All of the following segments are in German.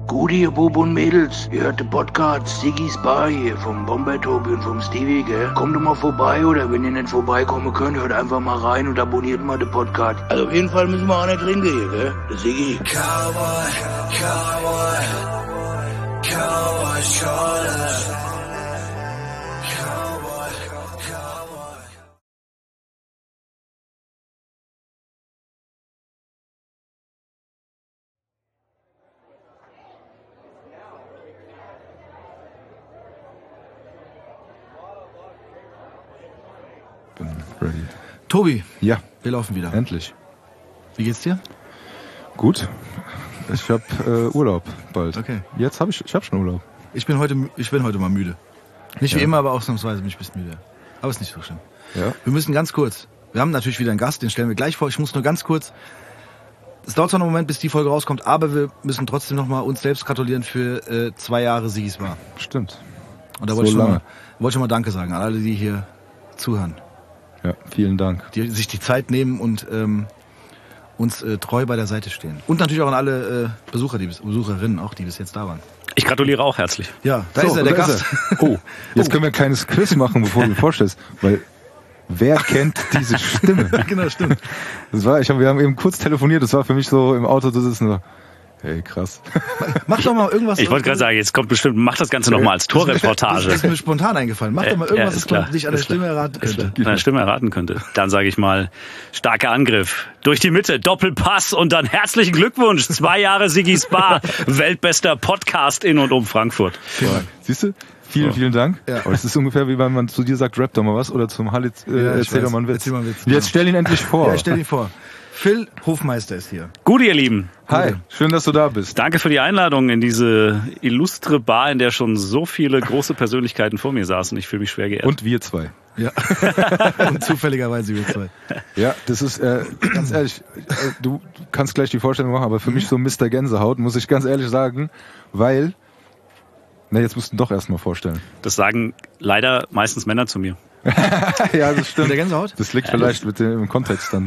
Gute, ihr Bub und Mädels, ihr hört den Podcast Sigis Bar hier vom Bomber Tobi und vom Stevie, gell? Kommt doch mal vorbei, oder wenn ihr nicht vorbeikommen könnt, hört einfach mal rein und abonniert mal den Podcast. Also auf jeden Fall müssen wir auch nicht trinken hier, gell? Der Siggi. Cowboy, Cowboy, Cowboy Schorle. Bin ready. Tobi, Ja, wir laufen wieder. endlich. Wie geht's dir? Gut. Ich hab Urlaub bald. Okay. Jetzt habe ich hab schon Urlaub. Ich bin heute mal müde. Nicht wie Ja. immer, aber ausnahmsweise bin ich ein bisschen müde. Aber ist nicht so schlimm. Ja. Wir müssen ganz kurz. Wir haben natürlich wieder einen Gast, den stellen wir gleich vor. Ich muss nur ganz kurz. Es dauert zwar noch einen Moment, bis die Folge rauskommt, aber wir müssen trotzdem noch mal uns selbst gratulieren für 2 Jahre Sigis Bar. Stimmt. Und da So wollte ich lange. schon mal Danke sagen an alle, die hier zuhören, Ja, vielen Dank. die sich die Zeit nehmen und uns treu bei der Seite stehen. Und natürlich auch an alle Besucherinnen, auch die bis jetzt da waren. Ich gratuliere auch herzlich. Ja, da So, ist er, der da Gast. er. Oh, jetzt können wir ein kleines Quiz machen, bevor du dir vorstellst. Weil, wer kennt diese Stimme? Genau, stimmt. Wir haben eben kurz telefoniert, das war für mich so im Auto zu sitzen. So, hey, krass. Mach doch mal irgendwas. Ich wollte gerade sagen, jetzt kommt bestimmt, mach das Ganze nochmal als Das Torreportage. ist mir spontan eingefallen. Mach doch mal irgendwas, ist das klar. man dich an der Ist klar. Stimme erraten könnte. Deine Stimme erraten könnte. Dann sage ich mal, starker Angriff. Durch die Mitte, Doppelpass und dann herzlichen Glückwunsch. 2 Jahre Sigis Bar. Weltbester Podcast in und um Frankfurt. Siehst du? Vielen Dank. Ja. Aber es ist ungefähr wie wenn man zu dir sagt, rap doch mal was oder zum Halit ich erzähl weiß. doch mal einen Witz. Erzähl mal einen Witz. Jetzt stell ihn endlich vor. Ja, stell dir vor. Phil Hofmeister ist hier. Gut, ihr Lieben. Hi, schön, dass du da bist. Danke für die Einladung in diese illustre Bar, in der schon so viele große Persönlichkeiten vor mir saßen. Ich fühle mich schwer geehrt. Und wir zwei. Ja. Und zufälligerweise wir zwei. Ja, das ist, ganz ehrlich, du kannst gleich die Vorstellung machen, aber für mich so Mr. Gänsehaut, muss ich ganz ehrlich sagen, weil, jetzt musst du doch erstmal vorstellen. Das sagen leider meistens Männer zu mir. Ja, das stimmt. Der Gänsehaut? Das liegt vielleicht mit dem Kontext dann.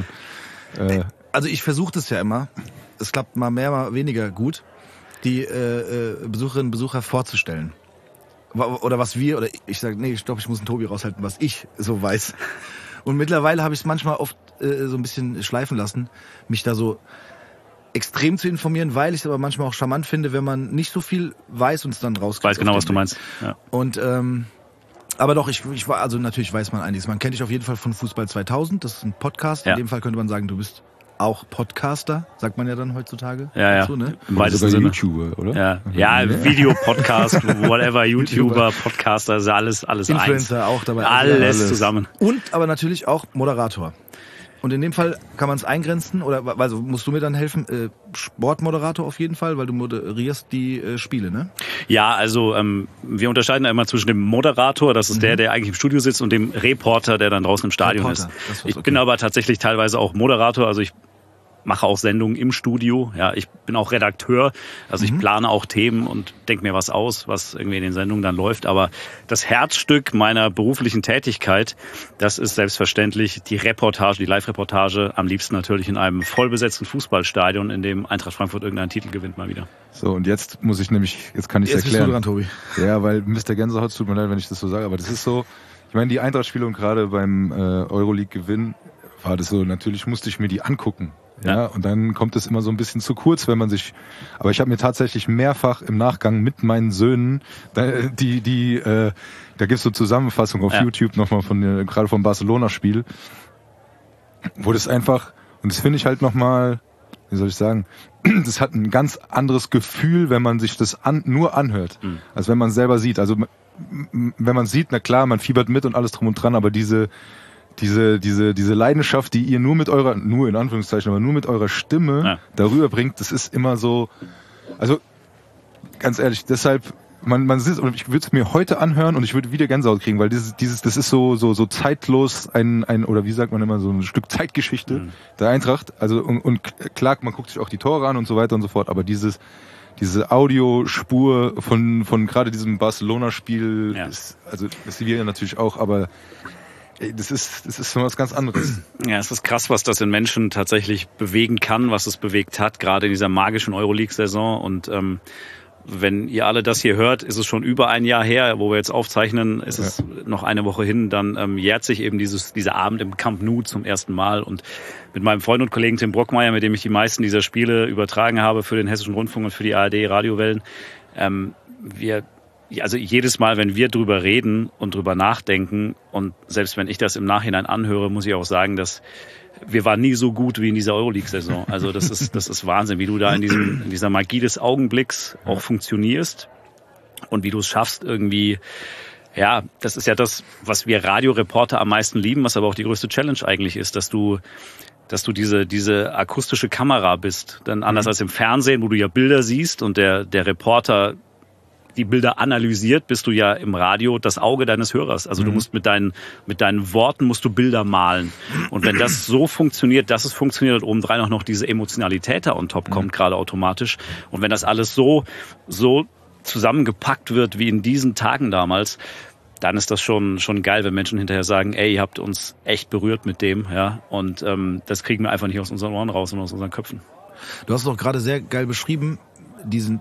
Also ich versuche das ja immer. Es klappt mal mehr, mal weniger gut, die Besucherinnen und Besucher vorzustellen. Oder was wir, oder ich sage, nee, stopp, ich muss einen Tobi raushalten, was ich so weiß. Und mittlerweile habe ich es manchmal oft so ein bisschen schleifen lassen, mich da so extrem zu informieren, weil ich es aber manchmal auch charmant finde, wenn man nicht so viel weiß und es dann rauskriegt. Weiß genau, auf was den du Weg. meinst. Ja. Und aber doch, ich war, also natürlich weiß man einiges. Man kennt dich auf jeden Fall von Fußball 2000. Das ist ein Podcast. Ja. In dem Fall könnte man sagen, du bist auch Podcaster, sagt man ja dann heutzutage. Ja. Dazu, ne? Im weitesten sogar Sinne. YouTuber, oder? Ja, Videopodcast, whatever, YouTuber, Podcaster, ist alles eins. Influencer auch dabei. Alles zusammen. Und aber natürlich auch Moderator. Und in dem Fall kann man es eingrenzen, oder also musst du mir dann helfen, Sportmoderator auf jeden Fall, weil du moderierst die Spiele, ne? Ja, also wir unterscheiden da immer zwischen dem Moderator, das ist der eigentlich im Studio sitzt, und dem Reporter, der dann draußen im Stadion Reporter, ist. das war's, Ich okay. bin aber tatsächlich teilweise auch Moderator, also ich mache auch Sendungen im Studio. Ja, ich bin auch Redakteur, also ich plane auch Themen und denke mir was aus, was irgendwie in den Sendungen dann läuft. Aber das Herzstück meiner beruflichen Tätigkeit, das ist selbstverständlich die Reportage, die Live-Reportage, am liebsten natürlich in einem vollbesetzten Fußballstadion, in dem Eintracht Frankfurt irgendeinen Titel gewinnt mal wieder. So, und jetzt kann ich es Jetzt bist du erklären. dran, Tobi. Ja, weil Mr. Gänsehaut, tut mir leid, wenn ich das so sage, aber das ist so, ich meine, die Eintracht-Spiele und gerade beim Euroleague-Gewinn war das so, natürlich musste ich mir die angucken. Ja, und dann kommt es immer so ein bisschen zu kurz, wenn man sich, aber ich habe mir tatsächlich mehrfach im Nachgang mit meinen Söhnen, da gibt's so Zusammenfassungen auf YouTube nochmal gerade vom Barcelona-Spiel, wo das einfach, und das finde ich halt nochmal, wie soll ich sagen, das hat ein ganz anderes Gefühl, wenn man sich das nur anhört, als wenn man es selber sieht. Also wenn man sieht, na klar, man fiebert mit und alles drum und dran, aber diese Leidenschaft, die ihr nur mit eurer Stimme darüber bringt, das ist immer so, also ganz ehrlich, deshalb, man sitzt, und ich würde es mir heute anhören und ich würde wieder Gänsehaut kriegen, weil das ist so zeitlos oder wie sagt man immer, so ein Stück Zeitgeschichte der Eintracht. Also und klar, man guckt sich auch die Tore an und so weiter und so fort, aber diese Audiospur von gerade diesem Barcelona-Spiel, also das wir natürlich auch, aber das ist schon was ganz anderes. Ja, es ist krass, was das in Menschen tatsächlich bewegen kann, was es bewegt hat, gerade in dieser magischen Euroleague-Saison. Und wenn ihr alle das hier hört, ist es schon über ein Jahr her, wo wir jetzt aufzeichnen, ist es noch eine Woche hin, dann jährt sich eben dieser Abend im Camp Nou zum ersten Mal. Und mit meinem Freund und Kollegen Tim Brockmeier, mit dem ich die meisten dieser Spiele übertragen habe für den Hessischen Rundfunk und für die ARD-Radiowellen, also jedes Mal, wenn wir drüber reden und drüber nachdenken, und selbst wenn ich das im Nachhinein anhöre, muss ich auch sagen, dass wir waren nie so gut wie in dieser Euroleague-Saison. Also das ist Wahnsinn, wie du da in dieser Magie des Augenblicks auch funktionierst und wie du es schaffst irgendwie. Ja, das ist ja das, was wir Radioreporter am meisten lieben, was aber auch die größte Challenge eigentlich ist, dass du diese akustische Kamera bist. Denn anders als im Fernsehen, wo du ja Bilder siehst und der Reporter die Bilder analysiert, bist du ja im Radio das Auge deines Hörers. Also du musst mit deinen Worten musst du Bilder malen. Und wenn das so funktioniert, dass es funktioniert und obendrein auch noch diese Emotionalität da on top kommt, gerade automatisch. Und wenn das alles so zusammengepackt wird wie in diesen Tagen damals, dann ist das schon geil, wenn Menschen hinterher sagen, ey, ihr habt uns echt berührt mit dem, ja. Und das kriegen wir einfach nicht aus unseren Ohren raus und aus unseren Köpfen. Du hast es auch gerade sehr geil beschrieben, diesen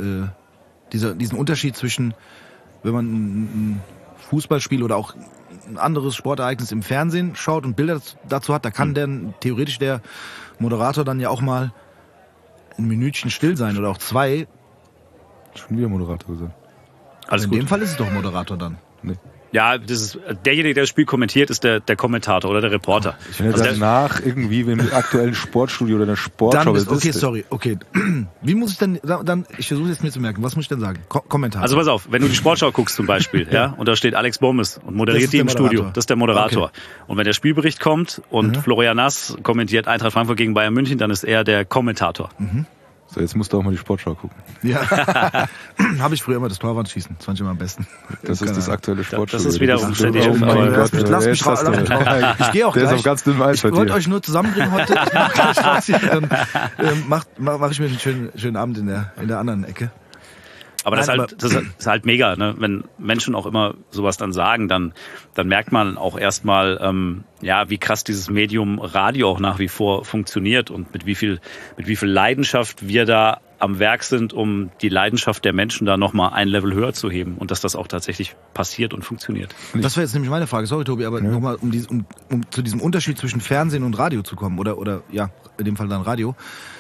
Unterschied zwischen, wenn man ein Fußballspiel oder auch ein anderes Sportereignis im Fernsehen schaut und Bilder dazu hat, da kann theoretisch der Moderator dann ja auch mal ein Minütchen still sein oder auch 2. Schon wieder Moderator gesagt. Also in dem Fall ist es doch Moderator dann. Nee. Ja, das ist derjenige, der das Spiel kommentiert, ist der Kommentator oder der Reporter. Ich finde danach irgendwie, wenn im aktuellen Sportstudio oder der Sportschau ist. Okay. Wie muss ich denn dann? Ich versuche jetzt mir zu merken. Was muss ich denn sagen? Kommentar. Also pass auf, wenn du die Sportschau guckst zum Beispiel, ja, und da steht Alex Bommes und moderiert die im Studio. Das ist der Moderator. Okay. Und wenn der Spielbericht kommt und Florian Nass kommentiert Eintracht Frankfurt gegen Bayern München, dann ist er der Kommentator. So, jetzt musst du auch mal die Sportschau gucken. Ja, habe ich früher immer das Torwandschießen. Das fand ich immer am besten. Das ist das aktuelle Sportstudio. Das ist wiederum ständig. Lass mich raus. Ich gehe auch gleich. Der ist auf ganz dünnem Eis. Ich wollte euch nur zusammenbringen heute. Ich mach gleich raus hier. Dann mach ich mir einen schönen Abend in der anderen Ecke. Aber das ist halt mega, ne? Wenn Menschen auch immer sowas dann sagen, dann merkt man auch erstmal, wie krass dieses Medium Radio auch nach wie vor funktioniert und mit wie viel Leidenschaft wir da am Werk sind, um die Leidenschaft der Menschen da nochmal ein Level höher zu heben und dass das auch tatsächlich passiert und funktioniert. Das wäre jetzt nämlich meine Frage, sorry Tobi, aber nochmal, um zu diesem Unterschied zwischen Fernsehen und Radio zu kommen, oder ja, in dem Fall dann Radio,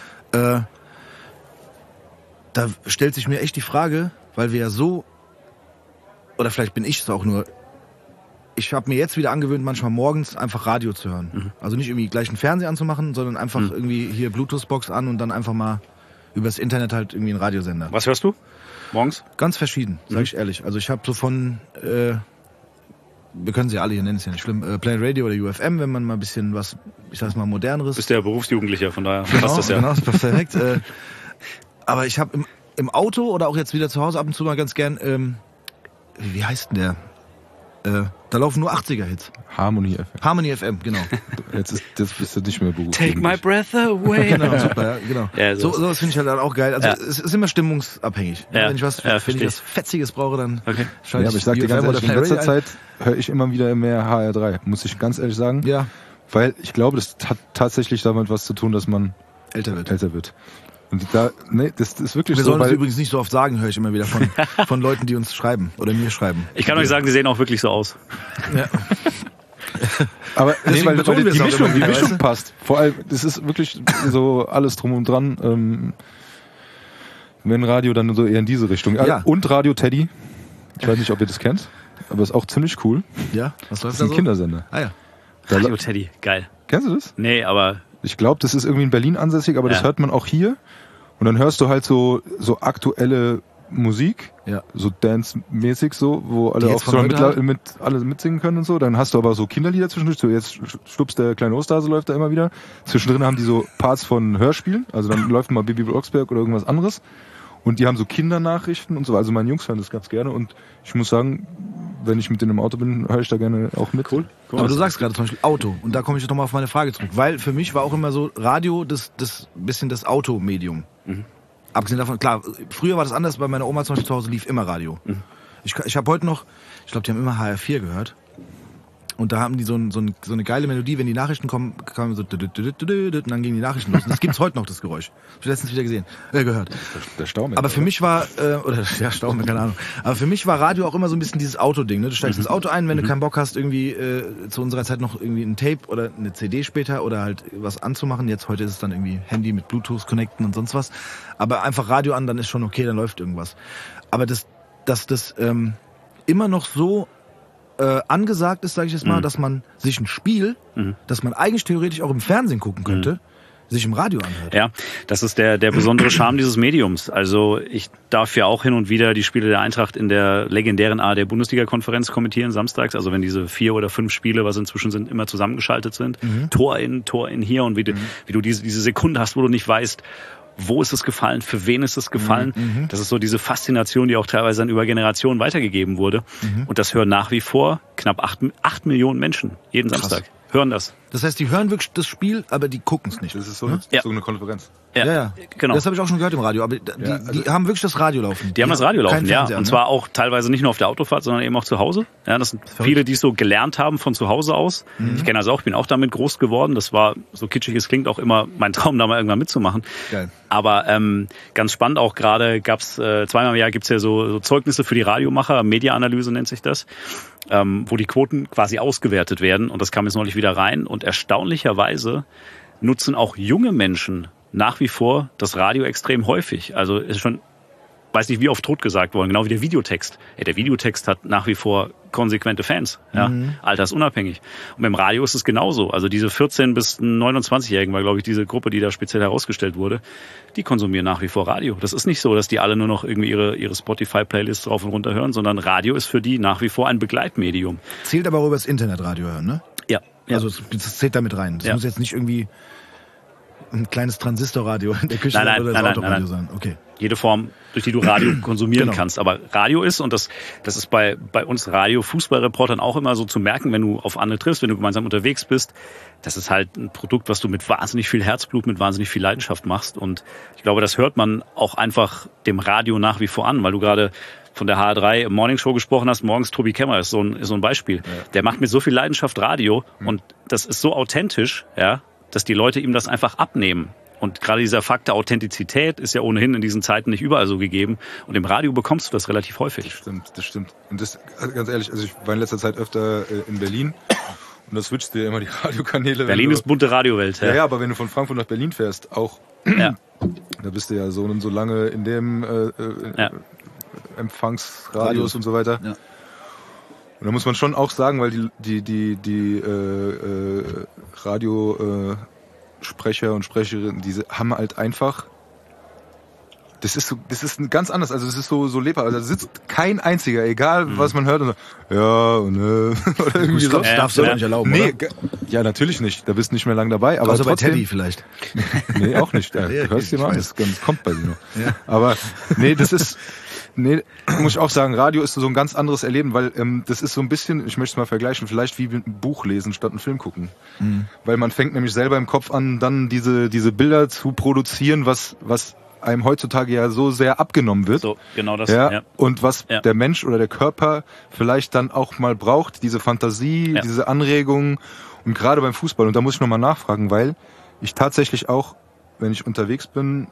da stellt sich mir echt die Frage, weil wir ja so, oder vielleicht bin ich es auch nur, ich habe mir jetzt wieder angewöhnt, manchmal morgens einfach Radio zu hören. Also nicht irgendwie gleich einen Fernseher anzumachen, sondern einfach irgendwie hier Bluetooth-Box an und dann einfach mal übers Internet halt irgendwie einen Radiosender. Was hörst du morgens? Ganz verschieden, sage ich ehrlich. Also ich habe so von, wir können sie ja alle hier nennen, ist ja nicht schlimm, Planet Radio oder UFM, wenn man mal ein bisschen was, ich sag's mal, moderneres. Bist ja Berufsjugendlicher, von daher passt das ja. Genau, ist perfekt. Aber ich habe im Auto oder auch jetzt wieder zu Hause ab und zu mal ganz gern, wie heißt denn der? Da laufen nur 80er-Hits. Harmony FM. Harmony FM, genau. Jetzt bist du nicht mehr beruflich. Take my breath away. Genau, super, ja, genau. Ja, so das finde ich halt auch geil. Also es ist immer stimmungsabhängig. Ja. Wenn ich was Fetziges brauche, dann schalte ich. Aber ich sag dir ganz ehrlich, in letzter Zeit höre ich immer wieder mehr HR3, muss ich ganz ehrlich sagen. Ja. Weil ich glaube, das hat tatsächlich damit was zu tun, dass man älter wird. Und das ist wirklich Wir so. sollen es übrigens nicht so oft sagen, höre ich immer wieder von Leuten, die uns schreiben oder mir schreiben. Ich kann euch sagen, die sehen auch wirklich so aus. Ja. Aber weil die Mischung passt. Vor allem, das ist wirklich so alles drum und dran. Wenn Radio, dann so eher in diese Richtung. Ja. Und Radio Teddy. Ich weiß nicht, ob ihr das kennt, aber ist auch ziemlich cool. Ja, was läuft das ist ein Kindersender. Ah ja. Radio Teddy, geil. Kennst du das? Nee, aber ich glaube, das ist irgendwie in Berlin ansässig, aber das hört man auch hier. Und dann hörst du halt so aktuelle Musik, so Dance-mäßig so, wo alle auch so alle mitsingen können und so. Dann hast du aber so Kinderlieder zwischendurch. So jetzt Stups, der kleine Osterhase läuft da immer wieder. Zwischendrin haben die so Parts von Hörspielen. Also dann läuft mal Bibi Blocksberg oder irgendwas anderes. Und die haben so Kindernachrichten und so. Also meine Jungs hören das ganz gerne. Und ich muss sagen, wenn ich mit denen im Auto bin, höre ich da gerne auch mit. Cool. Aber du sagst gerade zum Beispiel Auto. Und da komme ich jetzt nochmal auf meine Frage zurück. Weil für mich war auch immer so Radio das bisschen das Automedium. Abgesehen davon, klar, früher war das anders. Bei meiner Oma zum Beispiel zu Hause lief immer Radio. Ich habe heute noch, ich glaube, die haben immer HR4 gehört. Und da haben die so eine geile Melodie, wenn die Nachrichten kommen, kamen so und dann gingen die Nachrichten los. Und das gibt's heute noch, das Geräusch. Hab ich letztens wieder gehört. Der Staumeter. Aber für mich war, Staumeter, keine Ahnung. Aber für mich war Radio auch immer so ein bisschen dieses Autoding, ne? Du steigst ins Auto ein, wenn du keinen Bock hast, irgendwie zu unserer Zeit noch irgendwie ein Tape oder eine CD später oder halt was anzumachen. Jetzt heute ist es dann irgendwie Handy mit Bluetooth connecten und sonst was. Aber einfach Radio an, dann ist schon okay, dann läuft irgendwas. Aber dass das immer noch so angesagt ist, sage ich jetzt mal, dass man sich ein Spiel, das man eigentlich theoretisch auch im Fernsehen gucken könnte, sich im Radio anhört. Ja, das ist der besondere Charme dieses Mediums. Also ich darf ja auch hin und wieder die Spiele der Eintracht in der legendären ARD-Bundesliga-Konferenz kommentieren samstags. Also wenn diese 4 oder 5 Spiele, was inzwischen sind, immer zusammengeschaltet sind. Tor in hier und wie du diese Sekunde hast, wo du nicht weißt, wo ist es gefallen, für wen ist es gefallen. Das ist so diese Faszination, die auch teilweise dann über Generationen weitergegeben wurde. Und das hören nach wie vor knapp 8 Millionen Menschen jeden Samstag. Hören das. Das heißt, die hören wirklich das Spiel, aber die gucken es nicht. Das ist so eine Konferenz. Ja, genau. Das habe ich auch schon gehört im Radio. Aber die haben wirklich das Radio laufen. Die haben das Radio laufen, ja. Fernseher, und zwar auch teilweise nicht nur auf der Autofahrt, sondern eben auch zu Hause. Ja, das sind viele, die es so gelernt haben von zu Hause aus. Ich kenne also auch, bin auch damit groß geworden. Das war, so kitschig es klingt, auch immer mein Traum, da mal irgendwann mitzumachen. Geil. Aber ganz spannend auch gerade gab's zweimal im Jahr gibt's ja so Zeugnisse für die Radiomacher, Media-Analyse nennt sich das, wo die Quoten quasi ausgewertet werden. Und das kam jetzt neulich wieder rein. Und erstaunlicherweise nutzen auch junge Menschen nach wie vor das Radio extrem häufig. Also ist schon, weiß nicht wie oft totgesagt worden, genau wie der Videotext. Der Videotext hat nach wie vor konsequente Fans, altersunabhängig. Und beim Radio ist es genauso. Also diese 14- bis 29-Jährigen war, glaube ich, diese Gruppe, die da speziell herausgestellt wurde, die konsumieren nach wie vor Radio. Das ist nicht so, dass die alle nur noch irgendwie ihre Spotify-Playlists drauf und runter hören, sondern Radio ist für die nach wie vor ein Begleitmedium. Zählt aber auch über das Internetradio hören, ne? Ja. Also das zählt damit rein. Das muss jetzt nicht irgendwie ein kleines Transistorradio in der Küche oder das Autoradio sein. Okay. Jede Form, durch die du Radio konsumieren kannst. Aber Radio ist, und das ist bei uns Radio-Fußballreportern auch immer so zu merken, wenn du auf andere triffst, wenn du gemeinsam unterwegs bist, das ist halt ein Produkt, was du mit wahnsinnig viel Herzblut, mit wahnsinnig viel Leidenschaft machst. Und ich glaube, das hört man auch einfach dem Radio nach wie vor an, weil du gerade von der HR3 Morning Show gesprochen hast, morgens Tobi Kemmer ist so ein Beispiel. Ja. Der macht mit so viel Leidenschaft Radio und das ist so authentisch, ja, dass die Leute ihm das einfach abnehmen. Und gerade dieser Fakt der Authentizität ist ja ohnehin in diesen Zeiten nicht überall so gegeben. Und im Radio bekommst du das relativ häufig. Das stimmt. Und das, ganz ehrlich, also ich war in letzter Zeit öfter in Berlin. Und da switcht dir immer die Radiokanäle. Berlin ist bunte Radiowelt. Ja, aber wenn du von Frankfurt nach Berlin fährst, auch, da bist du ja so und so lange in dem Empfangsradius und so weiter. Ja. Und da muss man schon auch sagen, weil die Radiosprecher und Sprecherinnen, diese haben halt einfach, das ist ganz anders, also es ist so lebbar, also da sitzt kein einziger, egal was man hört, und so, oder irgendwie so. Das darfst du doch nicht erlauben, nee, oder? Ja, natürlich nicht, da bist du nicht mehr lang dabei, aber also trotzdem, bei Teddy vielleicht. Nee, auch nicht, du hörst dir mal, das kommt bei dir noch. Ja. Aber muss ich auch sagen, Radio ist so ein ganz anderes Erleben, weil das ist so ein bisschen, ich möchte es mal vergleichen, vielleicht wie ein Buch lesen statt einen Film gucken. Weil man fängt nämlich selber im Kopf an, dann diese Bilder zu produzieren, was einem heutzutage ja so sehr abgenommen wird. So, genau das. Ja. Und was der Mensch oder der Körper vielleicht dann auch mal braucht, diese Fantasie, diese Anregungen. Und gerade beim Fußball, und da muss ich nochmal nachfragen, weil ich tatsächlich auch, wenn ich unterwegs bin,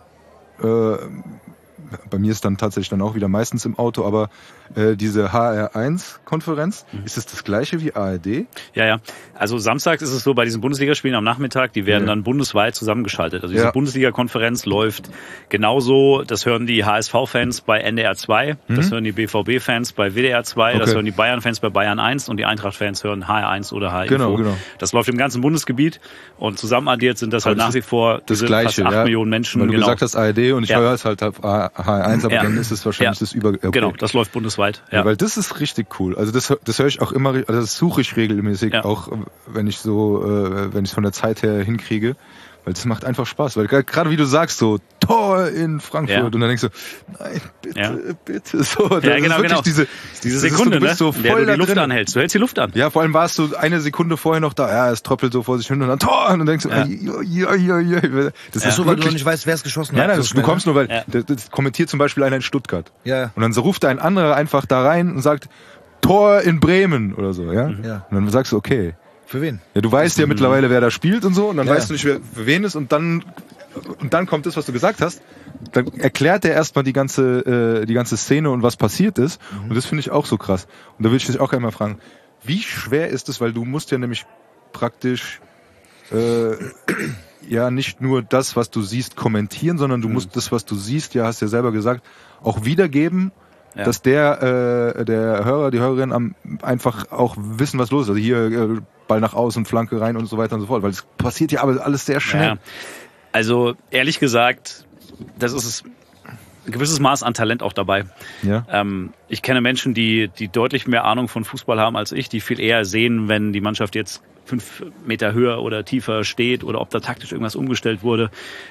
bei mir ist dann tatsächlich dann auch wieder meistens im Auto, aber diese HR1-Konferenz, ist es das gleiche wie ARD? Ja. Also samstags ist es so, bei diesen Bundesligaspielen am Nachmittag, die werden dann bundesweit zusammengeschaltet. Also diese Bundesliga-Konferenz läuft genauso, das hören die HSV-Fans bei NDR 2, das hören die BVB-Fans bei WDR 2, das hören die Bayern-Fans bei Bayern 1 und die Eintracht-Fans hören HR1 oder HR Info. Genau. Das läuft im ganzen Bundesgebiet und zusammenaddiert sind das halt nach wie vor das gleiche, fast 8 Millionen Menschen. Weil du gesagt hast ARD und ich höre es halt auf HR1, aber dann ist es wahrscheinlich das Okay. Genau, das läuft bundesweit. Ja. Weil das ist richtig cool. Also das höre ich auch immer, also das suche ich regelmäßig, auch wenn ich es von der Zeit her hinkriege. Weil das macht einfach Spaß. Weil gerade wie du sagst, so Tor in Frankfurt und dann denkst du, nein, bitte. So, ja, genau. Diese Sekunde, du bist so in der du die Luft anhältst. Du hältst die Luft an. Ja, vor allem warst du eine Sekunde vorher noch da. Ja, es tröppelt so vor sich hin und dann Tor. Und dann denkst du, Das ist so, weil du noch nicht weißt, wer es geschossen hat. Nein, du kommst nur, weil das kommentiert zum Beispiel einer in Stuttgart. Ja. Und dann so ruft ein anderer einfach da rein und sagt, Tor in Bremen oder so, ja? Ja. Und dann sagst du, okay. Für wen? Ja, du weißt ja mittlerweile, wer da spielt und so, und dann Ja. weißt du nicht, für wen es, und dann kommt das, was du gesagt hast. Dann erklärt er erstmal die ganze Szene und was passiert ist. Und das finde ich auch so krass. Und da würde ich dich auch gerne mal fragen, wie schwer ist es, weil du musst ja nämlich praktisch ja nicht nur das, was du siehst, kommentieren, sondern du musst das, was du siehst, ja, hast ja selber gesagt, auch wiedergeben, dass der Hörer, die Hörerin einfach auch wissen, was los ist. Also hier Ball nach außen, Flanke rein und so weiter und so fort, weil es passiert ja aber alles sehr schnell. Ja. Also ehrlich gesagt, das ist ein gewisses Maß an Talent auch dabei. Ja. Ich kenne Menschen, die deutlich mehr Ahnung von Fußball haben als ich, die viel eher sehen, wenn die Mannschaft jetzt 5 Meter höher oder tiefer steht oder ob da taktisch irgendwas umgestellt wurde.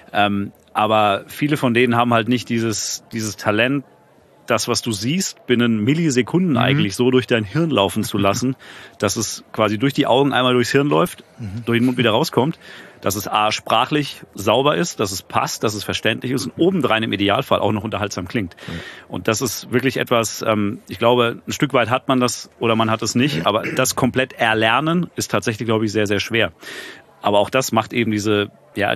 Aber viele von denen haben halt nicht dieses Talent, das, was du siehst, binnen Millisekunden eigentlich so durch dein Hirn laufen zu lassen, dass es quasi durch die Augen einmal durchs Hirn läuft, durch den Mund wieder rauskommt, dass es A, sprachlich sauber ist, dass es passt, dass es verständlich ist und obendrein im Idealfall auch noch unterhaltsam klingt. Und das ist wirklich etwas, ich glaube, ein Stück weit hat man das oder man hat es nicht, aber das komplett erlernen ist tatsächlich, glaube ich, sehr, sehr schwer. Aber auch das macht eben dieses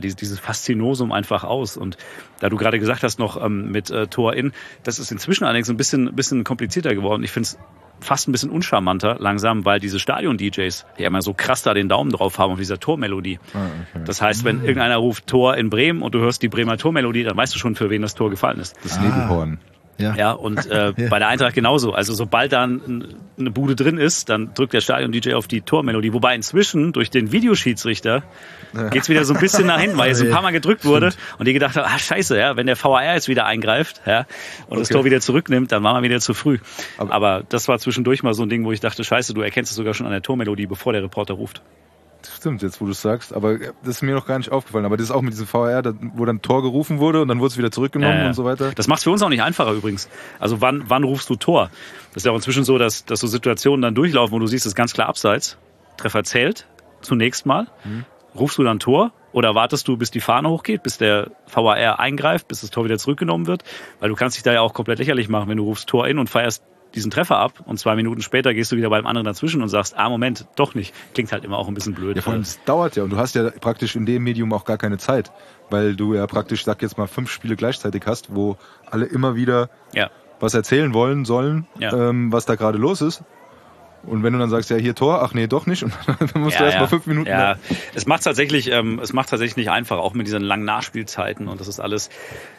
Faszinosum einfach aus. Und da du gerade gesagt hast noch mit Tor in, das ist inzwischen allerdings ein bisschen komplizierter geworden. Ich finde es fast ein bisschen uncharmanter langsam, weil diese Stadion-DJs ja immer so krass da den Daumen drauf haben auf dieser Tormelodie. Okay. Das heißt, wenn irgendeiner ruft Tor in Bremen und du hörst die Bremer Tormelodie, dann weißt du schon, für wen das Tor gefallen ist. Das Nebenhorn. Ja, und bei der Eintracht genauso. Also sobald da eine Bude drin ist, dann drückt der Stadion-DJ auf die Tormelodie. Wobei inzwischen durch den Videoschiedsrichter geht's wieder so ein bisschen nach hinten, weil jetzt ein paar Mal gedrückt wurde und die gedacht haben, scheiße, ja, wenn der VAR jetzt wieder eingreift und das Tor wieder zurücknimmt, dann waren wir wieder zu früh. Aber das war zwischendurch mal so ein Ding, wo ich dachte, scheiße, du erkennst es sogar schon an der Tormelodie, bevor der Reporter ruft. Stimmt, jetzt wo du es sagst, aber das ist mir noch gar nicht aufgefallen. Aber das ist auch mit diesem VAR, wo dann Tor gerufen wurde und dann wurde es wieder zurückgenommen und so weiter. Das macht es für uns auch nicht einfacher übrigens. Also wann rufst du Tor? Das ist ja auch inzwischen so, dass so Situationen dann durchlaufen, wo du siehst, es ist ganz klar abseits. Treffer zählt zunächst mal. Rufst du dann Tor oder wartest du, bis die Fahne hochgeht, bis der VAR eingreift, bis das Tor wieder zurückgenommen wird? Weil du kannst dich da ja auch komplett lächerlich machen, wenn du rufst Tor in und feierst diesen Treffer ab und 2 Minuten später gehst du wieder beim anderen dazwischen und sagst, Moment, doch nicht. Klingt halt immer auch ein bisschen blöd. Ja, vor allem, es dauert ja und du hast ja praktisch in dem Medium auch gar keine Zeit, weil du ja praktisch, sag jetzt mal, 5 Spiele gleichzeitig hast, wo alle immer wieder was erzählen sollen, was da gerade los ist. Und wenn du dann sagst, ja, hier Tor, ach nee, doch nicht, und dann musst du erst mal 5 Minuten. Ja, es macht tatsächlich nicht einfach, auch mit diesen langen Nachspielzeiten und das ist alles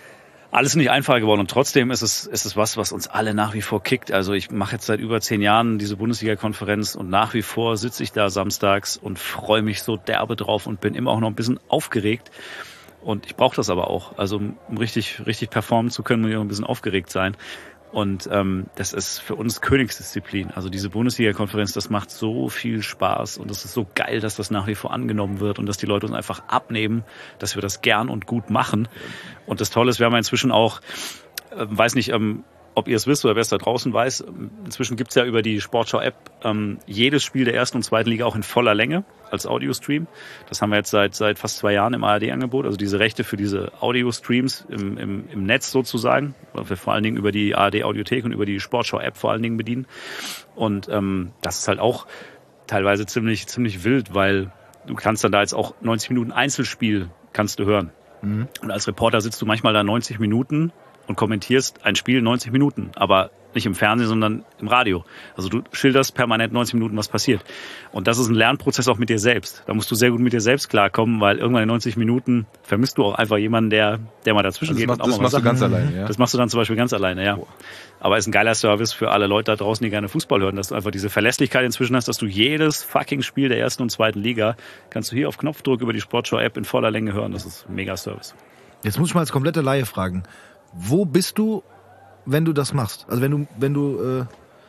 nicht einfacher geworden und trotzdem ist es was uns alle nach wie vor kickt. Also ich mache jetzt seit über 10 Jahren diese Bundesliga-Konferenz und nach wie vor sitze ich da samstags und freue mich so derbe drauf und bin immer auch noch ein bisschen aufgeregt. Und ich brauche das aber auch. Also um richtig performen zu können, muss ich auch ein bisschen aufgeregt sein. Und das ist für uns Königsdisziplin. Also diese Bundesliga-Konferenz, das macht so viel Spaß und es ist so geil, dass das nach wie vor angenommen wird und dass die Leute uns einfach abnehmen, dass wir das gern und gut machen. Und das Tolle ist, wir haben inzwischen auch, weiß nicht, ob ihr es wisst oder wer es da draußen weiß, inzwischen gibt's ja über die Sportschau-App jedes Spiel der 1. und 2. Liga auch in voller Länge als Audiostream. Das haben wir jetzt seit fast 2 Jahren im ARD-Angebot. Also diese Rechte für diese Audiostreams im Netz sozusagen, weil wir vor allen Dingen über die ARD-Audiothek und über die Sportschau-App vor allen Dingen bedienen. Und das ist halt auch teilweise ziemlich wild, weil du kannst dann da jetzt auch 90 Minuten Einzelspiel kannst du hören. Und als Reporter sitzt du manchmal da 90 Minuten und kommentierst ein Spiel 90 Minuten, aber nicht im Fernsehen, sondern im Radio. Also du schilderst permanent 90 Minuten, was passiert. Und das ist ein Lernprozess auch mit dir selbst. Da musst du sehr gut mit dir selbst klarkommen, weil irgendwann in 90 Minuten vermisst du auch einfach jemanden, der mal dazwischen geht. Das machst du ganz alleine, ja? Das machst du dann zum Beispiel ganz alleine, ja. Aber ist ein geiler Service für alle Leute da draußen, die gerne Fußball hören, dass du einfach diese Verlässlichkeit inzwischen hast, dass du jedes fucking Spiel der 1. und 2. Liga kannst du hier auf Knopfdruck über die Sportschau-App in voller Länge hören. Das ist ein Mega-Service. Jetzt muss ich mal als komplette Laie fragen. Wo bist du, wenn du das machst? Also wenn du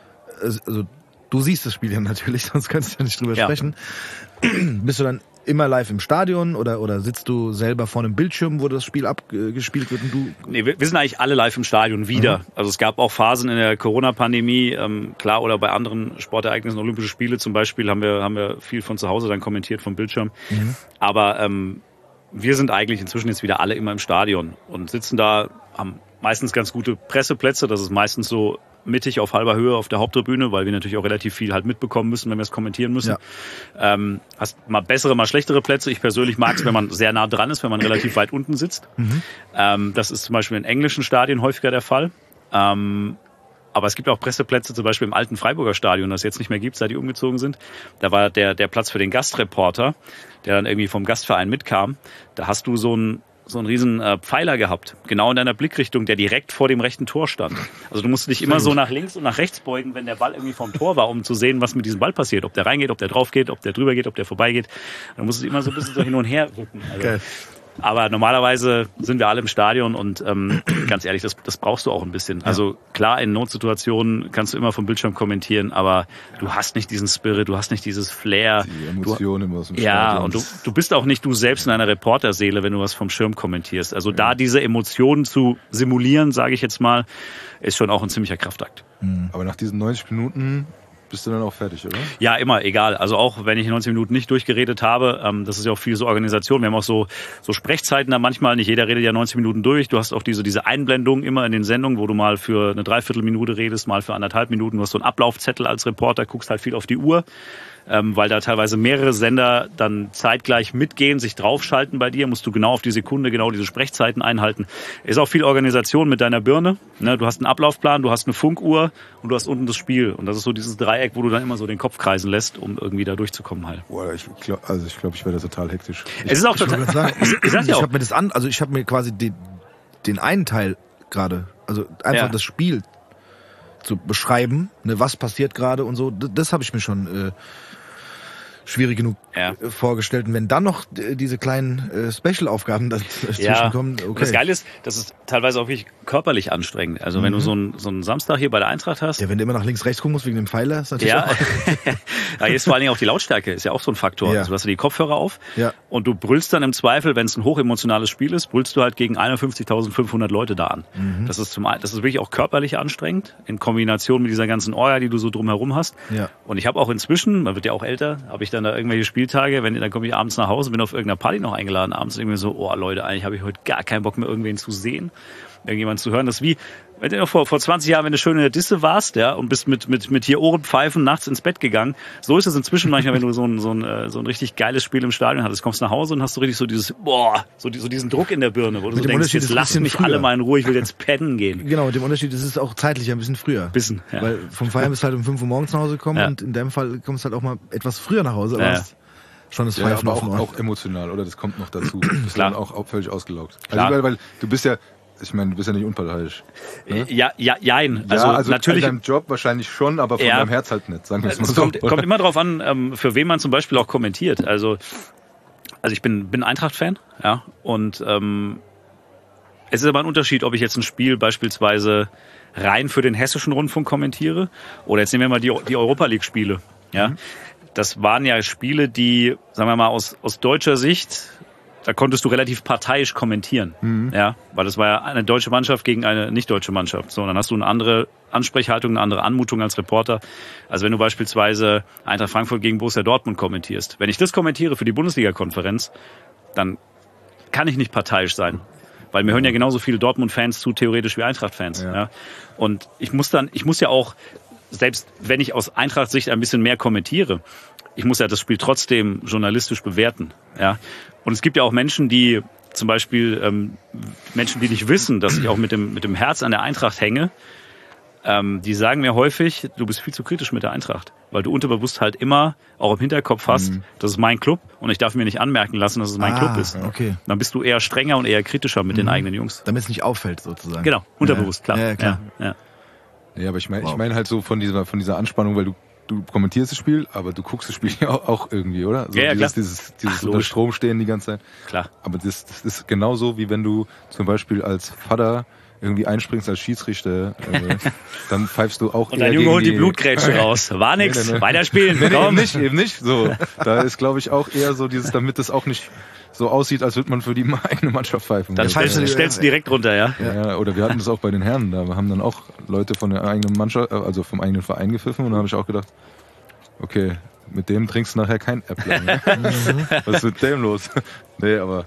also du siehst das Spiel ja natürlich, sonst kannst du ja nicht drüber sprechen. Bist du dann immer live im Stadion oder sitzt du selber vor einem Bildschirm, wo das Spiel abgespielt wird und du? Nee, wir sind eigentlich alle live im Stadion wieder. Also es gab auch Phasen in der Corona-Pandemie, klar, oder bei anderen Sportereignissen, Olympische Spiele zum Beispiel, haben wir viel von zu Hause dann kommentiert vom Bildschirm. Aber wir sind eigentlich inzwischen jetzt wieder alle immer im Stadion und sitzen da, haben meistens ganz gute Presseplätze. Das ist meistens so mittig auf halber Höhe auf der Haupttribüne, weil wir natürlich auch relativ viel halt mitbekommen müssen, wenn wir es kommentieren müssen. Ja. Hast mal bessere, mal schlechtere Plätze. Ich persönlich mag es, wenn man sehr nah dran ist, wenn man relativ weit unten sitzt. Das ist zum Beispiel in englischen Stadien häufiger der Fall. Aber es gibt auch Presseplätze, zum Beispiel im alten Freiburger Stadion, das jetzt nicht mehr gibt, seit die umgezogen sind. Da war der Platz für den Gastreporter, der dann irgendwie vom Gastverein mitkam. Da hast du so einen riesen Pfeiler gehabt, genau in deiner Blickrichtung, der direkt vor dem rechten Tor stand. Also du musst dich immer so nach links und nach rechts beugen, wenn der Ball irgendwie vom Tor war, um zu sehen, was mit diesem Ball passiert. Ob der reingeht, ob der drauf geht, ob der drüber geht, ob der vorbeigeht. Dann musst du immer so ein bisschen so hin und her rücken. Also, okay. Aber normalerweise sind wir alle im Stadion und ganz ehrlich, das brauchst du auch ein bisschen. Also klar, in Notsituationen kannst du immer vom Bildschirm kommentieren, aber du hast nicht diesen Spirit, du hast nicht dieses Flair. Die Emotionen aus dem Stadion. Ja, und du bist auch nicht du selbst in einer Reporterseele, wenn du was vom Schirm kommentierst. Also da diese Emotionen zu simulieren, sage ich jetzt mal, ist schon auch ein ziemlicher Kraftakt. Aber nach diesen 90 Minuten bist du dann auch fertig, oder? Ja, immer, egal. Also auch wenn ich 90 Minuten nicht durchgeredet habe, das ist ja auch viel so Organisation. Wir haben auch so Sprechzeiten da manchmal. Nicht jeder redet ja 90 Minuten durch. Du hast auch diese Einblendung immer in den Sendungen, wo du mal für eine Dreiviertelminute redest, mal für 1,5 Minuten. Du hast so einen Ablaufzettel als Reporter, guckst halt viel auf die Uhr, weil da teilweise mehrere Sender dann zeitgleich mitgehen, sich draufschalten bei dir. Musst du genau auf die Sekunde, genau diese Sprechzeiten einhalten. Ist auch viel Organisation mit deiner Birne. Du hast einen Ablaufplan, du hast eine Funkuhr und du hast unten das Spiel. Und das ist so dieses Dreieck, wo du dann immer so den Kopf kreisen lässt, um irgendwie da durchzukommen halt. Boah, ich glaube, ich werde total hektisch. Es ist auch total. Ich habe mir quasi den einen Teil gerade, also einfach das Spiel zu beschreiben, was passiert gerade und so, das habe ich mir schon schwierig genug vorgestellt. Und wenn dann noch diese kleinen Special-Aufgaben dazwischen kommen, okay. Und das Geile ist, das ist teilweise auch wirklich körperlich anstrengend. Also wenn du so einen Samstag hier bei der Eintracht hast. Ja, wenn du immer nach links, rechts gucken musst wegen dem Pfeiler, ist natürlich auch. Ja, jetzt vor allen Dingen auch die Lautstärke, ist ja auch so ein Faktor. Ja. Also du hast die Kopfhörer auf und du brüllst dann im Zweifel, wenn es ein hochemotionales Spiel ist, brüllst du halt gegen 51.500 Leute da an. Das ist wirklich auch körperlich anstrengend, in Kombination mit dieser ganzen Orga, die du so drumherum hast. Ja. Und ich habe auch inzwischen, man wird ja auch älter, habe ich dann da irgendwelche Spieltage, dann komme ich abends nach Hause, bin auf irgendeiner Party noch eingeladen, abends irgendwie so, oh Leute, eigentlich habe ich heute gar keinen Bock mehr, irgendwen zu sehen, irgendjemand zu hören. Das ist wie, wenn du noch vor 20 Jahren, wenn du schön in der Disse warst, und bist mit hier Ohrenpfeifen nachts ins Bett gegangen. So ist es inzwischen manchmal, wenn du so ein richtig geiles Spiel im Stadion hattest, kommst nach Hause und hast so richtig so dieses, so diesen Druck in der Birne, wo du so denkst, jetzt lass mich alle mal in Ruhe, ich will jetzt pennen gehen. Genau, mit dem Unterschied, es ist auch zeitlich ein bisschen früher. Ja. Weil vom Feiern bist du halt um 5 Uhr morgens nach Hause gekommen und in deinem Fall kommst du halt auch mal etwas früher nach Hause, aber schon das Pfeifen aber auch emotional, oder? Das kommt noch dazu. Du bist dann auch völlig ausgelaugt. Klar. Also, weil du bist ja, ich meine, du bist ja nicht unparteiisch. Ne? Jein. Also natürlich. In deinem Job wahrscheinlich schon, aber von deinem Herz halt nicht, sagen wir es mal so. Kommt immer drauf an, für wen man zum Beispiel auch kommentiert. Also ich bin Eintracht-Fan, und es ist aber ein Unterschied, ob ich jetzt ein Spiel beispielsweise rein für den Hessischen Rundfunk kommentiere oder jetzt nehmen wir mal die Europa-League-Spiele, Das waren ja Spiele, die, sagen wir mal, aus deutscher Sicht, da konntest du relativ parteiisch kommentieren, weil das war ja eine deutsche Mannschaft gegen eine nicht deutsche Mannschaft. So, und dann hast du eine andere Ansprechhaltung, eine andere Anmutung als Reporter. Also wenn du beispielsweise Eintracht Frankfurt gegen Borussia Dortmund kommentierst. Wenn ich das kommentiere für die Bundesliga-Konferenz, dann kann ich nicht parteiisch sein. Weil mir hören ja genauso viele Dortmund-Fans zu, theoretisch wie Eintracht-Fans. Ja. Und ich muss ja auch, selbst wenn ich aus Eintracht-Sicht ein bisschen mehr kommentiere, ich muss ja das Spiel trotzdem journalistisch bewerten. Und es gibt ja auch Menschen, die zum Beispiel Menschen, die nicht wissen, dass ich auch mit dem Herz an der Eintracht hänge, die sagen mir häufig, du bist viel zu kritisch mit der Eintracht, weil du unterbewusst halt immer auch im Hinterkopf hast, das ist mein Club und ich darf mir nicht anmerken lassen, dass es mein Club ist. Okay. Dann bist du eher strenger und eher kritischer mit den eigenen Jungs. Damit es nicht auffällt sozusagen. Genau, unterbewusst, klar. Ja, klar. Ja, aber ich meine halt so von dieser Anspannung, weil du kommentierst das Spiel, aber du guckst das Spiel ja auch irgendwie, oder? So dieses unter Strom stehen die ganze Zeit. Klar. Aber das ist genauso, wie wenn du zum Beispiel als Vater irgendwie einspringst als Schiedsrichter, dann pfeifst du auch und dein Junge holt die Blutgrätsche raus. War nix, weiterspielen. Nee, eben nicht. So, da ist, glaube ich, auch eher so dieses, damit es auch nicht so aussieht, als würde man für die eigene Mannschaft pfeifen. Dann stellst du direkt runter, Ja, oder wir hatten das auch bei den Herren. Da haben dann auch Leute von der eigenen Mannschaft, also vom eigenen Verein gepfiffen und da habe ich auch gedacht, okay, mit dem trinkst du nachher kein Äppler. Ne? Was ist mit dem los? Nee, aber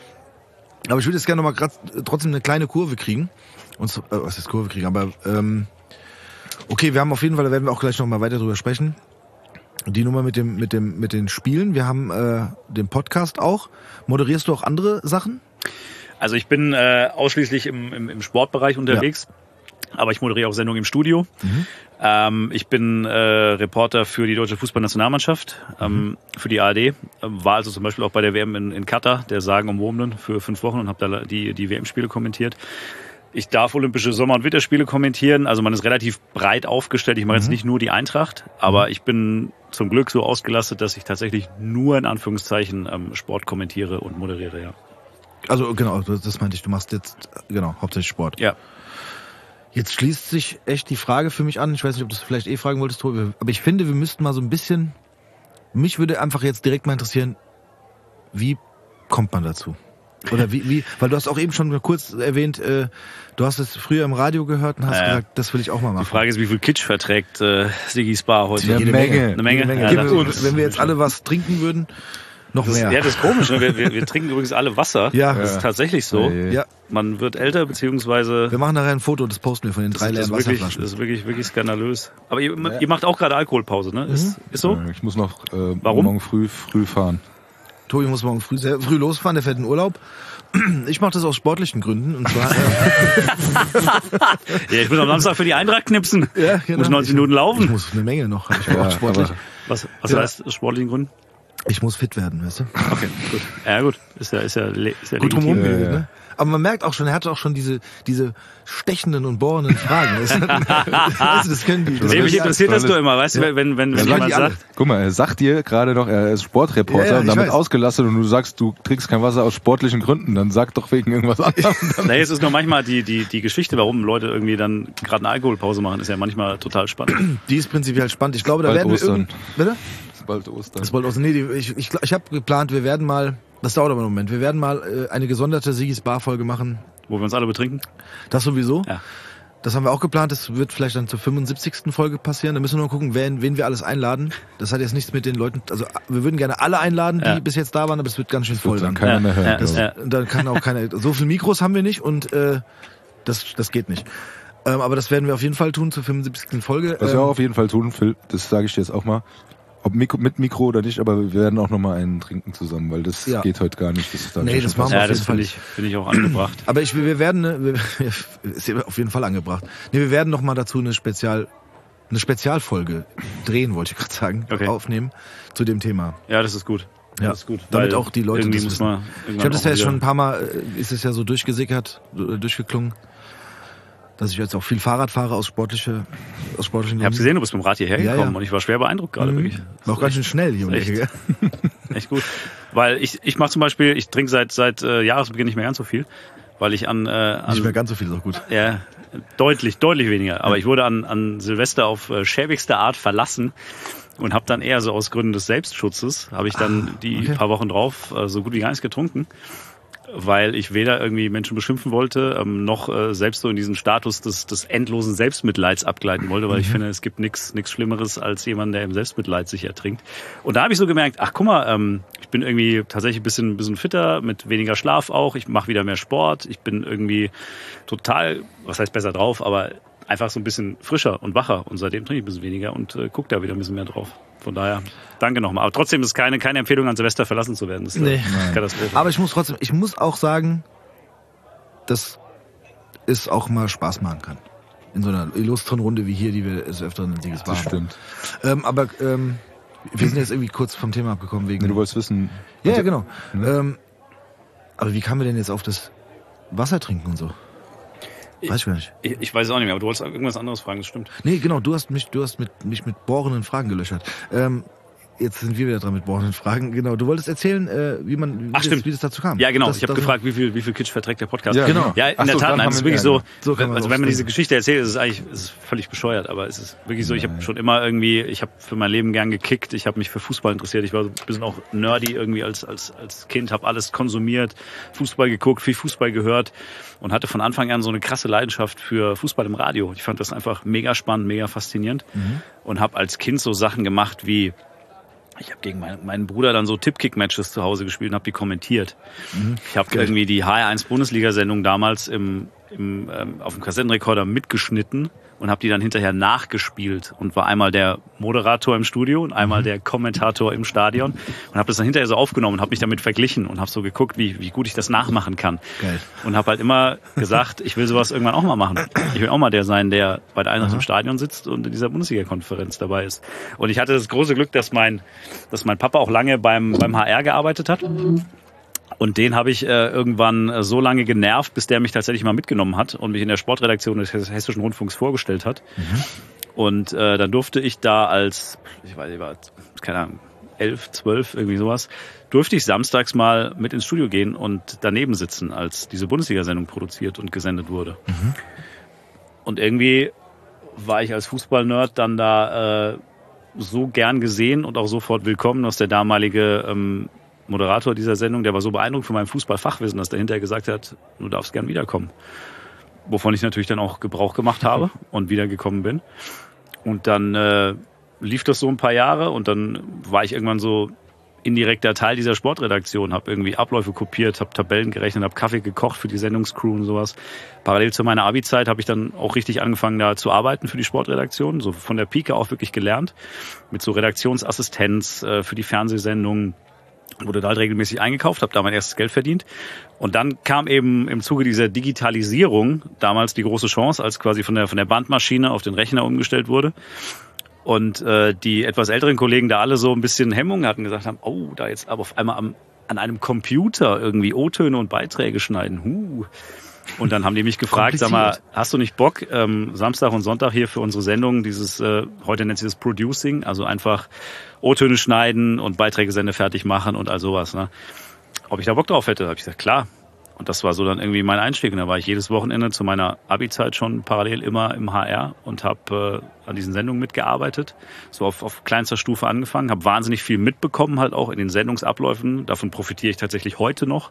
ich würde jetzt gerne noch mal trotzdem eine kleine Kurve kriegen. Was ist Kurve kriegen? Aber Okay, wir haben auf jeden Fall, da werden wir auch gleich noch mal weiter drüber sprechen. Die Nummer mit den Spielen. Wir haben den Podcast auch. Moderierst du auch andere Sachen? Also ich bin ausschließlich im Sportbereich unterwegs, aber ich moderiere auch Sendungen im Studio. Ich bin Reporter für die deutsche Fußballnationalmannschaft, für die ARD. War also zum Beispiel auch bei der WM in Katar, der sagenumwobenen, für 5 Wochen und habe da die WM-Spiele kommentiert. Ich darf olympische Sommer- und Winterspiele kommentieren. Also man ist relativ breit aufgestellt. Ich mache jetzt nicht nur die Eintracht, aber ich bin zum Glück so ausgelastet, dass ich tatsächlich nur in Anführungszeichen Sport kommentiere und moderiere, ja. Also genau, das meinte ich. Du machst jetzt hauptsächlich Sport. Ja. Jetzt schließt sich echt die Frage für mich an. Ich weiß nicht, ob du es vielleicht fragen wolltest, Tobi. Aber ich finde, wir müssten mal so ein bisschen... Mich würde einfach jetzt direkt mal interessieren, wie kommt man dazu? Oder wie, weil du hast auch eben schon kurz erwähnt, du hast es früher im Radio gehört und hast gesagt, das will ich auch mal machen. Die Frage ist, wie viel Kitsch verträgt Siggi Spar heute? Eine Menge. Eine Menge. Ja, wenn wir jetzt alle was trinken würden, noch mehr. Ja, das ist komisch. Ne? Wir trinken übrigens alle Wasser. Ja. Das ist tatsächlich so. Ja. Man wird älter, beziehungsweise... Wir machen nachher ein Foto, das posten wir von den 3 leeren Wasserflaschen. Das ist wirklich skandalös. Aber ihr macht auch gerade Alkoholpause, ne? Ist so? Ich muss noch Warum? morgen früh fahren. Tobi muss morgen früh losfahren, der fährt in Urlaub. Ich mache das aus sportlichen Gründen. Und zwar, ja, ich muss am Samstag für die Eintracht knipsen. Ja, genau. Muss 90 Minuten laufen. Ich muss eine Menge noch. Hab ich auch sportlich. Was heißt aus sportlichen Gründen? Ich muss fit werden, weißt du? Okay, gut. Ja, gut. Ist ja gut legitim. drumherum geredet, ne? Aber man merkt auch schon, er hatte auch schon diese stechenden und bohrenden Fragen. Weißt du, das können die. Mich interessiert das doch immer, weißt du, wenn jemand sagt... Guck mal, er sagt dir gerade noch, er ist Sportreporter und damit ausgelastet und du sagst, du trinkst kein Wasser aus sportlichen Gründen, dann sag doch wegen irgendwas anderem. Nee, es ist nur manchmal die Geschichte, warum Leute irgendwie dann gerade eine Alkoholpause machen, ist ja manchmal total spannend. Die ist prinzipiell spannend. Ich glaube, da werden wir Bitte? Bald Ostern. Das ist bald Ostern. Nee, ich habe geplant, wir werden mal, das dauert aber einen Moment, wir werden mal eine gesonderte Sigis Bar-Folge machen. Wo wir uns alle betrinken? Das sowieso. Ja. Das haben wir auch geplant, das wird vielleicht dann zur 75. Folge passieren. Da müssen wir nur gucken, wen wir alles einladen. Das hat jetzt nichts mit den Leuten, also wir würden gerne alle einladen, die bis jetzt da waren, aber es wird ganz schön voll dann sein. keiner mehr hören. Dann kann auch keiner, so viele Mikros haben wir nicht und das geht nicht. Aber das werden wir auf jeden Fall tun zur 75. Folge. Was wir auch auf jeden Fall tun, Phil, das sage ich dir jetzt auch mal. Ob mit Mikro oder nicht, aber wir werden auch nochmal einen trinken zusammen, weil das geht heute gar nicht. Das machen wir. Ja, das finde ich auch angebracht. Aber wir werden, ist auf jeden Fall angebracht. Nee, wir werden nochmal dazu eine Spezialfolge drehen, wollte ich gerade sagen, aufnehmen zu dem Thema. Ja, das ist gut. Ja, das ist gut. Damit auch die Leute das wissen. Ich habe das ja schon ein paar Mal, ist es ja so durchgeklungen, dass ich jetzt auch viel Fahrrad fahre aus sportlichen Ich habe gesehen, du bist mit dem Rad hierher gekommen und ich war schwer beeindruckt gerade, wirklich. War auch ganz schön schnell hier. Echt gut. Weil ich mache zum Beispiel, ich trinke seit Jahresbeginn nicht mehr ganz so viel, weil ich nicht mehr ganz so viel ist auch gut. Ja, deutlich weniger. Aber ich wurde an Silvester auf schäbigste Art verlassen und habe dann eher so aus Gründen des Selbstschutzes, habe ich dann paar Wochen drauf so gut wie gar nichts getrunken. Weil ich weder irgendwie Menschen beschimpfen wollte, noch selbst so in diesen Status des endlosen Selbstmitleids abgleiten wollte, weil ich finde, es gibt nichts Schlimmeres als jemand, der im Selbstmitleid sich ertrinkt. Und da habe ich so gemerkt, ach guck mal, ich bin irgendwie tatsächlich ein bisschen fitter, mit weniger Schlaf auch, ich mache wieder mehr Sport, ich bin irgendwie total, was heißt besser drauf, aber einfach so ein bisschen frischer und wacher und seitdem trinke ich ein bisschen weniger und gucke da wieder ein bisschen mehr drauf. Von daher, danke nochmal. Aber trotzdem ist keine Empfehlung, an Silvester verlassen zu werden. Das ist eine Katastrophe. Aber ich muss auch sagen, dass es auch mal Spaß machen kann. In so einer illustren Runde wie hier, die wir des Öfteren in Sigis Bar haben. Das stimmt. Aber wir sind jetzt irgendwie kurz vom Thema abgekommen wegen... Du wolltest wissen... Ja, genau. Aber wie kamen wir denn jetzt auf das Wasser trinken und so? Weiß ich gar nicht. Ich weiß es auch nicht mehr, aber du wolltest irgendwas anderes fragen, das stimmt. Nee, genau, du hast mich mit bohrenden Fragen gelöchert. Jetzt sind wir wieder dran mit bohrenden Fragen. Genau, du wolltest erzählen, wie das dazu kam. Ja, genau. Ich habe gefragt, wie viel Kitsch verträgt der Podcast. Ja, genau. Ja, in der Tat, nein, es ist wirklich so. Also wenn man diese stimmen. Geschichte erzählt, ist es völlig bescheuert, aber es ist wirklich so. Ich habe schon immer ich habe für mein Leben gern gekickt. Ich habe mich für Fußball interessiert. Ich war so ein bisschen auch nerdy irgendwie als Kind, habe alles konsumiert, Fußball geguckt, viel Fußball gehört und hatte von Anfang an so eine krasse Leidenschaft für Fußball im Radio. Ich fand das einfach mega spannend, mega faszinierend und habe als Kind so Sachen gemacht wie ich habe gegen meinen Bruder dann so Tippkick-Matches zu Hause gespielt und habe die kommentiert. Ich habe irgendwie die HR1-Bundesliga-Sendung damals im auf dem Kassettenrekorder mitgeschnitten und habe die dann hinterher nachgespielt und war einmal der Moderator im Studio und einmal der Kommentator im Stadion und habe das dann hinterher so aufgenommen und habe mich damit verglichen und habe so geguckt, wie gut ich das nachmachen kann. Geil. Und habe halt immer gesagt, ich will sowas irgendwann auch mal machen. Ich will auch mal der sein, der bei der Eintracht im Stadion sitzt und in dieser Bundesliga-Konferenz dabei ist. Und ich hatte das große Glück, dass mein Papa auch lange beim HR gearbeitet hat. Und den habe ich irgendwann so lange genervt, bis der mich tatsächlich mal mitgenommen hat und mich in der Sportredaktion des Hessischen Rundfunks vorgestellt hat. Und dann durfte ich da als, ich weiß nicht, war, keine Ahnung, 11, 12, irgendwie sowas, durfte ich samstags mal mit ins Studio gehen und daneben sitzen, als diese Bundesliga-Sendung produziert und gesendet wurde. Und irgendwie war ich als Fußballnerd dann da so gern gesehen und auch sofort willkommen, dass der damalige Moderator dieser Sendung, der war so beeindruckt von meinem Fußballfachwissen, dass der hinterher gesagt hat, du darfst gern wiederkommen. Wovon ich natürlich dann auch Gebrauch gemacht habe und wiedergekommen bin. Und dann lief das so ein paar Jahre und dann war ich irgendwann so indirekter Teil dieser Sportredaktion, habe irgendwie Abläufe kopiert, habe Tabellen gerechnet, habe Kaffee gekocht für die Sendungscrew und sowas. Parallel zu meiner Abi-Zeit habe ich dann auch richtig angefangen, da zu arbeiten für die Sportredaktion, so von der Pike auf wirklich gelernt, mit so Redaktionsassistenz für die Fernsehsendungen. Wurde da halt regelmäßig eingekauft, habe da mein erstes Geld verdient. Und dann kam eben im Zuge dieser Digitalisierung damals die große Chance, als quasi von der Bandmaschine auf den Rechner umgestellt wurde. Und die etwas älteren Kollegen da alle so ein bisschen Hemmungen hatten, gesagt haben, oh, da jetzt aber auf einmal an einem Computer irgendwie O-Töne und Beiträge schneiden. Und dann haben die mich gefragt, sag mal, hast du nicht Bock, Samstag und Sonntag hier für unsere Sendung, dieses, heute nennt sich das Producing, also einfach O-Töne schneiden und Beiträge fertig machen und all sowas. Ne? Ob ich da Bock drauf hätte, habe ich gesagt, klar. Und das war so dann irgendwie mein Einstieg. Und da war ich jedes Wochenende zu meiner Abi-Zeit schon parallel immer im HR und habe an diesen Sendungen mitgearbeitet. So auf kleinster Stufe angefangen, habe wahnsinnig viel mitbekommen, halt auch in den Sendungsabläufen. Davon profitiere ich tatsächlich heute noch.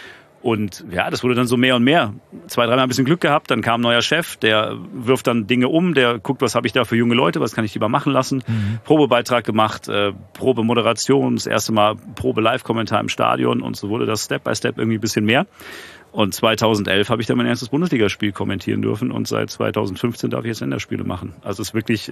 Und ja, das wurde dann so mehr und mehr. 2, 3 Mal ein bisschen Glück gehabt, dann kam ein neuer Chef, der wirft dann Dinge um, der guckt, was habe ich da für junge Leute, was kann ich lieber machen lassen. Probebeitrag gemacht, Probemoderation, das erste Mal Probe-Live-Kommentar im Stadion und so wurde das Step by Step irgendwie ein bisschen mehr. Und 2011 habe ich dann mein erstes Bundesligaspiel kommentieren dürfen und seit 2015 darf ich jetzt Länderspiele machen. Also es ist wirklich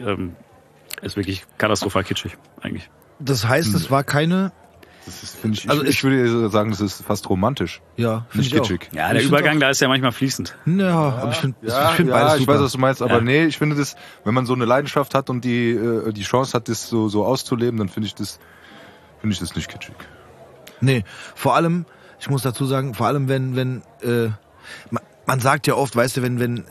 katastrophal kitschig eigentlich. Das heißt, es war keine... Das ist, ich würde sagen, das ist fast romantisch. Ja, nicht kitschig. Ja, der Übergang, da ist ja manchmal fließend. Ja, aber ich finde beides super. Ich weiß, was du meinst, aber ja. Nee, ich finde das, wenn man so eine Leidenschaft hat und die Chance hat, das so auszuleben, dann finde ich das nicht kitschig. Nee, vor allem, ich muss dazu sagen, vor allem wenn man sagt ja oft, weißt du, wenn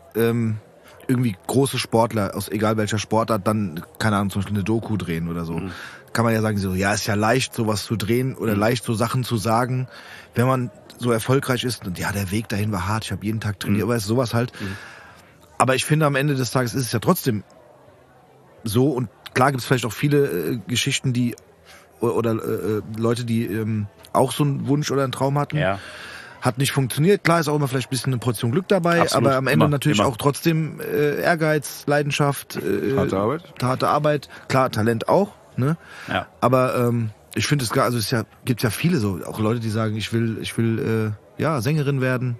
irgendwie große Sportler aus egal welcher Sportart dann, keine Ahnung, zum Beispiel eine Doku drehen oder so, kann man ja sagen, so, ja, ist ja leicht, sowas zu drehen oder leicht so Sachen zu sagen, wenn man so erfolgreich ist und ja, der Weg dahin war hart, ich habe jeden Tag trainiert, aber sowas halt. Aber ich finde, am Ende des Tages ist es ja trotzdem so und klar gibt es vielleicht auch viele Geschichten, die oder Leute, die auch so einen Wunsch oder einen Traum hatten. Ja. Hat nicht funktioniert. Klar ist auch immer vielleicht ein bisschen eine Portion Glück dabei, absolut, aber am Ende natürlich auch trotzdem Ehrgeiz, Leidenschaft, harte Arbeit, klar, Talent auch. Ne? Ja. Aber ich finde es also es gibt ja viele so, auch Leute, die sagen, ich will Sängerin werden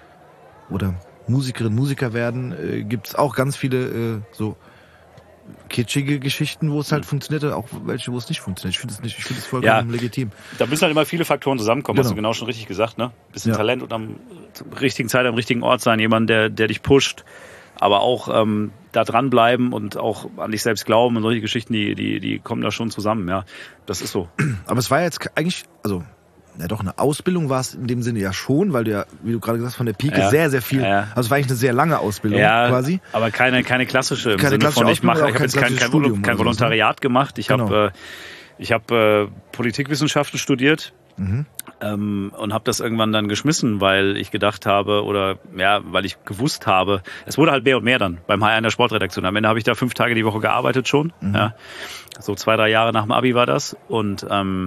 oder Musikerin, Musiker werden. Gibt's auch ganz viele so kitschige Geschichten, wo es halt funktioniert, auch welche, wo es nicht funktioniert. Ich finde es vollkommen legitim. Da müssen halt immer viele Faktoren zusammenkommen, hast du genau schon richtig gesagt, ne? Bisschen Talent und am richtigen Zeit am richtigen Ort sein, jemand, der dich pusht, aber auch da dranbleiben und auch an dich selbst glauben und solche Geschichten, die kommen da schon zusammen, ja. Das ist so. Aber es war jetzt eigentlich, also ja doch, eine Ausbildung war es in dem Sinne ja schon, weil du ja, wie du gerade gesagt hast, von der Pike sehr, sehr viel, also es war eigentlich eine sehr lange Ausbildung quasi. Aber keine klassische im Sinne von, ich habe jetzt kein Volontariat gemacht, ich habe Politikwissenschaften studiert und habe das irgendwann dann geschmissen, weil ich gedacht habe weil ich gewusst habe, es wurde halt mehr und mehr dann beim HR in der Sportredaktion. Am Ende habe ich da 5 Tage die Woche gearbeitet schon, so 2, 3 Jahre nach dem Abi war das und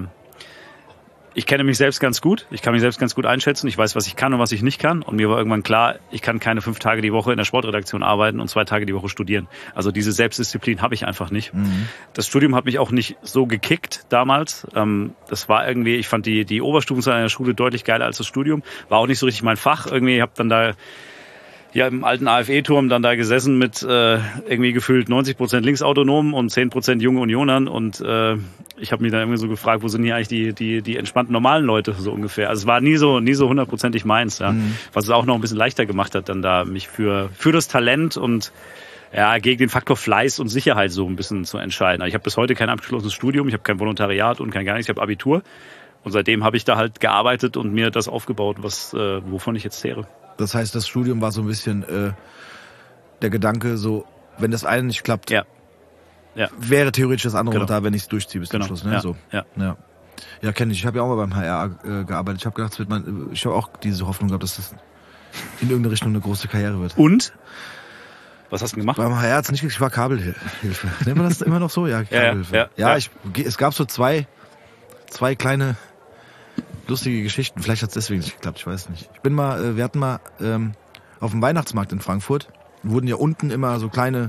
ich kenne mich selbst ganz gut. Ich kann mich selbst ganz gut einschätzen. Ich weiß, was ich kann und was ich nicht kann. Und mir war irgendwann klar, ich kann keine 5 Tage die Woche in der Sportredaktion arbeiten und 2 Tage die Woche studieren. Also diese Selbstdisziplin habe ich einfach nicht. Das Studium hat mich auch nicht so gekickt damals. Das war irgendwie, ich fand die Oberstufenzeit in der Schule deutlich geiler als das Studium. War auch nicht so richtig mein Fach. Irgendwie habe dann da Ja, im alten AfE-Turm dann da gesessen mit irgendwie gefühlt 90% Linksautonomen und 10% junge Unionern und ich habe mich dann irgendwie so gefragt, wo sind hier eigentlich die entspannten normalen Leute so ungefähr. Also es war nie so hundertprozentig meins, ja. Was es auch noch ein bisschen leichter gemacht hat, dann da mich für das Talent und ja, gegen den Faktor Fleiß und Sicherheit so ein bisschen zu entscheiden. Also ich habe bis heute kein abgeschlossenes Studium, ich habe kein Volontariat und kein gar nichts, ich habe Abitur und seitdem habe ich da halt gearbeitet und mir das aufgebaut, wovon ich jetzt zehre. Das heißt, das Studium war so ein bisschen der Gedanke, so wenn das eine nicht klappt, wäre theoretisch das andere noch da, wenn ich es durchziehe bis zum Schluss. Ne? Ja, kenne ich. Ich habe ja auch mal beim HR gearbeitet. Ich habe gedacht, ich habe auch diese Hoffnung gehabt, dass das in irgendeine Richtung eine große Karriere wird. Und? Was hast du gemacht? Beim HR hat's nicht geklappt, ich war Kabelhilfe. Nennt man das immer noch so? Ja, Kabelhilfe. Es gab so zwei kleine lustige Geschichten. Vielleicht hat's deswegen nicht geklappt, ich weiß nicht. Wir hatten mal auf dem Weihnachtsmarkt in Frankfurt, wurden ja unten immer so kleine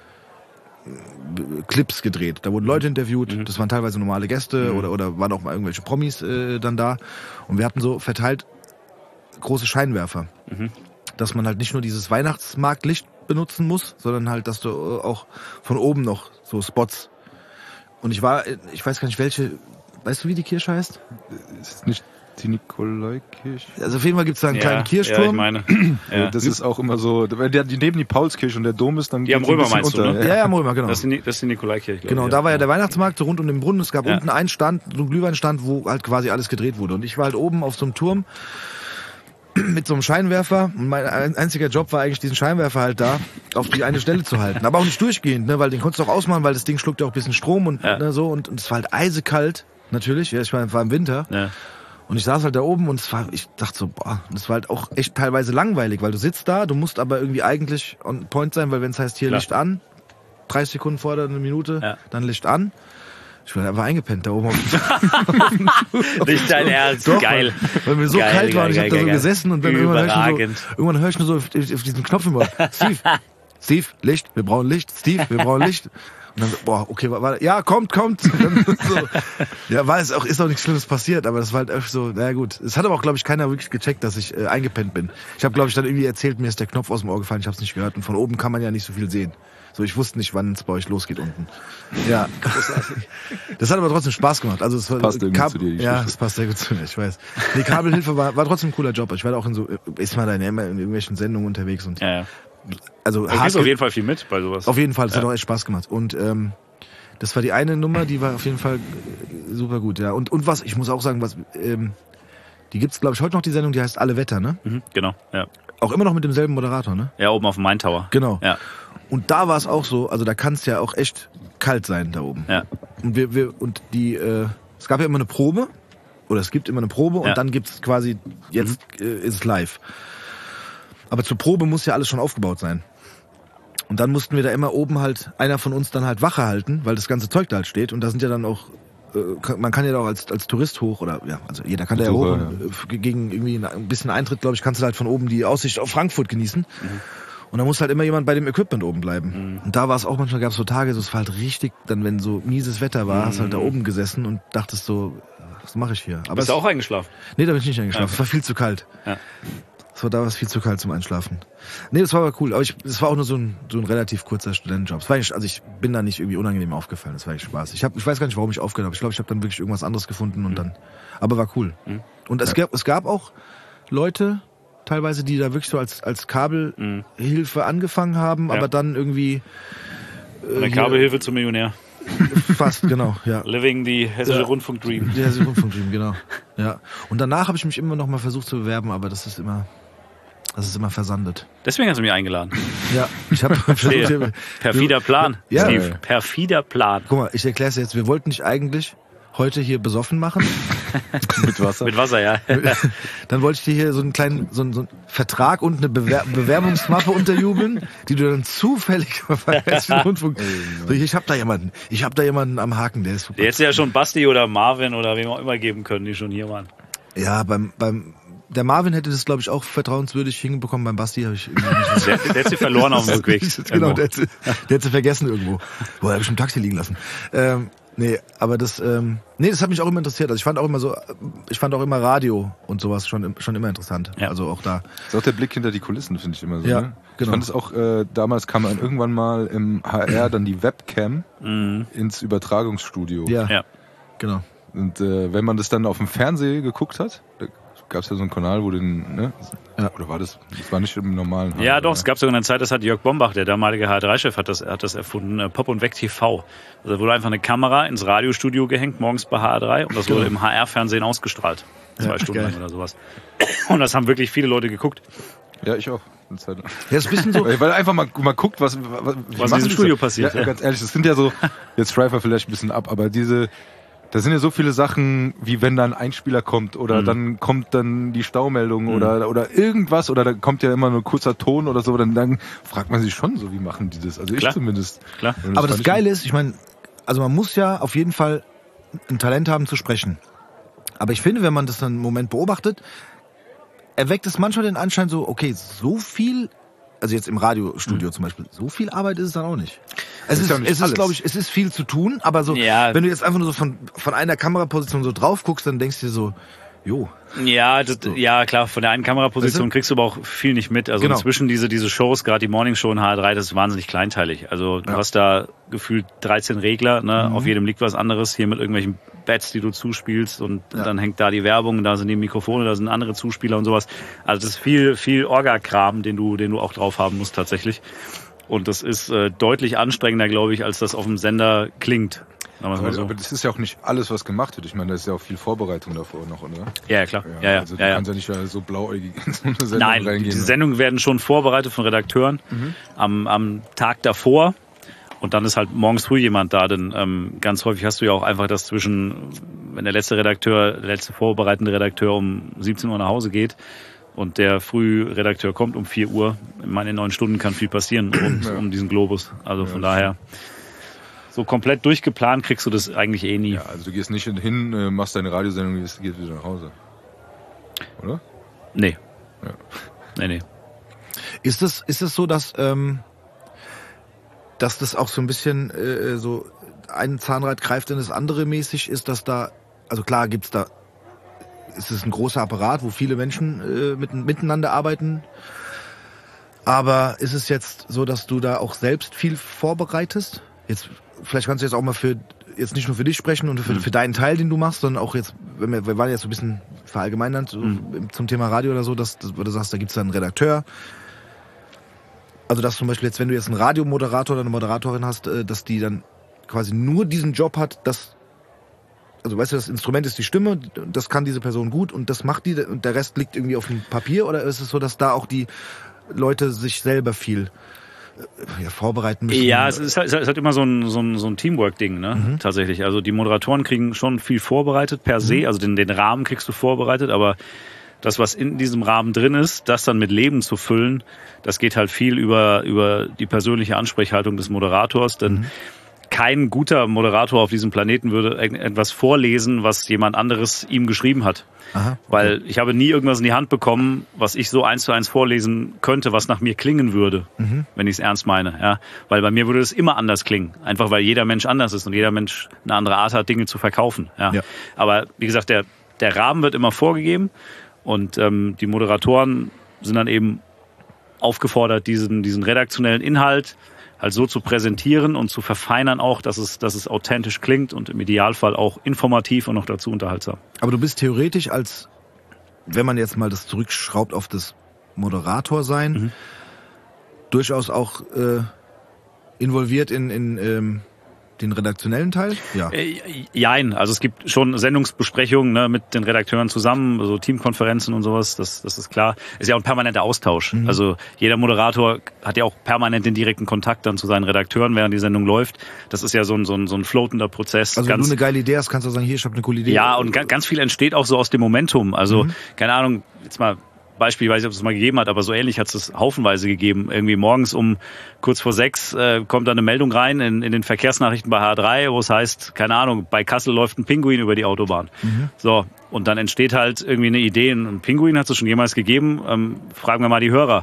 Clips gedreht. Da wurden Leute interviewt, das waren teilweise normale Gäste oder waren auch mal irgendwelche Promis dann da. Und wir hatten so verteilt große Scheinwerfer. Dass man halt nicht nur dieses Weihnachtsmarktlicht benutzen muss, sondern halt, dass du auch von oben noch so Spots. Und ich weiß gar nicht welche, weißt du, wie die Kirche heißt? Ist nicht die Nikolaikirche? Also auf jeden Fall gibt's da einen kleinen Kirchturm. Ja, ich meine. Das ist auch immer so, die neben die Paulskirche und der Dom ist dann die am Römer meinst unter, du, ne? Ja, am Römer, genau. Das ist die Nikolaikirche. Genau, da war ja der Weihnachtsmarkt so rund um den Brunnen. Es gab unten einen Stand, so einen Glühweinstand, wo halt quasi alles gedreht wurde. Und ich war halt oben auf so einem Turm mit so einem Scheinwerfer und mein einziger Job war eigentlich, diesen Scheinwerfer halt da auf die eine Stelle zu halten. Aber auch nicht durchgehend, ne, weil den konntest du auch ausmachen, weil das Ding schluckt ja auch ein bisschen Strom und ne, so. Und es war halt eisekalt, natürlich. Ja, ich war im Winter. Ja. Und ich saß halt da oben und ich dachte so, das war halt auch echt teilweise langweilig, weil du sitzt da, du musst aber irgendwie eigentlich on point sein, weil wenn es heißt, hier Licht an, 30 Sekunden vor eine Minute, dann Licht an. Ich bin einfach eingepennt da oben. Nicht dein Ernst, doch, geil. Weil mir so kalt war und ich hab da so gesessen und dann irgendwann höre ich nur so auf diesen Knopf immer. Steve, Licht, wir brauchen Licht. Steve, wir brauchen Licht. Und dann so, okay, warte, ja, kommt. Und dann so, ja, ist auch nichts Schlimmes passiert, aber das war halt echt so, naja gut. Es hat aber auch, glaube ich, keiner wirklich gecheckt, dass ich eingepennt bin. Ich habe, glaube ich, dann irgendwie erzählt, mir ist der Knopf aus dem Ohr gefallen, ich habe es nicht gehört. Und von oben kann man ja nicht so viel sehen. So, ich wusste nicht, wann es bei euch losgeht unten. Ja, das hat aber trotzdem Spaß gemacht. Also es passt irgendwie zu dir. Ja, das passt sehr gut zu mir, ich weiß. Die Kabelhilfe war trotzdem ein cooler Job. Ich war da auch immer in irgendwelchen Sendungen unterwegs und also du kriegst auf jeden Fall viel mit bei sowas. Auf jeden Fall, das hat auch echt Spaß gemacht. Und das war die eine Nummer, die war auf jeden Fall super gut, ja. Und was, ich muss auch sagen, die gibt's, glaube ich, heute noch, die Sendung, die heißt Alle Wetter, ne? Genau, ja. Auch immer noch mit demselben Moderator, ne? Ja, oben auf dem Main Tower. Genau. Ja. Und da war es auch so, also da kann es ja auch echt kalt sein da oben. Ja. Und es gab ja immer eine Probe, oder es gibt immer eine Probe und dann gibt's quasi, jetzt ist es live. Aber zur Probe muss ja alles schon aufgebaut sein. Und dann mussten wir da immer oben halt, einer von uns dann halt Wache halten, weil das ganze Zeug da halt steht. Und da sind ja dann auch, man kann ja da auch als Tourist hoch, oder ja, also jeder kann da ja hoch. Gegen irgendwie ein bisschen Eintritt, glaube ich, kannst du halt von oben die Aussicht auf Frankfurt genießen. Und da muss halt immer jemand bei dem Equipment oben bleiben. Und da war es auch, manchmal gab es so Tage, so, es war halt richtig, dann wenn so mieses Wetter war, hast halt da oben gesessen und dachtest so, was mache ich hier? Aber bist du auch eingeschlafen? Nee, da bin ich nicht eingeschlafen. Es war viel zu kalt. Ja. Da war es viel zu kalt zum Einschlafen. Nee, das war aber cool. Aber es war auch nur so ein relativ kurzer Studentenjob. Ich bin da nicht irgendwie unangenehm aufgefallen. Das war echt Spaß. Ich weiß gar nicht, warum ich aufgehört habe. Ich glaube, ich habe dann wirklich irgendwas anderes gefunden und dann. Aber war cool. Und es gab auch Leute, teilweise, die da wirklich so als Kabelhilfe angefangen haben, aber dann irgendwie. Eine Kabelhilfe zum Millionär. Fast, genau, ja. Living die Hessische Rundfunk Dream. Die Hessische Rundfunk Dream, genau. Ja. Und danach habe ich mich immer noch mal versucht zu bewerben, aber das ist immer versandet. Deswegen hast du mich eingeladen. Ja, ich habe versucht. Perfider Plan, ja. Steve. Perfider Plan. Guck mal, ich erkläre es jetzt. Wir wollten dich eigentlich heute hier besoffen machen. Mit Wasser. Mit Wasser, ja. Dann wollte ich dir hier so einen kleinen so einen Vertrag und eine Bewerbungsmappe unterjubeln, die du dann zufällig beim Hessischen Rundfunk. So, ich habe da jemanden am Haken, der ist super. Der hätte ja schon Basti oder Marvin oder wem auch immer geben können, die schon hier waren. Ja, der Marvin hätte das, glaube ich, auch vertrauenswürdig hinbekommen. Beim Basti habe ich irgendwie nicht. Der hätte sie verloren auf dem Rückweg. Genau, der hätte sie vergessen irgendwo. Boah, habe ich im Taxi liegen lassen. Nee, aber das hat mich auch immer interessiert. Also ich fand auch immer Radio und sowas schon immer interessant. Ja. Also auch da. Das ist auch der Blick hinter die Kulissen, finde ich immer so. Ja, Ne? genau. Ich fand es auch, damals kam dann irgendwann mal im HR dann die Webcam ins Übertragungsstudio. Ja. Genau. Und wenn man das dann auf dem Fernseher geguckt hat, da gab es ja so einen Kanal, wo ne? Ja. Oder war das war nicht im normalen HR, Ja, doch, oder? es gab sogar eine Zeit, das hat Jörg Bombach, der damalige HR3-Chef, hat das erfunden, Pop und Weg TV. Also da wurde einfach eine Kamera ins Radiostudio gehängt, morgens bei HR3 und das wurde im HR-Fernsehen ausgestrahlt. 2 Stunden geil. lang oder sowas. Und das haben wirklich viele Leute geguckt. Ja, ich auch. Eine Zeit lang. Ja, ist ein bisschen so. Weil einfach mal guckt, was Was in machen diesem die Studio so? passiert, Ja, ja. ganz ehrlich, das sind ja so, jetzt schweifen wir vielleicht ein bisschen ab, aber da sind ja so viele Sachen, wie wenn da ein Einspieler kommt oder dann kommt dann die Staumeldung oder irgendwas oder da kommt ja immer nur ein kurzer Ton oder so, dann fragt man sich schon so, wie machen die das? Also ich Klar. zumindest. Klar. Und Aber das fand ich- Geile ist, ich meine, also man muss ja auf jeden Fall ein Talent haben zu sprechen. Aber ich finde, wenn man das dann einen Moment beobachtet, erweckt es manchmal den Anschein so, okay, so viel, also jetzt im Radiostudio zum Beispiel, so viel Arbeit ist es dann auch nicht. Es ist ja nicht ist alles. glaube ich, es ist viel zu tun, aber so, Ja. wenn du jetzt einfach nur so von einer Kameraposition so drauf guckst, dann denkst du dir so, jo. Ja, ja klar, von der einen Kameraposition Weißt du? kriegst du aber auch viel nicht mit. Also Genau. inzwischen diese Shows, gerade die Morning Show in HR3, das ist wahnsinnig kleinteilig. Also du hast da gefühlt 13 Regler, ne? Auf jedem liegt was anderes, hier mit irgendwelchen Bats, die du zuspielst und dann hängt da die Werbung, da sind die Mikrofone, da sind andere Zuspieler und sowas. Also das ist viel Orga-Kram, den du auch drauf haben musst tatsächlich. Und das ist deutlich anstrengender, glaube ich, als das auf dem Sender klingt. Sagen wir's mal so. Aber das ist ja auch nicht alles, was gemacht wird. Ich meine, da ist ja auch viel Vorbereitung davor noch, oder? Ja, klar. Ja. Also du kannst ja nicht so blauäugig in so eine Sendung Nein, reingehen. die Sendungen werden schon vorbereitet von Redakteuren am Tag davor. Und dann ist halt morgens früh jemand da, denn ganz häufig hast du ja auch einfach das wenn der letzte vorbereitende Redakteur um 17 Uhr nach Hause geht und der Frühredakteur kommt um 4 Uhr. In meinen 9 Stunden kann viel passieren rund um diesen Globus. Also von daher, so komplett durchgeplant kriegst du das eigentlich eh nie. Ja, also du gehst nicht hin, machst deine Radiosendung, gehst wieder nach Hause. Oder? Nee. Ja. Nee. Ist es so, dass das auch so ein bisschen so ein Zahnrad greift in das andere mäßig ist, dass da, also klar ist es ein großer Apparat, wo viele Menschen miteinander arbeiten, aber ist es jetzt so, dass du da auch selbst viel vorbereitest? Jetzt, vielleicht kannst du jetzt auch mal jetzt nicht nur für dich sprechen und für deinen Teil, den du machst, sondern auch jetzt, wir waren jetzt so ein bisschen verallgemeinert zum Thema Radio oder so, wo du sagst, da gibt's dann einen Redakteur. Also dass zum Beispiel jetzt, wenn du jetzt einen Radiomoderator oder eine Moderatorin hast, dass die dann quasi nur diesen Job hat, also weißt du, das Instrument ist die Stimme, das kann diese Person gut und das macht die und der Rest liegt irgendwie auf dem Papier, oder ist es so, dass da auch die Leute sich selber viel vorbereiten müssen? Ja, es ist halt immer so ein Teamwork-Ding, ne? Tatsächlich. Also die Moderatoren kriegen schon viel vorbereitet per se, also den Rahmen kriegst du vorbereitet, aber das, was in diesem Rahmen drin ist, das dann mit Leben zu füllen, das geht halt viel über die persönliche Ansprechhaltung des Moderators, denn kein guter Moderator auf diesem Planeten würde etwas vorlesen, was jemand anderes ihm geschrieben hat. Aha. Weil ich habe nie irgendwas in die Hand bekommen, was ich so 1:1 vorlesen könnte, was nach mir klingen würde, wenn ich es ernst meine. Ja? Weil bei mir würde es immer anders klingen. Einfach weil jeder Mensch anders ist und jeder Mensch eine andere Art hat, Dinge zu verkaufen. Ja? Ja. Aber wie gesagt, der Rahmen wird immer vorgegeben und die Moderatoren sind dann eben aufgefordert, diesen redaktionellen Inhalt halt so zu präsentieren und zu verfeinern auch, dass es authentisch klingt und im Idealfall auch informativ und noch dazu unterhaltsam. Aber du bist theoretisch wenn man jetzt mal das zurückschraubt auf das Moderator sein, durchaus auch involviert in den redaktionellen Teil? Ja. Jein, also es gibt schon Sendungsbesprechungen, ne, mit den Redakteuren zusammen, so Teamkonferenzen und sowas, das ist klar. Ist ja auch ein permanenter Austausch. Also jeder Moderator hat ja auch permanent den direkten Kontakt dann zu seinen Redakteuren, während die Sendung läuft. Das ist ja so ein floatender Prozess. Also wenn du eine geile Idee hast, kannst du sagen, hier, ich habe eine coole Idee. Ja, und ganz viel entsteht auch so aus dem Momentum. Also, keine Ahnung, jetzt mal Beispiel, ich weiß nicht, ob es mal gegeben hat, aber so ähnlich hat es haufenweise gegeben. Irgendwie morgens um kurz vor 6 kommt da eine Meldung rein in den Verkehrsnachrichten bei H3, wo es heißt, keine Ahnung, bei Kassel läuft ein Pinguin über die Autobahn. So, und dann entsteht halt irgendwie eine Idee, ein Pinguin hat es schon jemals gegeben. Fragen wir mal die Hörer.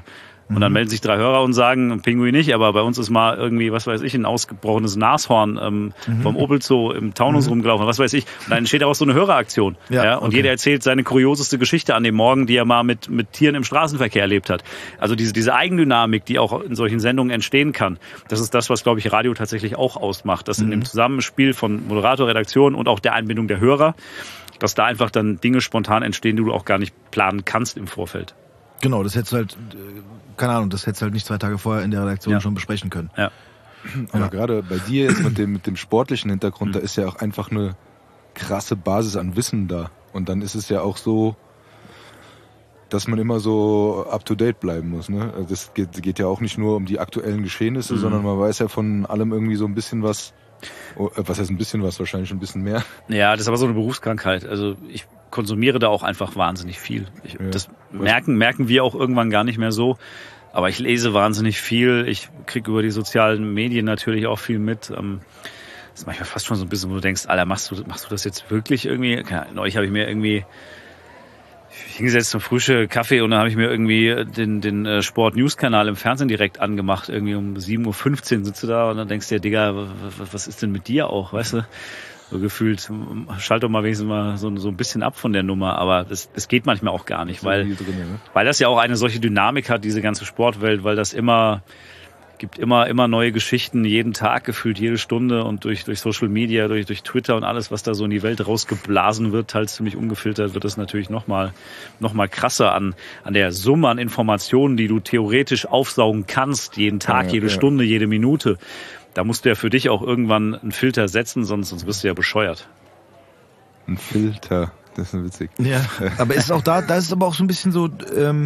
Und dann melden sich 3 Hörer und sagen, Pinguin nicht, aber bei uns ist mal irgendwie, was weiß ich, ein ausgebrochenes Nashorn vom Opel Zoo im Taunus rumgelaufen, was weiß ich. Und dann entsteht daraus so eine Höreraraktion. Ja, und jeder erzählt seine kurioseste Geschichte an dem Morgen, die er mal mit Tieren im Straßenverkehr erlebt hat. Also diese Eigendynamik, die auch in solchen Sendungen entstehen kann, das ist das, was, glaube ich, Radio tatsächlich auch ausmacht. Dass in dem Zusammenspiel von Moderator, Redaktion und auch der Einbindung der Hörer, dass da einfach dann Dinge spontan entstehen, die du auch gar nicht planen kannst im Vorfeld. Genau, das hättest du halt, keine Ahnung, das hättest du halt nicht 2 Tage vorher in der Redaktion schon besprechen können. Ja. Aber gerade bei dir jetzt mit dem sportlichen Hintergrund, da ist ja auch einfach eine krasse Basis an Wissen da. Und dann ist es ja auch so, dass man immer so up-to-date bleiben muss. Ne? Also das geht ja auch nicht nur um die aktuellen Geschehnisse, sondern man weiß ja von allem irgendwie so ein bisschen was. Was heißt ein bisschen was? Wahrscheinlich ein bisschen mehr. Ja, das ist aber so eine Berufskrankheit. Also ich konsumiere da auch einfach wahnsinnig viel. Das merken wir auch irgendwann gar nicht mehr so. Aber ich lese wahnsinnig viel. Ich kriege über die sozialen Medien natürlich auch viel mit. Das ist manchmal fast schon so ein bisschen, wo du denkst, Alter, machst du das jetzt wirklich irgendwie? Neulich habe ich mir irgendwie hingesetzt zum Frühstück, Kaffee, und dann habe ich mir irgendwie den Sport-News-Kanal im Fernsehen direkt angemacht. Irgendwie um 7:15 Uhr sitzt du da und dann denkst du dir, Digga, was ist denn mit dir auch, weißt du? So gefühlt, schalt doch mal wenigstens mal so ein bisschen ab von der Nummer, aber das geht manchmal auch gar nicht, weil das ja auch eine solche Dynamik hat, diese ganze Sportwelt, weil das gibt immer neue Geschichten, jeden Tag gefühlt, jede Stunde, und durch Social Media, durch Twitter und alles, was da so in die Welt rausgeblasen wird, halt ziemlich ungefiltert, wird das natürlich noch mal krasser an der Summe an Informationen, die du theoretisch aufsaugen kannst, jeden Tag, jede Stunde, jede Minute. Da musst du ja für dich auch irgendwann einen Filter setzen, sonst wirst du ja bescheuert. Ein Filter, das ist witzig. Ja, aber ist es auch da ist es aber auch so ein bisschen so,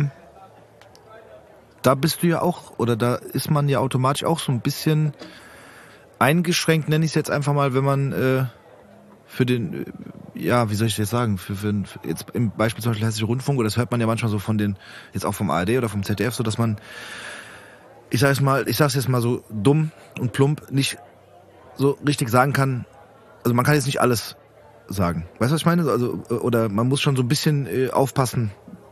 da bist du ja auch, oder da ist man ja automatisch auch so ein bisschen eingeschränkt, nenne ich es jetzt einfach mal, wenn man für den, wie soll ich das sagen, für jetzt im Beispiel zum Beispiel Hessische Rundfunk, oder das hört man ja manchmal so von den, jetzt auch vom ARD oder vom ZDF, so dass man, ich sag's jetzt mal so dumm und plump, nicht so richtig sagen kann, also man kann jetzt nicht alles sagen. Weißt du, was ich meine? Also, oder man muss schon so ein bisschen aufpassen,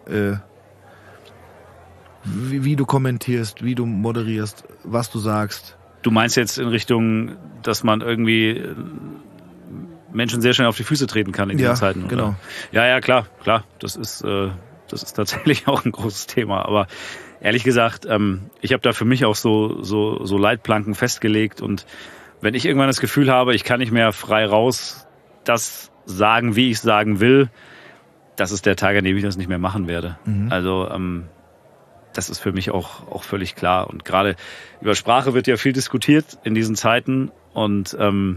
wie du kommentierst, wie du moderierst, was du sagst. Du meinst jetzt in Richtung, dass man irgendwie Menschen sehr schnell auf die Füße treten kann in diesen Zeiten, oder? Genau. Ja, klar. Das ist tatsächlich auch ein großes Thema. Aber ehrlich gesagt, ich habe da für mich auch so Leitplanken festgelegt. Und wenn ich irgendwann das Gefühl habe, ich kann nicht mehr frei raus das sagen, wie ich sagen will, das ist der Tag, an dem ich das nicht mehr machen werde. Also das ist für mich auch völlig klar. Und gerade über Sprache wird ja viel diskutiert in diesen Zeiten. Und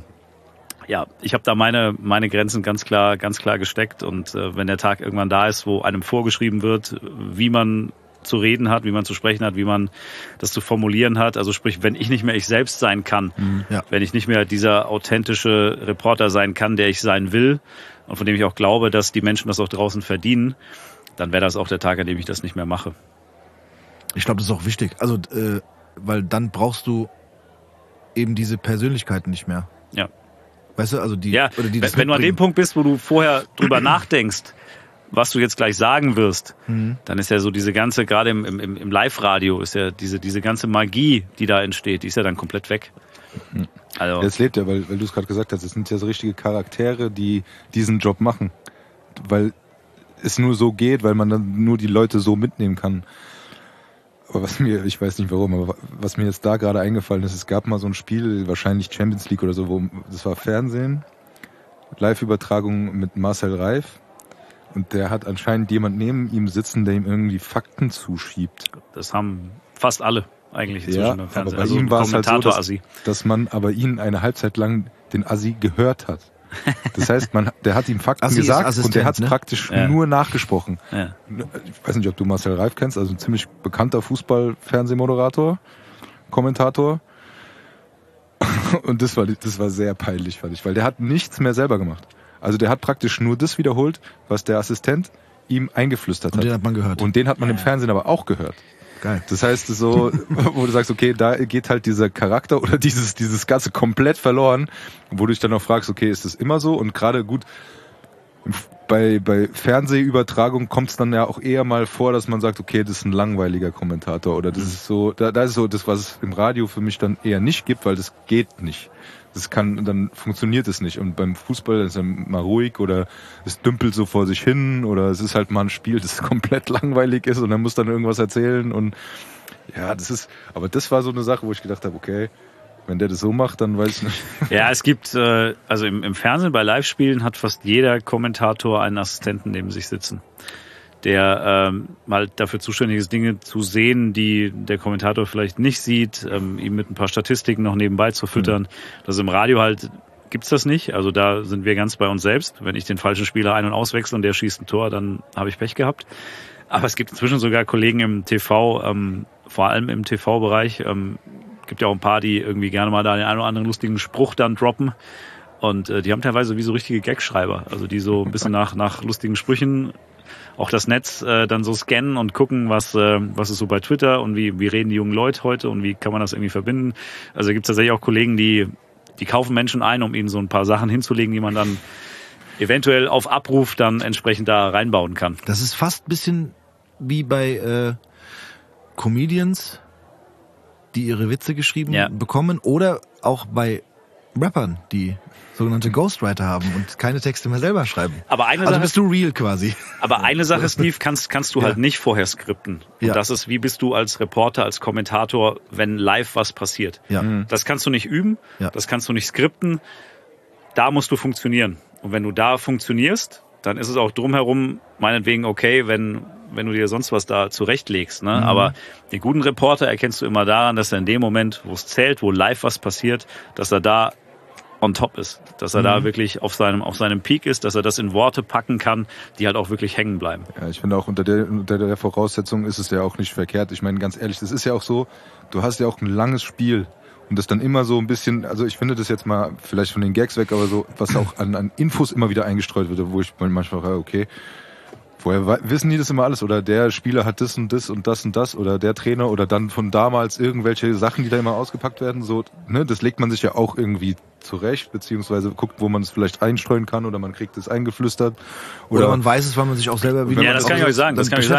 ich habe da meine Grenzen ganz klar gesteckt. Und wenn der Tag irgendwann da ist, wo einem vorgeschrieben wird, wie man zu reden hat, wie man zu sprechen hat, wie man das zu formulieren hat, also sprich, wenn ich nicht mehr ich selbst sein kann, wenn ich nicht mehr dieser authentische Reporter sein kann, der ich sein will und von dem ich auch glaube, dass die Menschen das auch draußen verdienen, dann wäre das auch der Tag, an dem ich das nicht mehr mache. Ich glaube, das ist auch wichtig. Also, weil dann brauchst du eben diese Persönlichkeiten nicht mehr. Ja. Weißt du, also die wenn du an dem Punkt bist, wo du vorher drüber nachdenkst, was du jetzt gleich sagen wirst, dann ist ja so diese ganze, gerade im Live-Radio, ist ja diese ganze Magie, die da entsteht, die ist ja dann komplett weg. Also das lebt ja, weil du es gerade gesagt hast, es sind ja so richtige Charaktere, die diesen Job machen. Weil es nur so geht, weil man dann nur die Leute so mitnehmen kann. Aber ich weiß nicht warum, aber was mir jetzt da gerade eingefallen ist, es gab mal so ein Spiel, wahrscheinlich Champions League oder so, das war Fernsehen, Live-Übertragung mit Marcel Reif. Und der hat anscheinend jemand neben ihm sitzen, der ihm irgendwie Fakten zuschiebt. Das haben fast alle eigentlich inzwischen beim Fernsehen. Aber bei ihm war es halt so, dass man aber ihn eine Halbzeit lang den Assi gehört hat. Das heißt, der hat ihm Fakten gesagt und der hat es praktisch nur nachgesprochen. Ja. Ich weiß nicht, ob du Marcel Reif kennst, also ein ziemlich bekannter Fußball-Fernsehmoderator, Kommentator. Und das war sehr peinlich, fand ich, weil der hat nichts mehr selber gemacht. Also der hat praktisch nur das wiederholt, was der Assistent ihm eingeflüstert hat. Und den hat man gehört. Und den hat man im Fernsehen aber auch gehört. Geil. Das heißt so, wo du sagst, okay, da geht halt dieser Charakter oder dieses Ganze komplett verloren, wo du dich dann auch fragst, okay, ist das immer so? Und gerade gut, bei Fernsehübertragung kommt es dann ja auch eher mal vor, dass man sagt, okay, das ist ein langweiliger Kommentator oder das ist so, da ist so das, was es im Radio für mich dann eher nicht gibt, weil das geht nicht. Dann funktioniert es nicht. Und beim Fußball ist es mal ruhig oder es dümpelt so vor sich hin oder es ist halt mal ein Spiel, das komplett langweilig ist und dann muss dann irgendwas erzählen und ja, aber das war so eine Sache, wo ich gedacht habe, okay, wenn der das so macht, dann weiß ich nicht. Ja, es gibt, also im Fernsehen bei Live-Spielen hat fast jeder Kommentator einen Assistenten neben sich sitzen, der mal dafür zuständig ist, Dinge zu sehen, die der Kommentator vielleicht nicht sieht, ihm mit ein paar Statistiken noch nebenbei zu füttern. Das im Radio halt gibt's das nicht. Also da sind wir ganz bei uns selbst. Wenn ich den falschen Spieler ein- und auswechsel und der schießt ein Tor, dann habe ich Pech gehabt. Aber es gibt inzwischen sogar Kollegen im TV, vor allem im TV-Bereich, gibt ja auch ein paar, die irgendwie gerne mal da den einen oder anderen lustigen Spruch dann droppen. Und die haben teilweise wie so richtige Gagschreiber. Also die so ein bisschen nach lustigen Sprüchen auch das Netz dann so scannen und gucken, was ist so bei Twitter und wie reden die jungen Leute heute und wie kann man das irgendwie verbinden. Also gibt es tatsächlich auch Kollegen, die kaufen Menschen ein, um ihnen so ein paar Sachen hinzulegen, die man dann eventuell auf Abruf dann entsprechend da reinbauen kann. Das ist fast ein bisschen wie bei Comedians, die ihre Witze geschrieben bekommen, oder auch bei Rappern, die sogenannte Ghostwriter haben und keine Texte mehr selber schreiben. Aber also bist du real quasi. Aber eine Sache, Steve, kannst du halt nicht vorher skripten. Und das ist, wie bist du als Reporter, als Kommentator, wenn live was passiert. Ja. Das kannst du nicht üben, das kannst du nicht skripten. Da musst du funktionieren. Und wenn du da funktionierst, dann ist es auch drumherum meinetwegen okay, wenn du dir sonst was da zurechtlegst. Ne? Aber den guten Reporter erkennst du immer daran, dass er in dem Moment, wo es zählt, wo live was passiert, dass er da on top ist. Dass er da wirklich auf seinem Peak ist, dass er das in Worte packen kann, die halt auch wirklich hängen bleiben. Ja, ich finde auch unter der Voraussetzung ist es ja auch nicht verkehrt. Ich meine, ganz ehrlich, das ist ja auch so, du hast ja auch ein langes Spiel. Und das dann immer so ein bisschen, also ich finde das jetzt mal vielleicht von den Gags weg, aber so, was auch an Infos immer wieder eingestreut wird, wo ich manchmal frage, okay, woher wissen die das immer alles? Oder der Spieler hat das und das und das und das oder der Trainer oder dann von damals irgendwelche Sachen, die da immer ausgepackt werden, so, ne, das legt man sich ja auch irgendwie zurecht, beziehungsweise guckt, wo man es vielleicht einstreuen kann oder man kriegt es eingeflüstert. Oder man weiß es, weil man sich auch selber wieder... Ja, das kann ich euch sagen.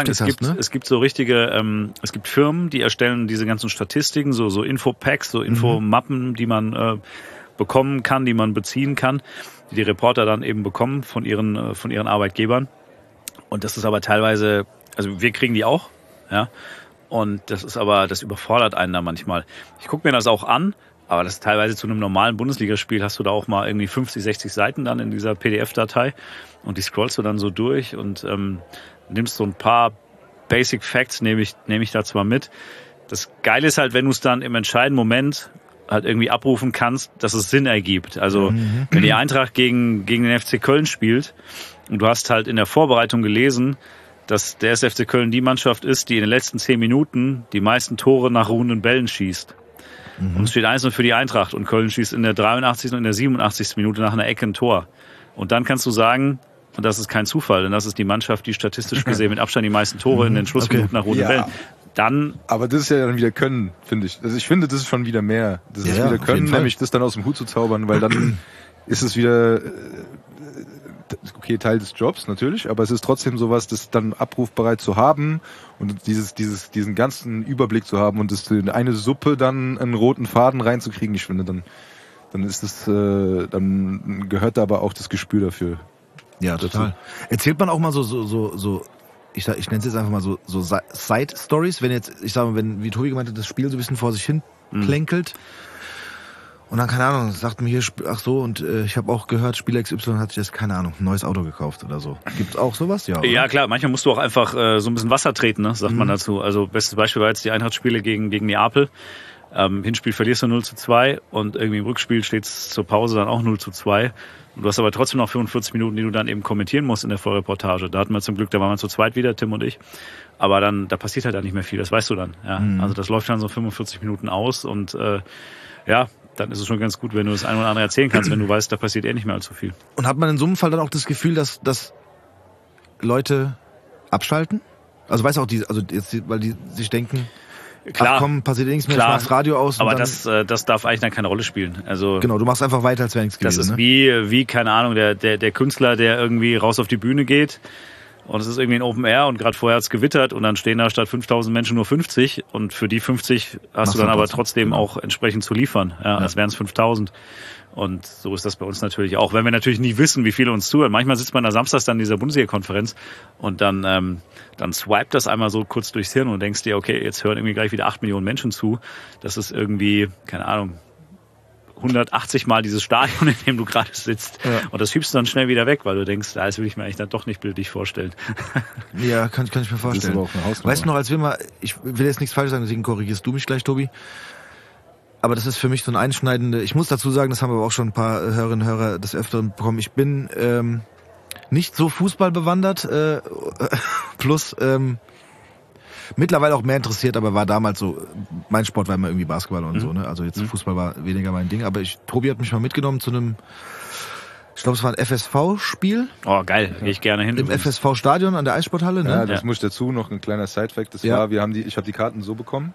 Es gibt so richtige, es gibt Firmen, die erstellen diese ganzen Statistiken, so Infopacks, so Infomappen, die man bekommen kann, die man beziehen kann, die Reporter dann eben bekommen von ihren Arbeitgebern. Und das ist aber teilweise, also wir kriegen die auch, ja. Und das überfordert einen da manchmal. Ich gucke mir das auch an, aber das ist teilweise zu einem normalen Bundesligaspiel hast du da auch mal irgendwie 50, 60 Seiten dann in dieser PDF-Datei und die scrollst du dann so durch und nimmst so ein paar Basic Facts, nehme ich da zwar mit. Das Geile ist halt, wenn du es dann im entscheidenden Moment halt irgendwie abrufen kannst, dass es Sinn ergibt. Also wenn die Eintracht gegen den FC Köln spielt und du hast halt in der Vorbereitung gelesen, dass der SFC Köln die Mannschaft ist, die in den letzten 10 Minuten die meisten Tore nach ruhenden Bällen schießt. Und es steht 1-0 für die Eintracht und Köln schießt in der 83. und in der 87. Minute nach einer Ecke ein Tor. Und dann kannst du sagen, und das ist kein Zufall, denn das ist die Mannschaft, die statistisch gesehen mit Abstand die meisten Tore in den Schlussminuten nach ruhenden Bällen. Dann, aber das ist ja dann wieder Können, finde ich. Also ich finde, das ist schon wieder mehr. Das ist wieder Können, nämlich das dann aus dem Hut zu zaubern, weil dann ist es wieder, okay, Teil des Jobs natürlich, aber es ist trotzdem sowas, das dann abrufbereit zu haben und diesen ganzen Überblick zu haben und das in eine Suppe dann einen roten Faden reinzukriegen. Ich finde, dann ist es, dann gehört da aber auch das Gespür dafür. Ja, total. Erzählt man auch mal so ich nenne es jetzt einfach mal so Side-Stories, wenn jetzt, ich sage mal, wenn, wie Tobi gemeint hat, das Spiel so ein bisschen vor sich hin plänkelt und dann, keine Ahnung, sagt mir hier, ach so, und ich habe auch gehört, Spieler XY hat sich jetzt, keine Ahnung, ein neues Auto gekauft oder so. Gibt's auch sowas? Ja, oder? Ja, klar, manchmal musst du auch einfach so ein bisschen Wasser treten, ne, sagt man dazu. Also bestes Beispiel war jetzt die Eintracht-Spiele gegen Neapel. Hinspiel verlierst du 0-2 und irgendwie im Rückspiel steht's zur Pause dann auch 0-2. Du hast aber trotzdem noch 45 Minuten, die du dann eben kommentieren musst in der Vollreportage. Da hatten wir zum Glück, da waren wir zu zweit wieder, Tim und ich. Aber dann, da passiert halt dann nicht mehr viel, das weißt du dann. Ja. Also das läuft dann so 45 Minuten aus und dann ist es schon ganz gut, wenn du das ein oder andere erzählen kannst, wenn du weißt, da passiert nicht mehr allzu viel. Und hat man in so einem Fall dann auch das Gefühl, dass Leute abschalten? Also weißt du auch, weil die sich denken, Klar, ach komm, passiert nichts mehr, klar, ich mach das Radio aus. Und aber dann, das darf eigentlich dann keine Rolle spielen. Also genau, du machst einfach weiter, als wäre nichts das gewesen. ist Ne? wie, keine Ahnung, der Künstler, der irgendwie raus auf die Bühne geht und es ist irgendwie ein Open Air und gerade vorher hat's gewittert und dann stehen da statt 5.000 Menschen nur 50 und für die 50 hast du dann aber trotzdem auch entsprechend zu liefern, als wären es 5.000. Und so ist das bei uns natürlich auch. Wenn wir natürlich nie wissen, wie viele uns zuhören. Manchmal sitzt man da samstags dann in dieser Bundesliga-Konferenz und dann swipet das einmal so kurz durchs Hirn und denkst dir, okay, jetzt hören irgendwie gleich wieder 8 Millionen Menschen zu. Das ist irgendwie, keine Ahnung, 180 Mal dieses Stadion, in dem du gerade sitzt. Ja. Und das schiebst du dann schnell wieder weg, weil du denkst, das will ich mir eigentlich dann doch nicht bildlich vorstellen. Ja, kann ich mir vorstellen. Weißt du noch, als wir mal, ich will jetzt nichts falsch sagen, deswegen korrigierst du mich gleich, Tobi. Aber das ist für mich so ein einschneidende, ich muss dazu sagen, das haben aber auch schon ein paar Hörerinnen und Hörer des Öfteren bekommen. Ich bin nicht so Fußball bewandert, plus mittlerweile auch mehr interessiert, aber war damals so, mein Sport war immer irgendwie Basketball und so, ne? Also jetzt Fußball war weniger mein Ding, aber Tobi hat mich mal mitgenommen zu einem, ich glaube es war ein FSV-Spiel. Oh geil, gehe ich gerne hin. Im FSV-Stadion an der Eissporthalle, ne? Ja, das muss ich dazu, noch ein kleiner Side-Fact, das war, ich habe die Karten so bekommen.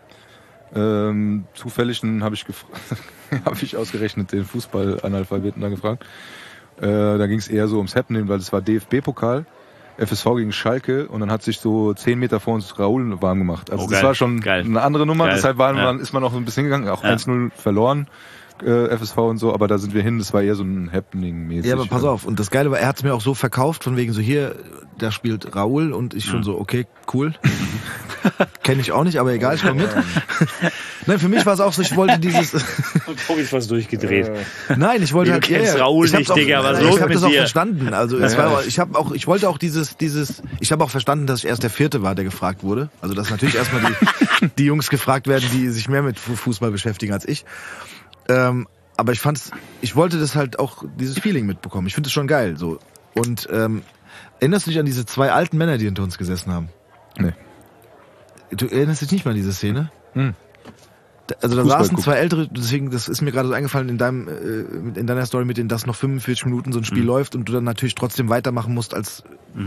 Zufällig habe ich ausgerechnet den Fußball-Analphabeten da gefragt. Da ging es eher so ums Happening, weil es war DFB-Pokal, FSV gegen Schalke und dann hat sich so 10 Meter vor uns Raoul warm gemacht. Also das war schon eine andere Nummer, deshalb ist man noch so ein bisschen hingegangen, auch 1-0 verloren. FSV und so, aber da sind wir hin, das war eher so ein Happening-mäßig. Ja, aber pass auf, und das Geile war, er hat es mir auch so verkauft, von wegen so, hier, da spielt Raoul und ich schon so, okay, cool. Kenne ich auch nicht, aber egal, ich komme mit. Nein, für mich war es auch so, ich wollte dieses... Und Tobi ist was durchgedreht. Nein, ich wollte Du kennst Raoul nicht, Digga, aber so ich habe mit das auch dir. verstanden. Also es war, ich wollte auch ich habe auch verstanden, dass ich erst der Vierte war, der gefragt wurde. Also dass natürlich erstmal die Jungs gefragt werden, die sich mehr mit Fußball beschäftigen als ich. Aber ich wollte das halt auch, dieses Feeling mitbekommen. Ich finde es schon geil, so. Und, erinnerst du dich an diese 2 alten Männer, die hinter uns gesessen haben? Nee. Du erinnerst dich nicht mal an diese Szene? Also da saßen 2 ältere, deswegen, das ist mir gerade so eingefallen in deiner Story, mit denen das noch 45 Minuten so ein Spiel läuft und du dann natürlich trotzdem weitermachen musst als,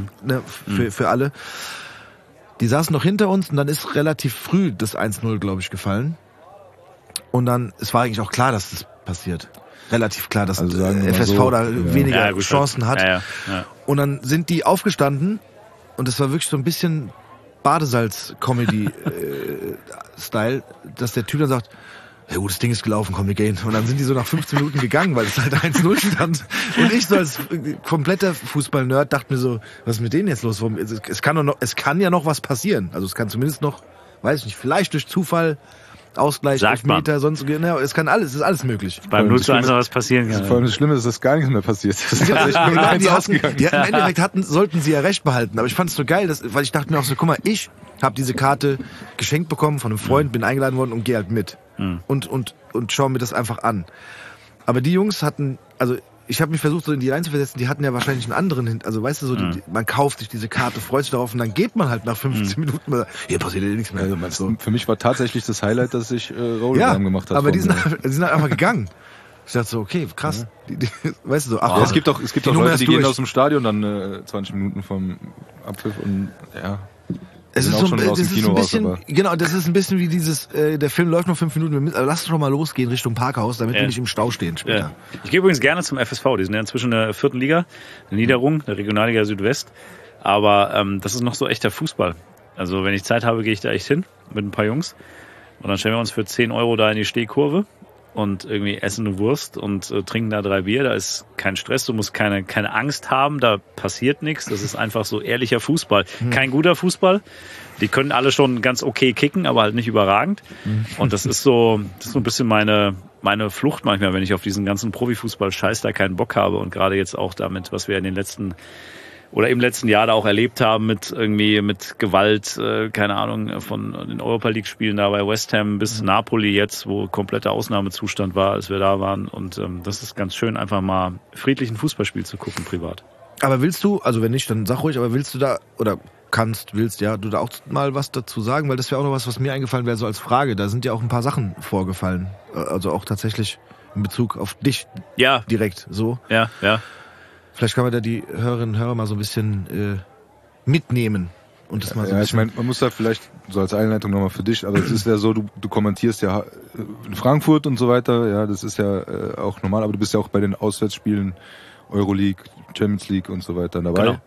für alle. Die saßen noch hinter uns und dann ist relativ früh das 1-0, glaube ich, gefallen. Und dann, es war eigentlich auch klar, dass das passiert. Relativ klar, dass FSV so, da weniger Chancen hat. Ja. Und dann sind die aufgestanden und es war wirklich so ein bisschen Badesalz-Comedy-Style, dass der Typ dann sagt, ja gut, das Ding ist gelaufen, komm, wir gehen. Und dann sind die so nach 15 Minuten gegangen, weil es halt 1-0 stand. Und ich so als kompletter Fußball-Nerd dachte mir so, was ist mit denen jetzt los? Es kann ja noch was passieren. Also es kann zumindest noch, weiß ich nicht, vielleicht durch Zufall Ausgleich, Elfmeter, sonst, es ist alles möglich. Beim 0:1 noch was passieren kann. Vor allem das Schlimme ist, dass gar nichts mehr passiert. Im Endeffekt sollten sie ja recht behalten, aber ich fand es so geil, weil ich dachte mir auch so, guck mal, ich habe diese Karte geschenkt bekommen von einem Freund, bin eingeladen worden und gehe halt mit. Und schaue mir das einfach an. Aber die Jungs hatten, also ich habe mich versucht, so in die reinzuversetzen, die hatten ja wahrscheinlich einen anderen, also weißt du, so man kauft sich diese Karte, freut sich darauf und dann geht man halt nach 15 Minuten, hier passiert ja nichts mehr. Also, für mich war tatsächlich das Highlight, dass ich Rollwarm gemacht habe. Aber die sind halt einfach gegangen. Ich dachte so, okay, krass. Weißt du so, ach, es gibt auch Leute, die gehen aus dem Stadion dann 20 Minuten vom Abpfiff und es ist so, das ist ein bisschen, genau, das ist ein bisschen wie dieses, der Film läuft noch 5 Minuten, aber lass doch mal losgehen Richtung Parkhaus, damit wir nicht im Stau stehen später. Ja. Ich gehe übrigens gerne zum FSV, die sind ja inzwischen in der 4. Liga, der Niederung, der Regionalliga Südwest, aber das ist noch so echter Fußball. Also wenn ich Zeit habe, gehe ich da echt hin mit ein paar Jungs und dann stellen wir uns für 10 € da in die Stehkurve und irgendwie essen eine Wurst und trinken da 3 Bier. Da ist kein Stress, du musst keine Angst haben, da passiert nichts. Das ist einfach so ehrlicher Fußball. Kein guter Fußball. Die können alle schon ganz okay kicken, aber halt nicht überragend. Und das ist so ein bisschen meine Flucht manchmal, wenn ich auf diesen ganzen Profifußball-Scheiß da keinen Bock habe. Und gerade jetzt auch damit, was wir in den letzten im letzten Jahr da auch erlebt haben mit Gewalt, keine Ahnung, von den Europa League Spielen da bei West Ham bis Napoli jetzt, wo kompletter Ausnahmezustand war, als wir da waren. Und das ist ganz schön, einfach mal friedlichen Fußballspiel zu gucken, privat. Aber willst du, also wenn nicht, dann sag ruhig, aber willst du da, oder willst du da auch mal was dazu sagen? Weil das wäre auch noch was mir eingefallen wäre, so als Frage. Da sind ja auch ein paar Sachen vorgefallen. Also auch tatsächlich in Bezug auf dich direkt so. Ja. Vielleicht kann man da die Hörerinnen und Hörer mal so ein bisschen mitnehmen. und das mal so. Ja, ich meine, man muss da vielleicht so als Einleitung nochmal für dich, aber es ist ja so, du kommentierst ja in Frankfurt und so weiter, ja, das ist ja auch normal, aber du bist ja auch bei den Auswärtsspielen Euroleague, Champions League und so weiter dabei. Genau.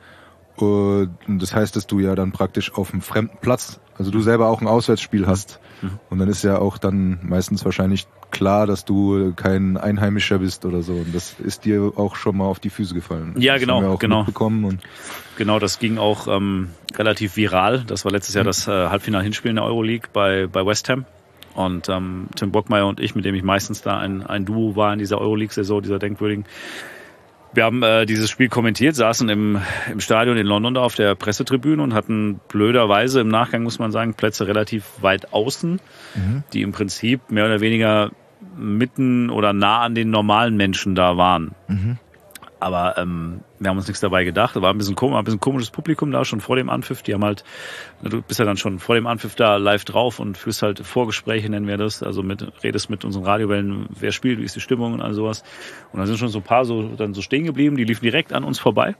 Und das heißt, dass du ja dann praktisch auf einem fremden Platz, also du selber auch ein Auswärtsspiel hast. Und dann ist ja auch dann meistens wahrscheinlich klar, dass du kein Einheimischer bist oder so. Und das ist dir auch schon mal auf die Füße gefallen. Ja, das haben wir auch genau. mitbekommen und Genau, das ging auch relativ viral. Das war letztes Jahr das Halbfinal-Hinspiel in der Euroleague bei West Ham. Und Tim Bockmeier und ich, mit dem ich meistens da ein Duo war in dieser Euroleague-Saison, dieser denkwürdigen. Wir haben dieses Spiel kommentiert, saßen im Stadion in London da auf der Pressetribüne und hatten blöderweise im Nachgang, muss man sagen, Plätze relativ weit außen, die im Prinzip mehr oder weniger mitten oder nah an den normalen Menschen da waren. Aber wir haben uns nichts dabei gedacht. Da war ein bisschen komisches Publikum da, schon vor dem Anpfiff. Die haben halt, du bist ja dann schon vor dem Anpfiff da live drauf und führst halt Vorgespräche, nennen wir das. Also redest mit unseren Radiowellen, wer spielt, wie ist die Stimmung und all sowas. Und da sind schon so ein paar dann so stehen geblieben. Die liefen direkt an uns vorbei,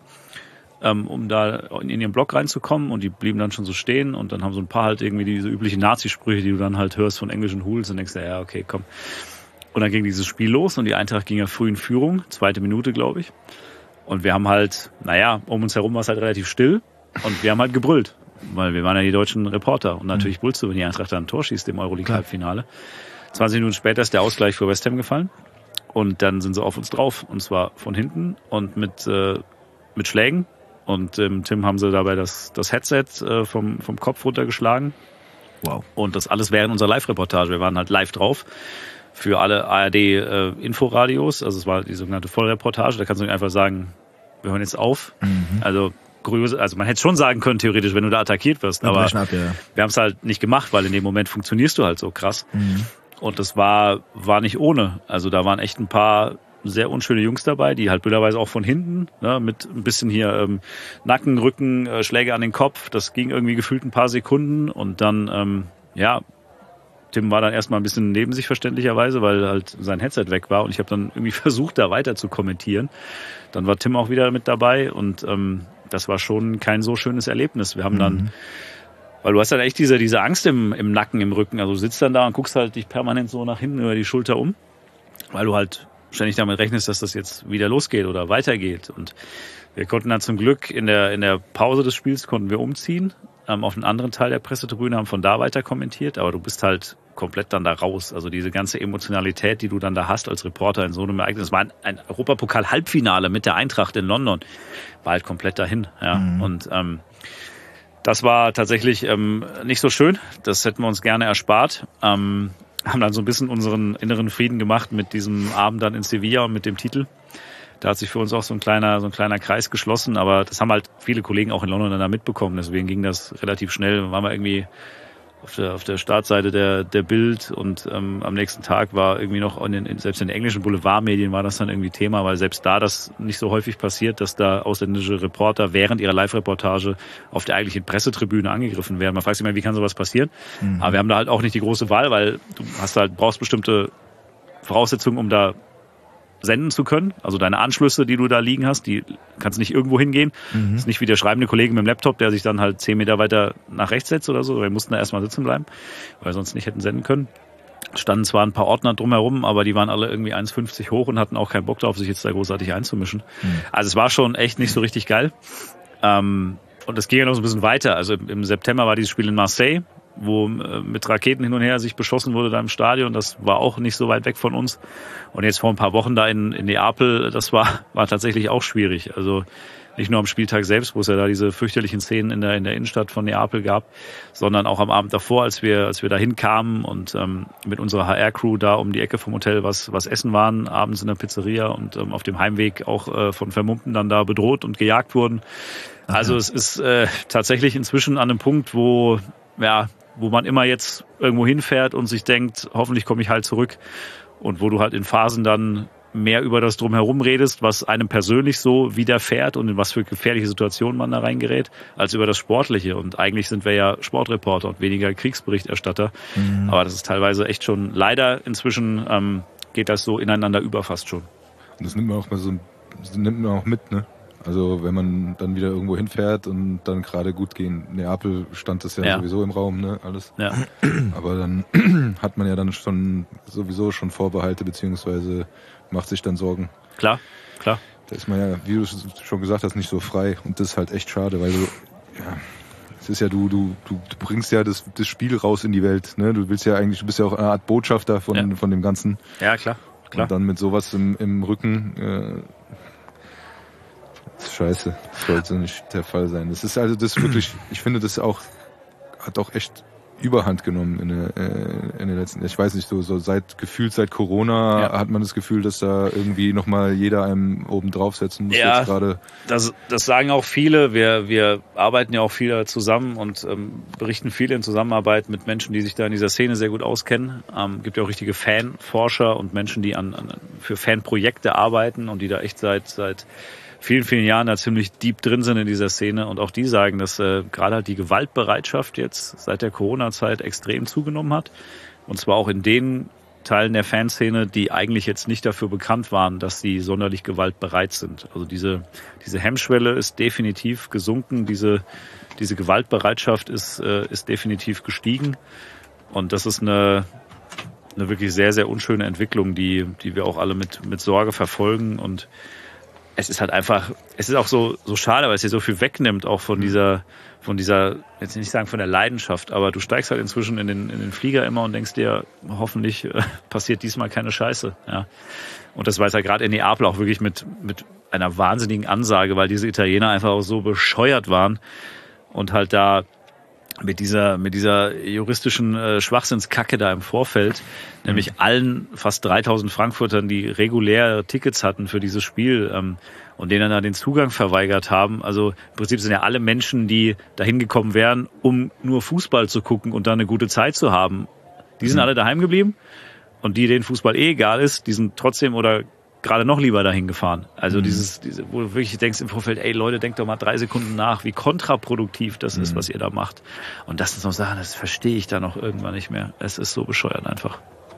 um da in ihren Block reinzukommen. Und die blieben dann schon so stehen. Und dann haben so ein paar halt irgendwie diese üblichen Nazi-Sprüche, die du dann halt hörst von englischen Hools und denkst, ja, okay, komm. Und dann ging dieses Spiel los und die Eintracht ging ja früh in Führung, 2. Minute, glaube ich. Und wir haben halt, um uns herum war es halt relativ still und wir haben halt gebrüllt, weil wir waren ja die deutschen Reporter. Und natürlich brüllst du, wenn die Eintracht da ein Tor schießt im Euroleague-Halbfinale. 20 Minuten später ist der Ausgleich für West Ham gefallen und dann sind sie auf uns drauf. Und zwar von hinten und mit Schlägen. Und Tim haben sie dabei das Headset vom Kopf runtergeschlagen. Wow. Und das alles während unserer Live-Reportage. Wir waren halt live drauf. Für alle ARD-Inforadios, also es war die sogenannte Vollreportage, da kannst du nicht einfach sagen, wir hören jetzt auf. Also man hätte schon sagen können, theoretisch, wenn du da attackiert wirst, aber wir haben es halt nicht gemacht, weil in dem Moment funktionierst du halt so krass. Und das war nicht ohne. Also da waren echt ein paar sehr unschöne Jungs dabei, die halt blöderweise auch von hinten, ne, mit ein bisschen hier Nacken, Rücken, Schläge an den Kopf, das ging irgendwie gefühlt ein paar Sekunden und dann, Tim war dann erstmal ein bisschen neben sich verständlicherweise, weil halt sein Headset weg war und ich habe dann irgendwie versucht, da weiter zu kommentieren. Dann war Tim auch wieder mit dabei und das war schon kein so schönes Erlebnis. Wir haben dann, weil du hast dann echt diese Angst im Nacken, im Rücken, also du sitzt dann da und guckst halt dich permanent so nach hinten über die Schulter um, weil du halt ständig damit rechnest, dass das jetzt wieder losgeht oder weitergeht. Und wir konnten dann zum Glück in der Pause des Spiels konnten wir umziehen auf einen anderen Teil der Pressetribüne, haben von da weiter kommentiert, aber du bist halt komplett dann da raus. Also diese ganze Emotionalität, die du dann da hast als Reporter in so einem Ereignis, es war ein Europapokal-Halbfinale mit der Eintracht in London, war halt komplett dahin. Ja. Und das war tatsächlich nicht so schön, das hätten wir uns gerne erspart. Haben dann so ein bisschen unseren inneren Frieden gemacht mit diesem Abend dann in Sevilla und mit dem Titel. Da hat sich für uns auch so ein kleiner Kreis geschlossen, aber das haben halt viele Kollegen auch in London dann da mitbekommen. Deswegen ging das relativ schnell. Waren wir irgendwie auf der Startseite der Bild und am nächsten Tag war irgendwie noch selbst in den englischen Boulevardmedien war das dann irgendwie Thema, weil selbst da das nicht so häufig passiert, dass da ausländische Reporter während ihrer Live-Reportage auf der eigentlichen Pressetribüne angegriffen werden. Man fragt sich immer, wie kann sowas passieren? Aber wir haben da halt auch nicht die große Wahl, weil du brauchst bestimmte Voraussetzungen, um da senden zu können. Also deine Anschlüsse, die du da liegen hast, die kannst nicht irgendwo hingehen. Das ist nicht wie der schreibende Kollege mit dem Laptop, der sich dann halt 10 Meter weiter nach rechts setzt oder so. Wir mussten da erstmal sitzen bleiben, weil wir sonst nicht hätten senden können. Standen zwar ein paar Ordner drumherum, aber die waren alle irgendwie 1,50 hoch und hatten auch keinen Bock drauf, sich jetzt da großartig einzumischen. Also es war schon echt nicht so richtig geil. Und es ging ja noch so ein bisschen weiter. Also im September war dieses Spiel in Marseille, wo mit Raketen hin und her sich beschossen wurde da im Stadion. Das war auch nicht so weit weg von uns. Und jetzt vor ein paar Wochen da in Neapel, das war tatsächlich auch schwierig. Also nicht nur am Spieltag selbst, wo es ja da diese fürchterlichen Szenen in der Innenstadt von Neapel gab, sondern auch am Abend davor, als wir da hinkamen und mit unserer HR-Crew da um die Ecke vom Hotel was essen waren, abends in der Pizzeria und auf dem Heimweg auch von Vermummten dann da bedroht und gejagt wurden. Also es ist tatsächlich inzwischen an einem Punkt, wo man immer jetzt irgendwo hinfährt und sich denkt, hoffentlich komme ich halt zurück. Und wo du halt in Phasen dann mehr über das Drumherum redest, was einem persönlich so widerfährt und in was für gefährliche Situationen man da reingerät, als über das Sportliche. Und eigentlich sind wir ja Sportreporter und weniger Kriegsberichterstatter. Aber das ist teilweise echt schon, leider inzwischen geht das so ineinander über fast schon. Und das nimmt man auch mit, ne? Also wenn man dann wieder irgendwo hinfährt und dann gerade gut gehen. Neapel stand das ja sowieso im Raum, ne, alles. Ja. Aber dann hat man ja dann sowieso schon Vorbehalte, beziehungsweise macht sich dann Sorgen. Klar. Da ist man ja, wie du schon gesagt hast, nicht so frei. Und das ist halt echt schade, weil es ist ja, du bringst ja das Spiel raus in die Welt, ne? Du bist ja auch eine Art Botschafter von dem Ganzen. Ja, klar. Und dann mit sowas im Rücken, ist scheiße. Das sollte nicht der Fall sein. Das ist wirklich, ich finde, das hat auch echt Überhand genommen in den letzten, ich weiß nicht, so seit Corona hat man das Gefühl, dass da irgendwie nochmal jeder einem oben draufsetzen muss. Ja, jetzt gerade. Das sagen auch viele. Wir arbeiten ja auch viel zusammen und berichten viel in Zusammenarbeit mit Menschen, die sich da in dieser Szene sehr gut auskennen. Gibt ja auch richtige Fanforscher und Menschen, die für Fanprojekte arbeiten und die da echt seit vielen, vielen Jahren da ziemlich deep drin sind in dieser Szene. Und auch die sagen, dass gerade halt die Gewaltbereitschaft jetzt seit der Corona-Zeit extrem zugenommen hat. Und zwar auch in den Teilen der Fanszene, die eigentlich jetzt nicht dafür bekannt waren, dass sie sonderlich gewaltbereit sind. Also diese Hemmschwelle ist definitiv gesunken. Diese Gewaltbereitschaft ist definitiv gestiegen. Und das ist eine wirklich sehr, sehr unschöne Entwicklung, die wir auch alle mit Sorge verfolgen. Und es ist halt einfach, es ist auch so schade, weil es dir so viel wegnimmt, auch von dieser, jetzt nicht sagen von der Leidenschaft, aber du steigst halt inzwischen in den Flieger immer und denkst dir, hoffentlich passiert diesmal keine Scheiße. Ja. Und das war jetzt halt gerade in Neapel auch wirklich mit einer wahnsinnigen Ansage, weil diese Italiener einfach auch so bescheuert waren und halt da mit dieser juristischen Schwachsinnskacke da im Vorfeld, nämlich allen fast 3000 Frankfurtern, die regulär Tickets hatten für dieses Spiel und denen dann den Zugang verweigert haben. Also im Prinzip sind ja alle Menschen, die dahin gekommen wären, um nur Fußball zu gucken und dann eine gute Zeit zu haben, die sind alle daheim geblieben und denen Fußball egal ist, die sind trotzdem oder gerade noch lieber dahin gefahren. Also wo du wirklich denkst im Vorfeld, ey Leute, denkt doch mal 3 Sekunden nach, wie kontraproduktiv das ist, was ihr da macht. Und das sind so Sachen, das verstehe ich dann auch irgendwann nicht mehr. Es ist so bescheuert einfach.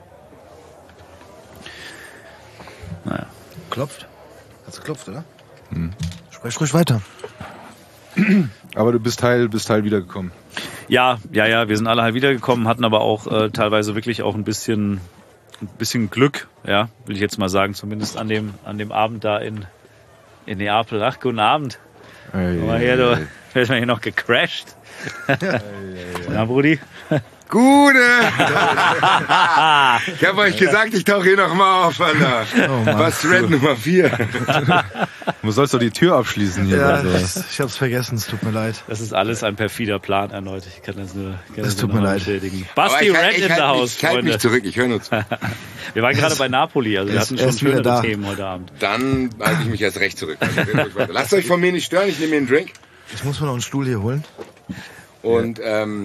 Naja. Klopft? Hat's geklopft, oder? Sprech ruhig weiter. Aber du bist heil wiedergekommen. Ja, wir sind alle halt wiedergekommen, hatten aber auch teilweise wirklich auch ein bisschen Glück, ja, will ich jetzt mal sagen, zumindest an dem Abend da in Neapel. Ach, guten Abend. Du wirst mal hier noch gecrashed. Na, Brudi? Gute! Ich habe euch gesagt, ich tauche hier nochmal auf, Alter. Was Red Nummer 4. Du sollst doch die Tür abschließen hier. Ja, ich hab's vergessen, es tut mir leid. Das ist alles ein perfider Plan erneut. Ich kann das nur tut mir leid. bestätigen. Basti Red in der Haus, Ich halte mich zurück, ich höre nur zu. Wir waren gerade bei Napoli, also wir hatten schon schönere Themen heute Abend. Dann halte ich mich erst recht zurück. Also, lasst euch von mir nicht stören, ich nehme mir einen Drink. Ich muss mir noch einen Stuhl hier holen. Und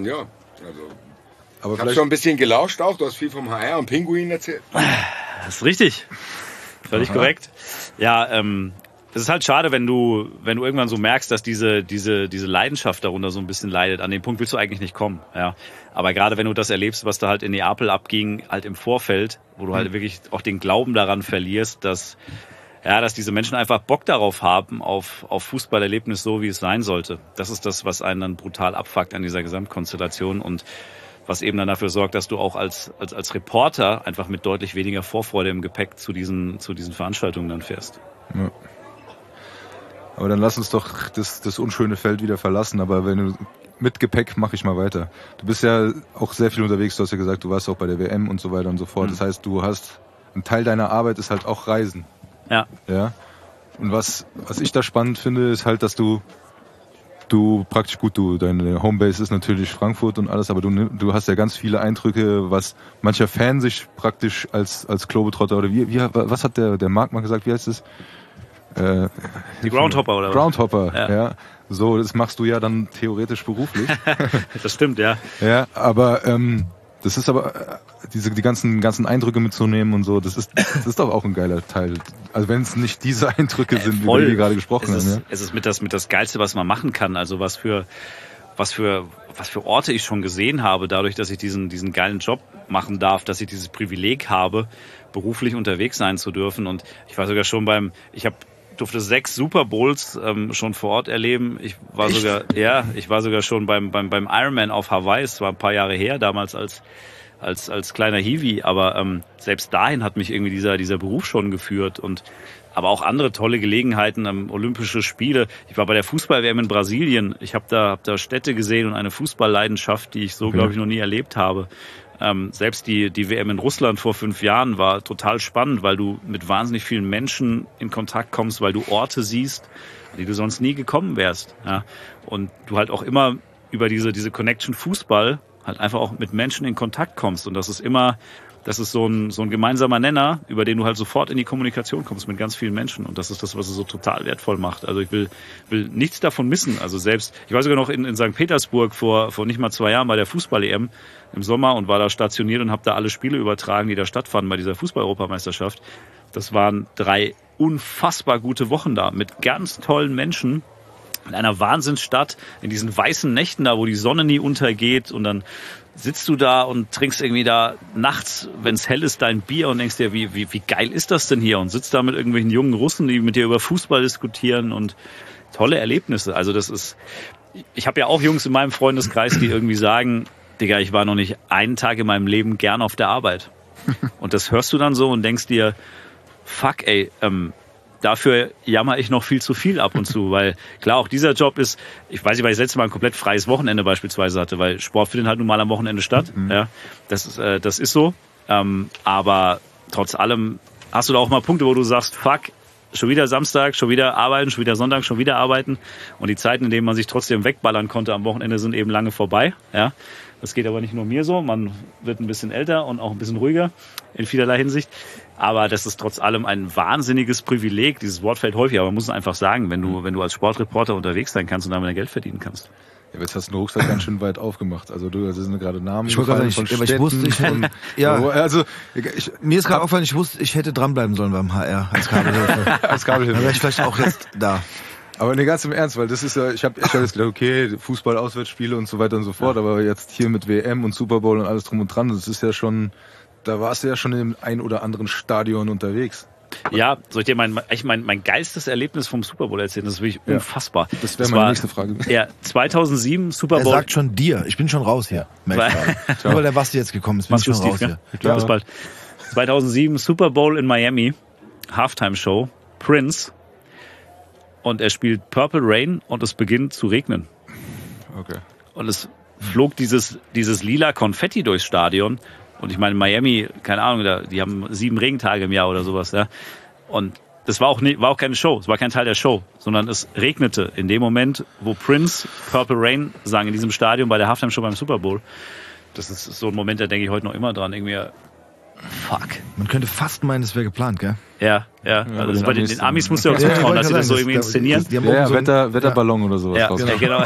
aber ich habe schon ein bisschen gelauscht auch. Du hast viel vom HR und Pinguin erzählt. Das ist richtig. Völlig korrekt. Ja, es ist halt schade, wenn du irgendwann so merkst, dass diese Leidenschaft darunter so ein bisschen leidet. An den Punkt willst du eigentlich nicht kommen. Ja. Aber gerade wenn du das erlebst, was da halt in Neapel abging, halt im Vorfeld, wo du halt wirklich auch den Glauben daran verlierst, dass diese Menschen einfach Bock darauf haben, auf Fußballerlebnis so, wie es sein sollte. Das ist das, was einen dann brutal abfuckt an dieser Gesamtkonstellation und was eben dann dafür sorgt, dass du auch als Reporter einfach mit deutlich weniger Vorfreude im Gepäck zu diesen Veranstaltungen dann fährst. Ja. Aber dann lass uns doch das unschöne Feld wieder verlassen. Aber wenn du mit Gepäck, mache ich mal weiter. Du bist ja auch sehr viel unterwegs. Du hast ja gesagt, du warst auch bei der WM und so weiter und so fort. Das heißt, du hast ein Teil deiner Arbeit ist halt auch Reisen. Ja. Ja. Und was ich da spannend finde, ist halt, dass du praktisch deine Homebase ist natürlich Frankfurt und alles, aber du hast ja ganz viele Eindrücke, was mancher Fan sich praktisch als Globetrotter oder was hat der Marc mal gesagt, wie heißt es? Die Groundhopper oder was? Groundhopper, ja. So, das machst du ja dann theoretisch beruflich. Das stimmt, ja. Ja, aber das ist aber die ganzen Eindrücke mitzunehmen und so, das ist doch auch ein geiler Teil. Also wenn es nicht diese Eindrücke sind, über die wir gerade gesprochen haben. Ja? Es ist mit das Geilste, was man machen kann. Also was für Orte ich schon gesehen habe, dadurch, dass ich diesen geilen Job machen darf, dass ich dieses Privileg habe, beruflich unterwegs sein zu dürfen. Und ich war sogar schon durfte 6 Super Bowls schon vor Ort erleben. Ich war sogar schon beim Ironman auf Hawaii. Es war ein paar Jahre her, damals als kleiner Hiwi. Aber selbst dahin hat mich irgendwie dieser Beruf schon geführt. Aber auch andere tolle Gelegenheiten, Olympische Spiele. Ich war bei der Fußball-WM in Brasilien. Ich habe da Städte gesehen und eine Fußballleidenschaft, die ich so, glaube ich, noch nie erlebt habe. Selbst die WM in Russland vor 5 Jahren war total spannend, weil du mit wahnsinnig vielen Menschen in Kontakt kommst, weil du Orte siehst, die du sonst nie gekommen wärst. Ja? Und du halt auch immer über diese Connection Fußball halt einfach auch mit Menschen in Kontakt kommst. Und das ist so ein gemeinsamer Nenner, über den du halt sofort in die Kommunikation kommst mit ganz vielen Menschen. Und das ist das, was es so total wertvoll macht. Also ich will nichts davon missen. Also selbst, ich war sogar noch in St. Petersburg vor nicht mal 2 Jahren bei der Fußball-EM im Sommer und war da stationiert und habe da alle Spiele übertragen, die da stattfanden bei dieser Fußball-Europameisterschaft. Das waren 3 unfassbar gute Wochen da mit ganz tollen Menschen. In einer Wahnsinnsstadt, in diesen weißen Nächten da, wo die Sonne nie untergeht und dann sitzt du da und trinkst irgendwie da nachts, wenn es hell ist, dein Bier und denkst dir, wie geil ist das denn hier? Und sitzt da mit irgendwelchen jungen Russen, die mit dir über Fußball diskutieren und tolle Erlebnisse. Also ich habe ja auch Jungs in meinem Freundeskreis, die irgendwie sagen, Digga, ich war noch nicht einen Tag in meinem Leben gern auf der Arbeit. Und das hörst du dann so und denkst dir, fuck ey, dafür jammer ich noch viel zu viel ab und zu, weil klar, auch dieser Job ist, ich weiß nicht, weil ich das letzte Mal ein komplett freies Wochenende beispielsweise hatte, weil Sport findet halt nun mal am Wochenende statt. Ja, das ist so. Aber trotz allem hast du da auch mal Punkte, wo du sagst, fuck, schon wieder Samstag, schon wieder arbeiten, schon wieder Sonntag, schon wieder arbeiten. Und die Zeiten, in denen man sich trotzdem wegballern konnte am Wochenende, sind eben lange vorbei. Ja, das geht aber nicht nur mir so. Man wird ein bisschen älter und auch ein bisschen ruhiger in vielerlei Hinsicht. Aber das ist trotz allem ein wahnsinniges Privileg. Dieses Wort fällt häufig, aber man muss es einfach sagen, wenn du als Sportreporter unterwegs sein kannst und damit Geld verdienen kannst. Ja, aber jetzt hast du den Rucksack ganz schön weit aufgemacht. Also das sind gerade Namen. Ich wollte gerade sagen, ich wusste, mir ist gerade aufgefallen, ich hätte dranbleiben sollen beim HR als Kabelhilfe. Als Kabelhilfe. Dann wäre ich vielleicht auch jetzt da. Aber ne, ganz im Ernst, weil das ist ja, ich hab jetzt gedacht, okay, Fußball, Auswärtsspiele und so weiter und so fort, aber jetzt hier mit WM und Super Bowl und alles drum und dran, das ist ja schon, da warst du ja schon im ein oder anderen Stadion unterwegs. Ja, soll ich dir mein geilstes Erlebnis vom Super Bowl erzählen? Das ist wirklich unfassbar. Das wäre meine nächste Frage. Ja, 2007 Super Bowl. Er sagt schon dir, ich bin schon raus hier. Nur weil der Basti jetzt gekommen ist, bin ich schon raus hier. Ich glaube, bis bald. 2007 Super Bowl in Miami, Halftime Show, Prince. Und er spielt Purple Rain und es beginnt zu regnen. Okay. Und es flog dieses lila Konfetti durchs Stadion. Und ich meine, Miami, keine Ahnung, die haben 7 Regentage im Jahr oder sowas. Ja. Und das war auch keine Show, es war kein Teil der Show, sondern es regnete in dem Moment, wo Prince Purple Rain sang in diesem Stadion bei der Halftime-Show beim Super Bowl. Das ist so ein Moment, da denke ich heute noch immer dran. Irgendwie, fuck. Man könnte fast meinen, es wäre geplant, gell? Ja. Also bei den Amis musst du ja auch zutrauen, dass sie das so irgendwie inszenieren. Die haben so Wetterballon oder sowas. Ja, genau.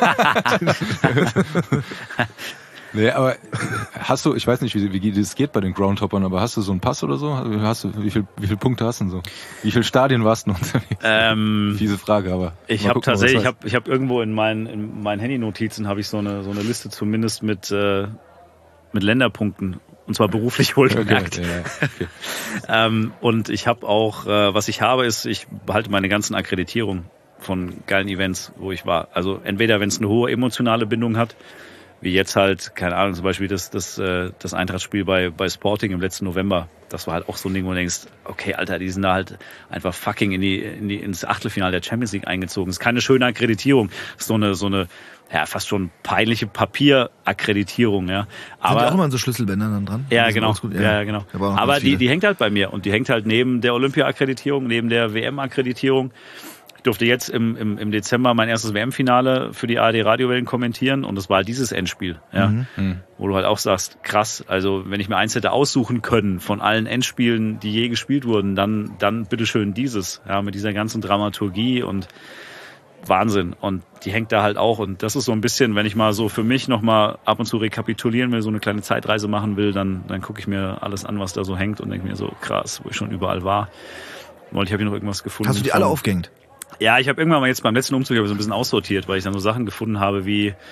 Nee, aber hast du, ich weiß nicht, wie das geht bei den Groundhoppern, aber hast du so einen Pass oder so? Wie viele Punkte hast du denn so? Wie viele Stadien warst du noch unterwegs? Fiese Frage, aber. Ich habe tatsächlich, ich habe irgendwo in meinen Handy-Notizen habe ich so eine Liste zumindest mit Länderpunkten. Und zwar beruflich wohlgemerkt. Okay. Und ich habe auch, was ich habe, ist, ich behalte meine ganzen Akkreditierungen von geilen Events, wo ich war. Also entweder, wenn es eine hohe emotionale Bindung hat, wie jetzt halt, keine Ahnung, zum Beispiel das Eintracht-Spiel bei Sporting im letzten November. Das war halt auch so ein Ding, wo du denkst, okay, Alter, die sind da halt einfach fucking ins Achtelfinale der Champions League eingezogen. Das ist keine schöne Akkreditierung. Das ist so eine ja, fast schon peinliche Papierakkreditierung, ja. Aber sind auch immer an so Schlüsselbändern dann dran? Ja, genau. Ja, genau. Aber die hängt halt bei mir und die hängt halt neben der Olympia-Akkreditierung, neben der WM-Akkreditierung. Ich durfte jetzt im Dezember mein erstes WM-Finale für die ARD-Radiowellen kommentieren und das war halt dieses Endspiel, ja. Wo du halt auch sagst, krass, also wenn ich mir eins hätte aussuchen können von allen Endspielen, die je gespielt wurden, dann bitteschön dieses, ja, mit dieser ganzen Dramaturgie und Wahnsinn. Und die hängt da halt auch. Und das ist so ein bisschen, wenn ich mal so für mich nochmal ab und zu rekapitulieren will, so eine kleine Zeitreise machen will, dann gucke ich mir alles an, was da so hängt und denke mir so, krass, wo ich schon überall war. Und ich habe hier noch irgendwas gefunden. Hast du die alle aufgehängt? Ja, ich habe irgendwann mal jetzt beim letzten Umzug so ein bisschen aussortiert, weil ich dann so Sachen gefunden habe wie,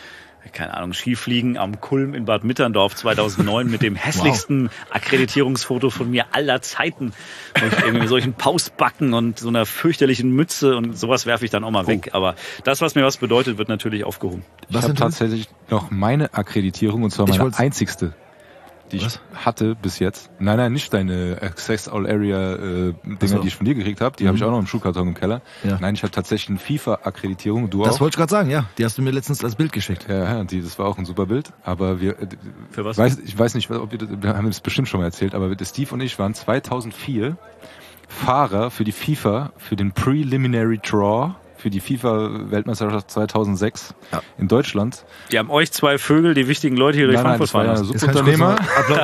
keine Ahnung, Skifliegen am Kulm in Bad Mitterndorf 2009 mit dem hässlichsten Akkreditierungsfoto von mir aller Zeiten. Wo ich irgendwie mit solchen Pausbacken und so einer fürchterlichen Mütze und sowas werfe ich dann auch mal weg. Aber das, was mir was bedeutet, wird natürlich aufgehoben. Ich habe tatsächlich noch meine Akkreditierung, und zwar meine einzigste, die ich hatte bis jetzt. Nein, nicht deine Access All Area Dinger, die ich von dir gekriegt habe. Die habe ich auch noch im Schuhkarton im Keller. Ja. Nein, ich habe tatsächlich eine FIFA-Akkreditierung. Du auch? Das wollte ich gerade sagen, ja. Die hast du mir letztens als Bild geschickt. Ja, das war auch ein super Bild. Aber für was? Ich weiß nicht, ob wir haben das bestimmt schon mal erzählt, aber Steve und ich waren 2004 Fahrer für die FIFA, für den Preliminary Draw, für die FIFA-Weltmeisterschaft 2006 in Deutschland. Die haben euch zwei Vögel, die wichtigen Leute hier durch Frankfurt fahren lassen. Subunternehmer.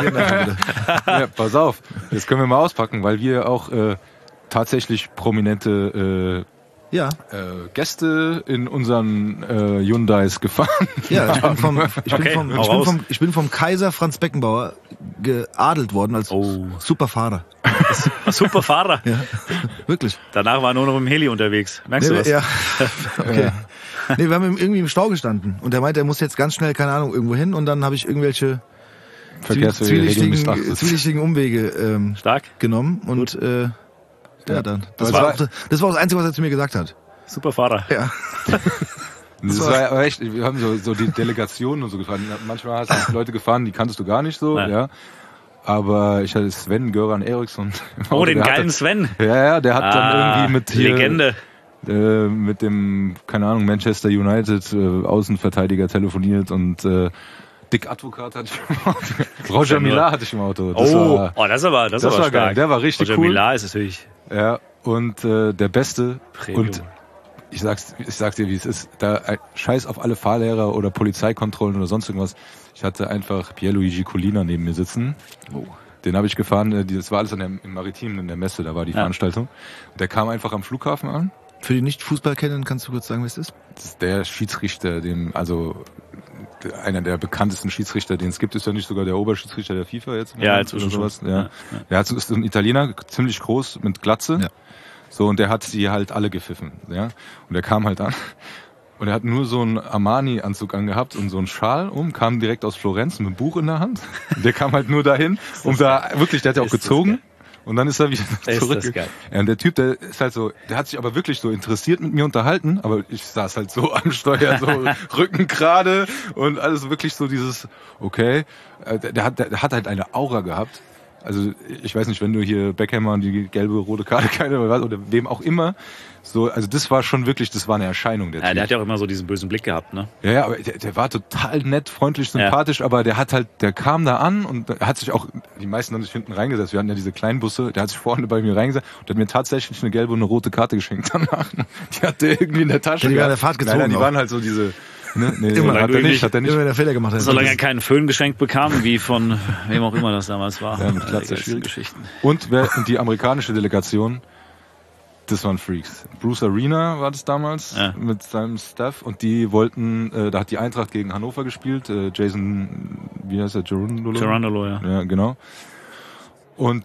Ja, pass auf, jetzt können wir mal auspacken, weil wir auch tatsächlich prominente Gäste in unseren Hyundais gefahren. Ja, ich bin vom Kaiser Franz Beckenbauer geadelt worden als Superfahrer. Superfahrer? Ja, wirklich. Danach war er nur noch im Heli unterwegs. Merkst du das? Ja. Okay. Nee, wir haben irgendwie im Stau gestanden und er meinte, er muss jetzt ganz schnell, keine Ahnung, irgendwo hin und dann habe ich irgendwelche zwielichtigen Umwege genommen und dann. Das war das Einzige, was er zu mir gesagt hat. Superfahrer. Ja. Das war aber echt, wir haben so die Delegationen und so gefahren. Manchmal hast du Leute gefahren, die kanntest du gar nicht so, ja. Aber ich hatte Sven Göran Eriksson. Oh, den geilen Sven. Ja, der hat dann irgendwie mit hier, Legende. Mit dem, keine Ahnung, Manchester United Außenverteidiger telefoniert und Dick Advokat hatte ich im Auto. Roger Millar hatte ich im Auto. Das war stark. Geil. Der war richtig Roger cool. Roger Millar ist natürlich. Ja, und der Beste. Premium. Und ich sag's dir, wie es ist. Da scheiß auf alle Fahrlehrer oder Polizeikontrollen oder sonst irgendwas. Ich hatte einfach Pierluigi Collina neben mir sitzen. Oh. Den habe ich gefahren. Das war alles im Maritim, in der Messe. Da war die Veranstaltung. Und der kam einfach am Flughafen an. Für die Nicht-Fußball-Kennen, kannst du kurz sagen, wer es ist? Das ist der Schiedsrichter, einer der bekanntesten Schiedsrichter, den es gibt, ist ja nicht sogar der Oberschiedsrichter der FIFA jetzt. Ja, jetzt oder sowas. Ja. Der ist ein Italiener, ziemlich groß, mit Glatze. Ja. So, und der hat sie halt alle gepfiffen, ja. Und der kam halt an. Und er hat nur so einen Armani-Anzug angehabt und so einen Schal kam direkt aus Florenz mit einem Buch in der Hand. Und der kam halt nur dahin, der hat ja auch gezogen. Und dann ist er wieder zurück. Ja, und der Typ, der ist halt so, der hat sich aber wirklich so interessiert mit mir unterhalten, aber ich saß halt so am Steuer, so Rücken gerade und alles wirklich so dieses, okay. Der hat halt eine Aura gehabt. Also ich weiß nicht, wenn du hier Beckhammer und die gelbe, rote Karte oder wem auch immer, so, also das war schon wirklich, das war eine Erscheinung. Der hat ja auch immer so diesen bösen Blick gehabt, ne? Ja, aber der war total nett, freundlich, sympathisch, aber der kam da an und hat sich auch, die meisten haben sich hinten reingesetzt. Wir hatten ja diese kleinen Busse, der hat sich vorne bei mir reingesetzt und hat mir tatsächlich eine gelbe und eine rote Karte geschenkt danach. Die hat der irgendwie in der Tasche. Die waren in der Fahrt gezogen. Nein, die waren halt so diese. Ne? Nee, immer hat er nicht. Immer der Fehler gemacht hat. Solange er keinen Föhn geschenkt bekam, wie von wem auch immer das damals war. Ja, mit Glatze, Geschichten. Und die amerikanische Delegation, das waren Freaks. Bruce Arena war das damals mit seinem Staff und die wollten, da hat die Eintracht gegen Hannover gespielt, Jason, wie heißt der, Gerundolo, ja. Ja, genau. Und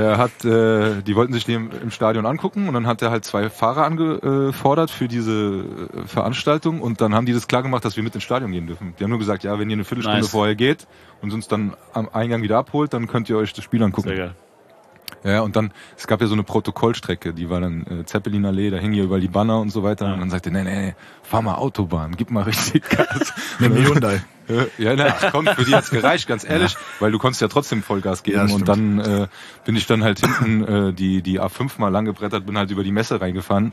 die wollten sich den im Stadion angucken und dann hat er halt 2 Fahrer angefordert für diese Veranstaltung und dann haben die das klar gemacht, dass wir mit ins Stadion gehen dürfen. Die haben nur gesagt, ja, wenn ihr eine Viertelstunde vorher geht und uns dann am Eingang wieder abholt, dann könnt ihr euch das Spiel angucken. Sehr geil. Ja, und dann, es gab ja so eine Protokollstrecke, die war dann Zeppelinallee, da hingen ja überall die Banner und so weiter und dann sagte, nee, fahr mal Autobahn, gib mal richtig Gas. Mit dem Hyundai. Ja, komm, für die hat's gereicht, ganz ehrlich, weil du konntest ja trotzdem Vollgas geben und dann bin ich dann halt hinten die A5 mal lang gebrettert, bin halt über die Messe reingefahren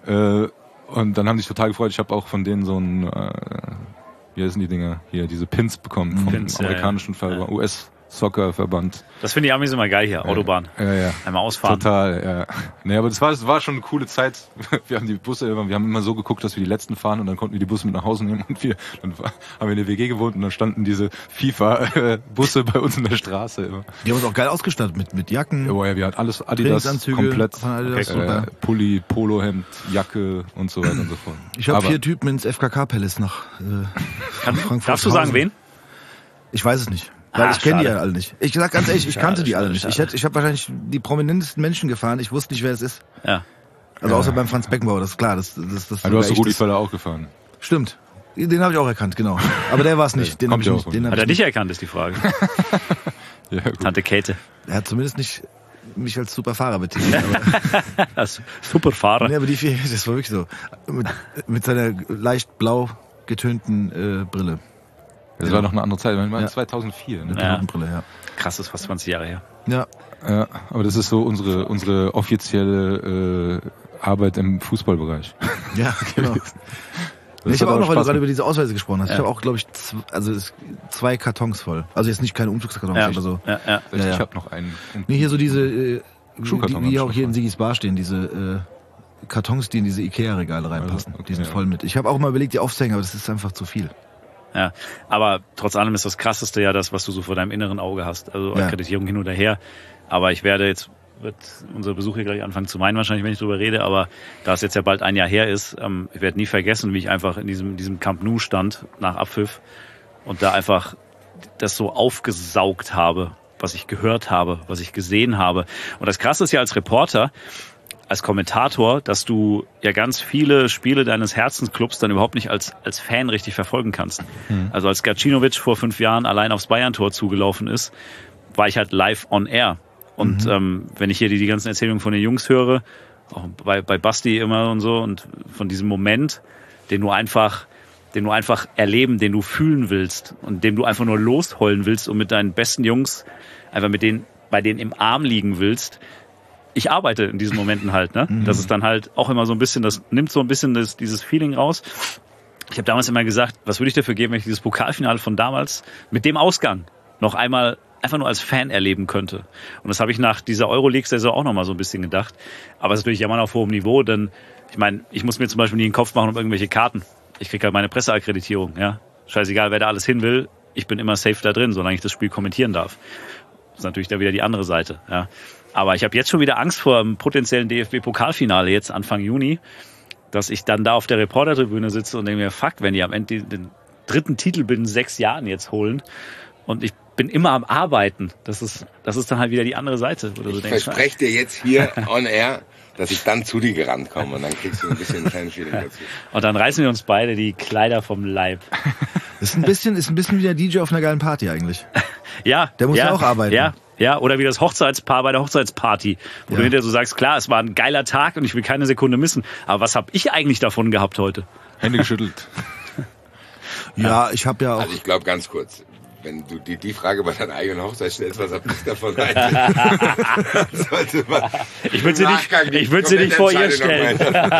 und dann haben die sich total gefreut. Ich habe auch von denen so ein, wie heißen die Dinger hier, diese Pins bekommen vom amerikanischen US-Soccer-Verband. Das finde ich Amis immer geil hier, Autobahn. Ja. Einmal ausfahren. Total, ja. Nee, aber das war schon eine coole Zeit. Wir haben immer so geguckt, dass wir die letzten fahren und dann konnten wir die Busse mit nach Hause nehmen und dann haben wir in der WG gewohnt und dann standen diese FIFA-Busse bei uns in der Straße immer. Die haben uns auch geil ausgestattet mit Jacken. Ja, wir hatten alles Adidas komplett. Adidas, Pulli, Polohemd, Jacke und so weiter und so fort. Ich habe 4 Typen ins FKK-Palace nach Frankfurt. Darfst du sagen, wen? Ich weiß es nicht. Weil ich kenne die ja alle nicht. Ich sag ganz ehrlich, ich kannte die alle nicht. Ich habe wahrscheinlich die prominentesten Menschen gefahren. Ich wusste nicht, wer es ist. Ja. Also außer beim Franz Beckenbauer, das ist klar. Das du hast so Rudi Völler auch gefahren. Stimmt. Den habe ich auch erkannt, genau. Aber der war es nicht. Den hab ich nicht. Hat er dich erkannt, ist die Frage. Ja, gut. Tante Käthe. Er hat zumindest nicht mich als Superfahrer betitelt. Superfahrer. Ja, aber das war wirklich so. Mit seiner leicht blau getönten Brille. Das war noch eine andere Zeit. Ich meine, 2004. Ne? Ja. Brille, ja. Krass, das ist fast 20 Jahre her. Ja. Ja, aber das ist so unsere offizielle Arbeit im Fußballbereich. Ja, genau. Ich habe auch noch, weil du gerade über diese Ausweise gesprochen hast. Ja. Ich habe auch, glaube ich, 2 Kartons voll. Also jetzt nicht keine Umzugskartons, aber so. Ja. Ich habe noch einen. Nee, hier so diese, Schuhkarton wie auch hier in Sigis Bar stehen, diese Kartons, die in diese Ikea-Regale reinpassen. Also, okay, die sind voll mit. Ich habe auch mal überlegt, die aufzuhängen, aber das ist einfach zu viel. Ja, aber trotz allem ist das Krasseste ja das, was du so vor deinem inneren Auge hast. Also Akkreditierung hin oder her. Aber wird unser Besuch hier gleich anfangen zu meinen wahrscheinlich, wenn ich drüber rede. Aber da es jetzt ja bald ein Jahr her ist, ich werde nie vergessen, wie ich einfach in diesem Camp Nou stand nach Abpfiff und da einfach das so aufgesaugt habe, was ich gehört habe, was ich gesehen habe. Und das Krasse ist ja als Reporter, als Kommentator, dass du ja ganz viele Spiele deines Herzensclubs dann überhaupt nicht als Fan richtig verfolgen kannst. Also als Gacinovic vor 5 Jahren allein aufs Bayern-Tor zugelaufen ist, war ich halt live on air. Und wenn ich hier die ganzen Erzählungen von den Jungs höre, auch bei Basti immer und so, und von diesem Moment, den du einfach erleben, den du fühlen willst und dem du einfach nur losheulen willst und mit deinen besten Jungs einfach bei denen im Arm liegen willst. Ich arbeite in diesen Momenten halt, ne? Das ist dann halt auch immer so ein bisschen, das nimmt so ein bisschen dieses Feeling raus. Ich habe damals immer gesagt, was würde ich dafür geben, wenn ich dieses Pokalfinale von damals mit dem Ausgang noch einmal einfach nur als Fan erleben könnte. Und das habe ich nach dieser Euroleague-Saison auch noch mal so ein bisschen gedacht. Aber es ist natürlich immer noch auf hohem Niveau, denn ich meine, ich muss mir zum Beispiel nie den Kopf machen um irgendwelche Karten. Ich kriege halt meine Presseakkreditierung, ja. Scheißegal, wer da alles hin will, ich bin immer safe da drin, solange ich das Spiel kommentieren darf. Das ist natürlich da wieder die andere Seite, ja. Aber ich habe jetzt schon wieder Angst vor einem potenziellen DFB-Pokalfinale jetzt Anfang Juni, dass ich dann da auf der Reportertribüne sitze und denke mir, fuck, wenn die am Ende den 3. Titel binnen 6 Jahren jetzt holen und ich bin immer am Arbeiten. Das ist dann halt wieder die andere Seite. Wo du Ich denkst, verspreche dir jetzt hier on air, dass ich dann zu dir gerannt komme und dann kriegst du ein bisschen ein kleines Feeling dazu. Und dann reißen wir uns beide die Kleider vom Leib. Ist ein bisschen wie der DJ auf einer geilen Party eigentlich. Ja. Der muss ja auch arbeiten. Ja, oder wie das Hochzeitspaar bei der Hochzeitsparty, wo du hinterher so sagst, klar, es war ein geiler Tag und ich will keine Sekunde missen. Aber was habe ich eigentlich davon gehabt heute? Hände geschüttelt. Ja, ich habe ja auch... Also ich glaube ganz kurz, wenn du die Frage bei deiner eigenen Hochzeit stellst, was hab ich davon sollte man Ich würde sie nicht vor ihr stellen.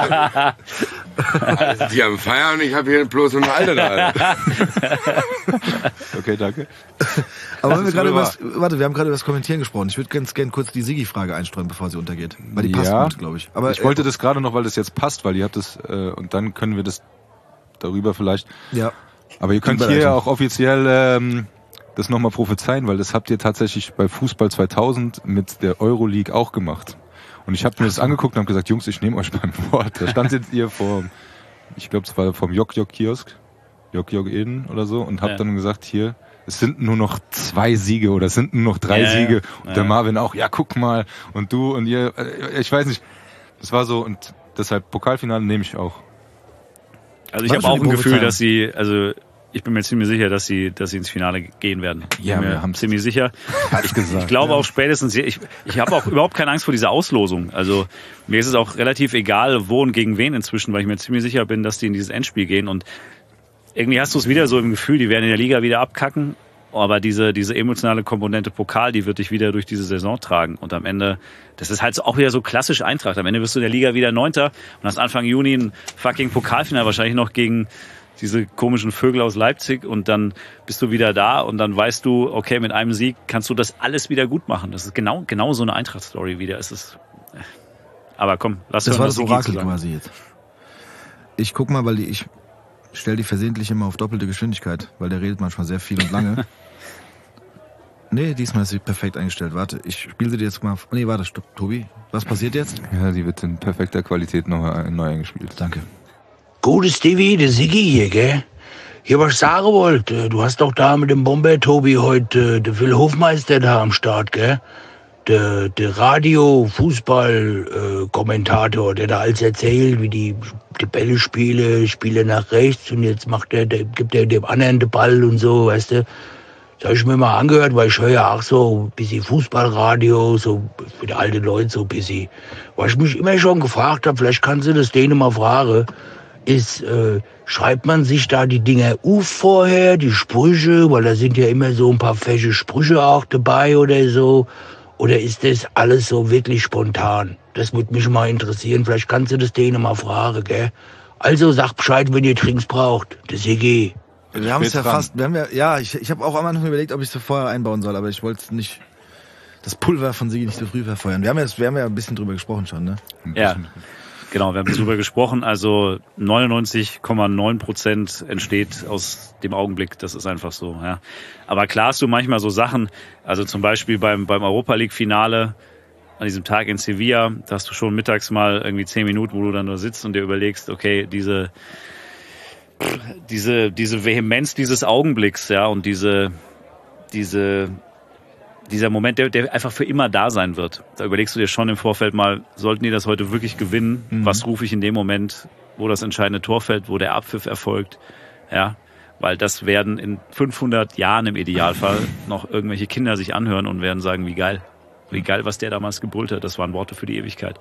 Also die am Feiern und ich habe hier bloß eine Alte da. Okay, danke. Aber wir haben gerade über das Kommentieren gesprochen. Ich würde ganz gern kurz die Sigi-Frage einstreuen, bevor sie untergeht. Weil die passt gut, glaube ich. Aber ich wollte das gerade noch, weil das jetzt passt, weil ihr habt das, und dann können wir das darüber vielleicht. Ja. Aber ihr könnt hier ja auch offiziell das nochmal prophezeien, weil das habt ihr tatsächlich bei Fußball 2000 mit der Euroleague auch gemacht. Und ich habe mir das angeguckt und habe gesagt, Jungs, ich nehme euch beim Wort. Da standet ihr ich glaube, es war vom Jok-Jok-Kiosk, Jok-Jok Eden oder so, und habt dann gesagt, hier, es sind nur noch 2 Siege oder es sind nur noch 3 Siege. Und der Marvin auch, ja, guck mal. Und du und ihr, ich weiß nicht. Das war so, und deshalb Pokalfinale nehme ich auch. Also ich habe auch ein Gefühl, dass ich bin mir ziemlich sicher, dass sie ins Finale gehen werden. Ja, wir haben ziemlich sicher. Ich gesagt. Ich glaube auch spätestens, ich habe auch überhaupt keine Angst vor dieser Auslosung. Also mir ist es auch relativ egal, wo und gegen wen inzwischen, weil ich mir ziemlich sicher bin, dass die in dieses Endspiel gehen. Und irgendwie hast du es wieder so im Gefühl, die werden in der Liga wieder abkacken. Aber diese emotionale Komponente Pokal, die wird dich wieder durch diese Saison tragen. Und am Ende, das ist halt auch wieder so klassisch Eintracht. Am Ende wirst du in der Liga wieder 9. und hast Anfang Juni ein fucking Pokalfinale, wahrscheinlich noch gegen diese komischen Vögel aus Leipzig, und dann bist du wieder da und dann weißt du, okay, mit einem Sieg kannst du das alles wieder gut machen. Das ist genau so eine Eintracht-Story wieder. Aber komm, lass uns das Orakel quasi jetzt. Ich guck mal, weil ich stelle die versehentlich immer auf doppelte Geschwindigkeit, weil der redet manchmal sehr viel und lange. Nee, diesmal ist sie perfekt eingestellt. Warte, ich spiele sie dir jetzt mal. Nee, warte, stopp, Tobi. Was passiert jetzt? Ja, die wird in perfekter Qualität noch neu eingespielt. Danke. Gute Stevie, der Siggi hier, gell? Hier, was ich sagen wollte, du hast doch da mit dem Bomber-Tobi heute den Phil Hofmeister da am Start, gell? der Radio-Fußball-Kommentator, der da alles erzählt, wie die Bälle spiele nach rechts und jetzt gibt er dem anderen den Ball und so, weißt du. Das habe ich mir mal angehört, weil ich höre ja auch so ein bisschen Fußballradio, so für die alten Leute so ein bisschen. Was ich mich immer schon gefragt habe, vielleicht kannst du das denen mal fragen, ist, schreibt man sich da die Dinger auf vorher, die Sprüche, weil da sind ja immer so ein paar fesche Sprüche auch dabei oder so. Oder ist das alles so wirklich spontan? Das würde mich mal interessieren. Vielleicht kannst du das denen mal fragen, gell? Also sag Bescheid, wenn ihr Trinks braucht. Das EG. Wir haben es ja fast, ich habe auch am Anfang überlegt, ob ich es vorher einbauen soll, aber ich wollte es nicht, das Pulver von Sigi nicht so früh verfeuern. Wir haben ja ein bisschen drüber gesprochen schon, ne? Ja. Genau, wir haben drüber gesprochen. Also 99,9% entsteht aus dem Augenblick. Das ist einfach so. Ja. Aber klar hast du manchmal so Sachen. Also zum Beispiel beim Europa League Finale an diesem Tag in Sevilla, da hast du schon mittags mal irgendwie 10 Minuten, wo du dann nur sitzt und dir überlegst, okay, diese Vehemenz dieses Augenblicks, ja, und dieser Moment, der einfach für immer da sein wird. Da überlegst du dir schon im Vorfeld mal, sollten die das heute wirklich gewinnen? Was rufe ich in dem Moment, wo das entscheidende Tor fällt, wo der Abpfiff erfolgt? Ja, weil das werden in 500 Jahren im Idealfall noch irgendwelche Kinder sich anhören und werden sagen, wie geil, was der damals gebrüllt hat. Das waren Worte für die Ewigkeit.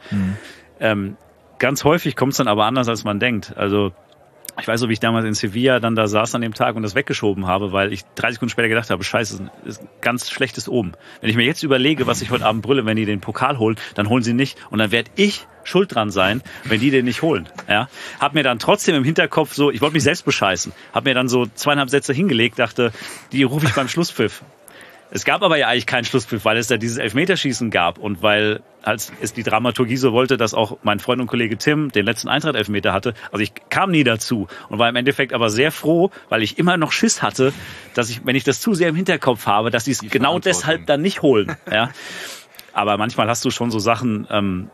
Ganz häufig kommt es dann aber anders, als man denkt. Also ich weiß so, wie ich damals in Sevilla dann da saß an dem Tag und das weggeschoben habe, weil ich 30 Sekunden später gedacht habe, scheiße, das ist ein ganz schlechtes Omen. Wenn ich mir jetzt überlege, was ich heute Abend brülle, wenn die den Pokal holen, dann holen sie nicht und dann werde ich schuld dran sein, wenn die den nicht holen. Ja? Hab mir dann trotzdem im Hinterkopf so, ich wollte mich selbst bescheißen, hab mir dann so 2,5 Sätze hingelegt, dachte, die rufe ich beim Schlusspfiff. Es gab aber ja eigentlich keinen Schlusspfiff, weil es da dieses Elfmeterschießen gab und weil als es die Dramaturgie so wollte, dass auch mein Freund und Kollege Tim den letzten Eintracht-Elfmeter hatte. Also ich kam nie dazu und war im Endeffekt aber sehr froh, weil ich immer noch Schiss hatte, dass ich, wenn ich das zu sehr im Hinterkopf habe, dass sie es genau deshalb dann nicht holen. Ja. Aber manchmal hast du schon so Sachen,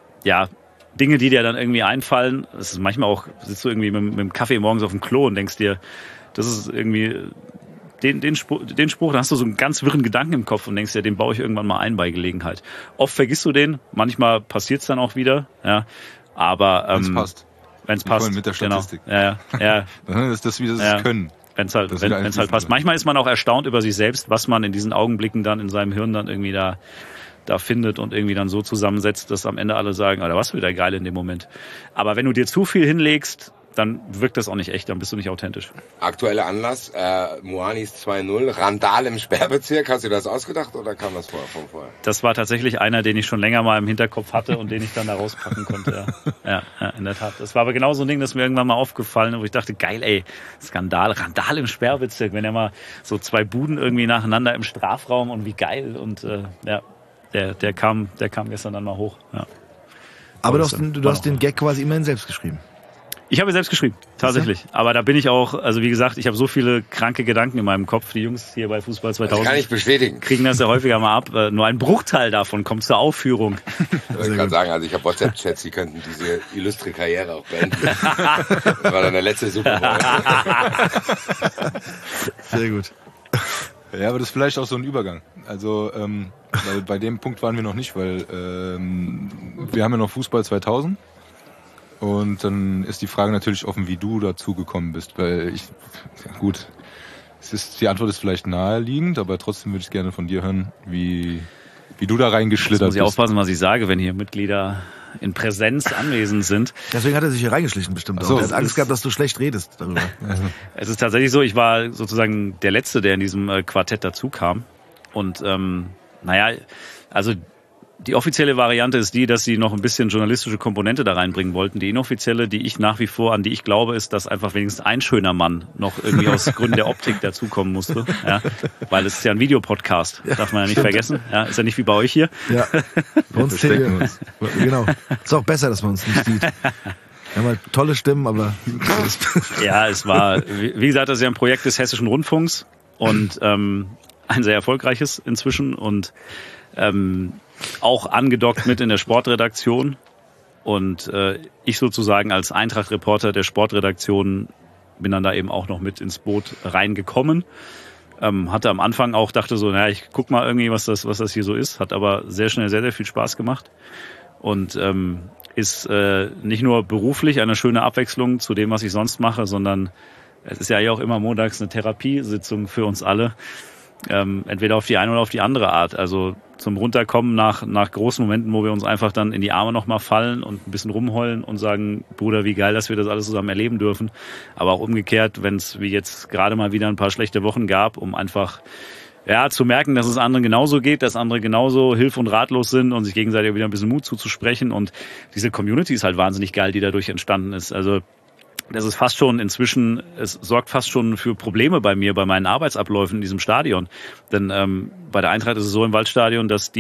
Dinge, die dir dann irgendwie einfallen. Das ist manchmal auch, sitzt du irgendwie mit dem Kaffee morgens auf dem Klo und denkst dir, das ist irgendwie den Spruch, dann hast du so einen ganz wirren Gedanken im Kopf und denkst dir, den baue ich irgendwann mal ein bei Gelegenheit. Oft vergisst du den, manchmal passiert es dann auch wieder, ja. Aber wenn's passt. Wenn's passt. Mit der Statistik. Genau. Ja. Das ist das, wie das es können. Wenn's halt passt. Manchmal ist man auch erstaunt über sich selbst, was man in diesen Augenblicken dann in seinem Hirn dann irgendwie da findet und irgendwie dann so zusammensetzt, dass am Ende alle sagen, Alter, was wieder geil in dem Moment. Aber wenn du dir zu viel hinlegst, dann wirkt das auch nicht echt, dann bist du nicht authentisch. Aktueller Anlass, Moanis 2-0, Randal im Sperrbezirk. Hast du das ausgedacht oder kam das vorher? Das war tatsächlich einer, den ich schon länger mal im Hinterkopf hatte und den ich dann da rauspacken konnte. Ja, in der Tat. Das war aber genau so ein Ding, das mir irgendwann mal aufgefallen ist, wo ich dachte, geil, ey, Skandal, Randal im Sperrbezirk, wenn er mal so 2 Buden irgendwie nacheinander im Strafraum und wie geil und der kam gestern dann mal hoch. Ja. Aber du hast den Gag quasi immerhin selbst geschrieben. Ich habe selbst geschrieben, tatsächlich. Aber da bin ich auch, also wie gesagt, ich habe so viele kranke Gedanken in meinem Kopf. Die Jungs hier bei Fußball 2000 das kann ich bestätigen. Kriegen das ja häufiger mal ab. Nur ein Bruchteil davon kommt zur Aufführung. Ich kann sagen, also ich habe WhatsApp-Chats, die könnten diese illustre Karriere auch beenden. Das war dann der letzte Super Bowl. Sehr gut. Ja, aber das ist vielleicht auch so ein Übergang. Also weil bei dem Punkt waren wir noch nicht, weil wir haben ja noch Fußball 2000. Und dann ist die Frage natürlich offen, wie du dazu gekommen bist, weil die Antwort ist vielleicht naheliegend, aber trotzdem würde ich gerne von dir hören, wie du da reingeschlittert bist. Muss ich aufpassen, was ich sage, wenn hier Mitglieder in Präsenz anwesend sind. Deswegen hat er sich hier reingeschlichen bestimmt. So, er hat Angst gehabt, dass du schlecht redest darüber. Es ist tatsächlich so, ich war sozusagen der Letzte, der in diesem Quartett dazu kam. Und also die offizielle Variante ist die, dass sie noch ein bisschen journalistische Komponente da reinbringen wollten. Die inoffizielle, an die ich glaube, ist, dass einfach wenigstens ein schöner Mann noch irgendwie aus Gründen der Optik dazukommen musste. Ja, weil es ist ja ein Videopodcast, darf man ja nicht vergessen. Ja, ist ja nicht wie bei euch hier. Ja, bei uns genau. Ist auch besser, dass man uns nicht sieht. Wir haben halt tolle Stimmen, aber... Ja, es war, wie gesagt, das ist ja ein Projekt des Hessischen Rundfunks und ein sehr erfolgreiches inzwischen und auch angedockt mit in der Sportredaktion und ich sozusagen als Eintracht-Reporter der Sportredaktion bin dann da eben auch noch mit ins Boot reingekommen Hatte am Anfang auch, dachte so, naja, ich guck mal irgendwie, was das hier so ist. Hat aber sehr schnell sehr, sehr viel Spaß gemacht. Und ist nicht nur beruflich eine schöne Abwechslung zu dem, was ich sonst mache, sondern es ist ja auch immer montags eine Therapiesitzung für uns alle. Entweder auf die eine oder auf die andere Art. Also zum Runterkommen nach großen Momenten, wo wir uns einfach dann in die Arme nochmal fallen und ein bisschen rumheulen und sagen, Bruder, wie geil, dass wir das alles zusammen erleben dürfen. Aber auch umgekehrt, wenn es wie jetzt gerade mal wieder ein paar schlechte Wochen gab, um einfach zu merken, dass es anderen genauso geht, dass andere genauso hilf- und ratlos sind und sich gegenseitig wieder ein bisschen Mut zuzusprechen. Und diese Community ist halt wahnsinnig geil, die dadurch entstanden ist. Also das ist fast schon inzwischen, es sorgt fast schon für Probleme bei mir, bei meinen Arbeitsabläufen in diesem Stadion. Denn bei der Eintracht ist es so im Waldstadion, dass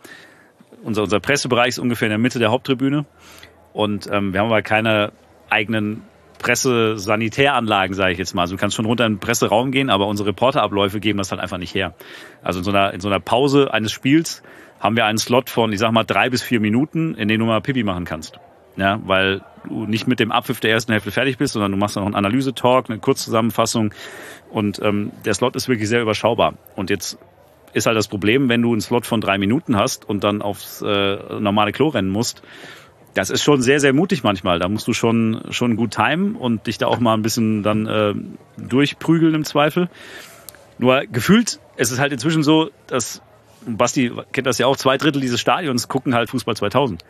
unser Pressebereich ist ungefähr in der Mitte der Haupttribüne. Und wir haben aber keine eigenen Pressesanitäranlagen, sage ich jetzt mal. Also du kannst schon runter in den Presseraum gehen, aber unsere Reporterabläufe geben das halt einfach nicht her. Also in so einer Pause eines Spiels haben wir einen Slot von, ich sag mal, 3 bis 4 Minuten, in dem du mal Pipi machen kannst. Ja, weil du nicht mit dem Abpfiff der ersten Hälfte fertig bist, sondern du machst dann noch einen Analyse-Talk, eine Kurzzusammenfassung und der Slot ist wirklich sehr überschaubar. Und jetzt ist halt das Problem, wenn du einen Slot von 3 Minuten hast und dann aufs normale Klo rennen musst, das ist schon sehr, sehr mutig manchmal. Da musst du schon gut timen und dich da auch mal ein bisschen dann durchprügeln im Zweifel. Nur gefühlt, es ist halt inzwischen so, dass, Basti kennt das ja auch, 2/3 dieses Stadions gucken halt Fußball 2000.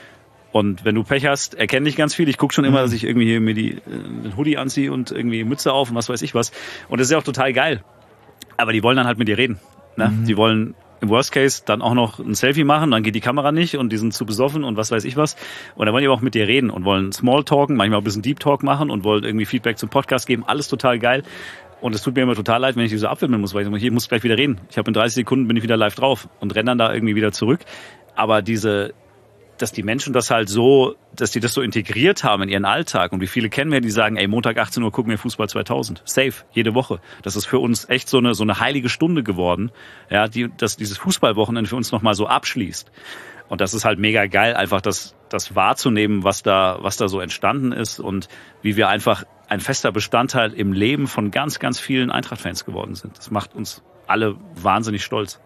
Und wenn du Pech hast, erkenne ich ganz viel. Ich gucke schon immer, dass ich irgendwie hier mir den Hoodie anziehe und irgendwie Mütze auf und was weiß ich was. Und das ist ja auch total geil. Aber die wollen dann halt mit dir reden. Ne? Die wollen im Worst Case dann auch noch ein Selfie machen, dann geht die Kamera nicht und die sind zu besoffen und was weiß ich was. Und dann wollen die aber auch mit dir reden und wollen Smalltalken, manchmal auch ein bisschen Deep Talk machen und wollen irgendwie Feedback zum Podcast geben. Alles total geil. Und es tut mir immer total leid, wenn ich die so abwimmeln muss, weil ich sage, ich muss gleich wieder reden. Ich habe in 30 Sekunden bin ich wieder live drauf und renne dann da irgendwie wieder zurück. Aber dass die Menschen das halt so, dass die das so integriert haben in ihren Alltag. Und wie viele kennen wir, die sagen, ey, Montag 18 Uhr gucken wir Fußball 2000. Safe, jede Woche. Das ist für uns echt so eine heilige Stunde geworden, ja, dass dieses Fußballwochenende für uns nochmal so abschließt. Und das ist halt mega geil, einfach das wahrzunehmen, was da so entstanden ist und wie wir einfach ein fester Bestandteil im Leben von ganz, ganz vielen Eintracht-Fans geworden sind. Das macht uns alle wahnsinnig stolz.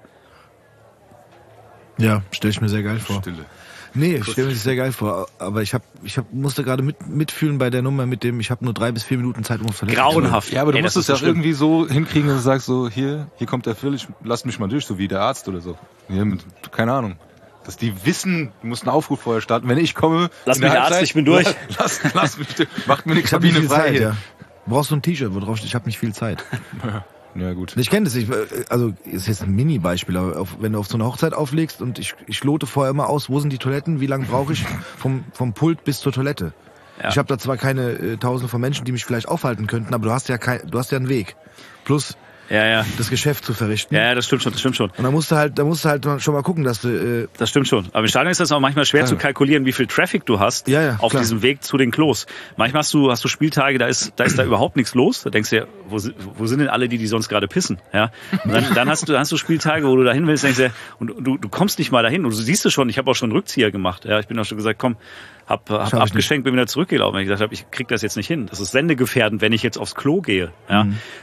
Ja, stelle ich mir sehr geil vor. Stille. Nee, ich stelle mir das sehr geil vor, aber ich musste gerade mitfühlen bei der Nummer mit dem, ich habe nur 3 bis 4 Minuten Zeit, um auf Toilette zu gehen. Grauenhaft. Ja, aber du Ey, musst es ja auch irgendwie so hinkriegen, dass du sagst so, hier kommt der Phil, lass mich mal durch, so wie der Arzt oder so. Hier, keine Ahnung. Dass die wissen, du musst einen Aufruf vorher starten. Wenn ich komme, lass mich Arzt, ich bin durch. Lass mich durch. Macht mir eine Kabine frei Zeit, hier. ja. Brauchst du ein T-Shirt, wo drauf steht, ich habe nicht viel Zeit. Ja, gut. Ich kenne das, also ist jetzt ein Mini-Beispiel, aber wenn du auf so eine Hochzeit auflegst und ich lote vorher immer aus, wo sind die Toiletten, wie lange brauche ich vom Pult bis zur Toilette. Ja. Ich habe da zwar keine Tausende von Menschen, die mich vielleicht aufhalten könnten, aber du hast ja einen Weg. Plus das Geschäft zu verrichten. Ja, das stimmt schon. Und da musst du halt schon mal gucken, dass du... Das stimmt schon. Aber im Stadion ist das auch manchmal schwer zu kalkulieren, wie viel Traffic du hast auf diesem Weg zu den Klos. Manchmal hast du Spieltage, da ist da überhaupt nichts los. Da denkst du ja, wo sind denn alle, die sonst gerade pissen? Ja. Und dann hast du Spieltage, wo du dahin willst, denkst du, und du kommst nicht mal dahin. Und du siehst es schon, ich habe auch schon einen Rückzieher gemacht. Ja, ich bin auch schon gesagt, komm, hab abgeschenkt, bin wieder zurückgelaufen. Weil ich gesagt habe, ich krieg das jetzt nicht hin. Das ist sendegefährdend, wenn ich jetzt aufs Klo gehe. Ja.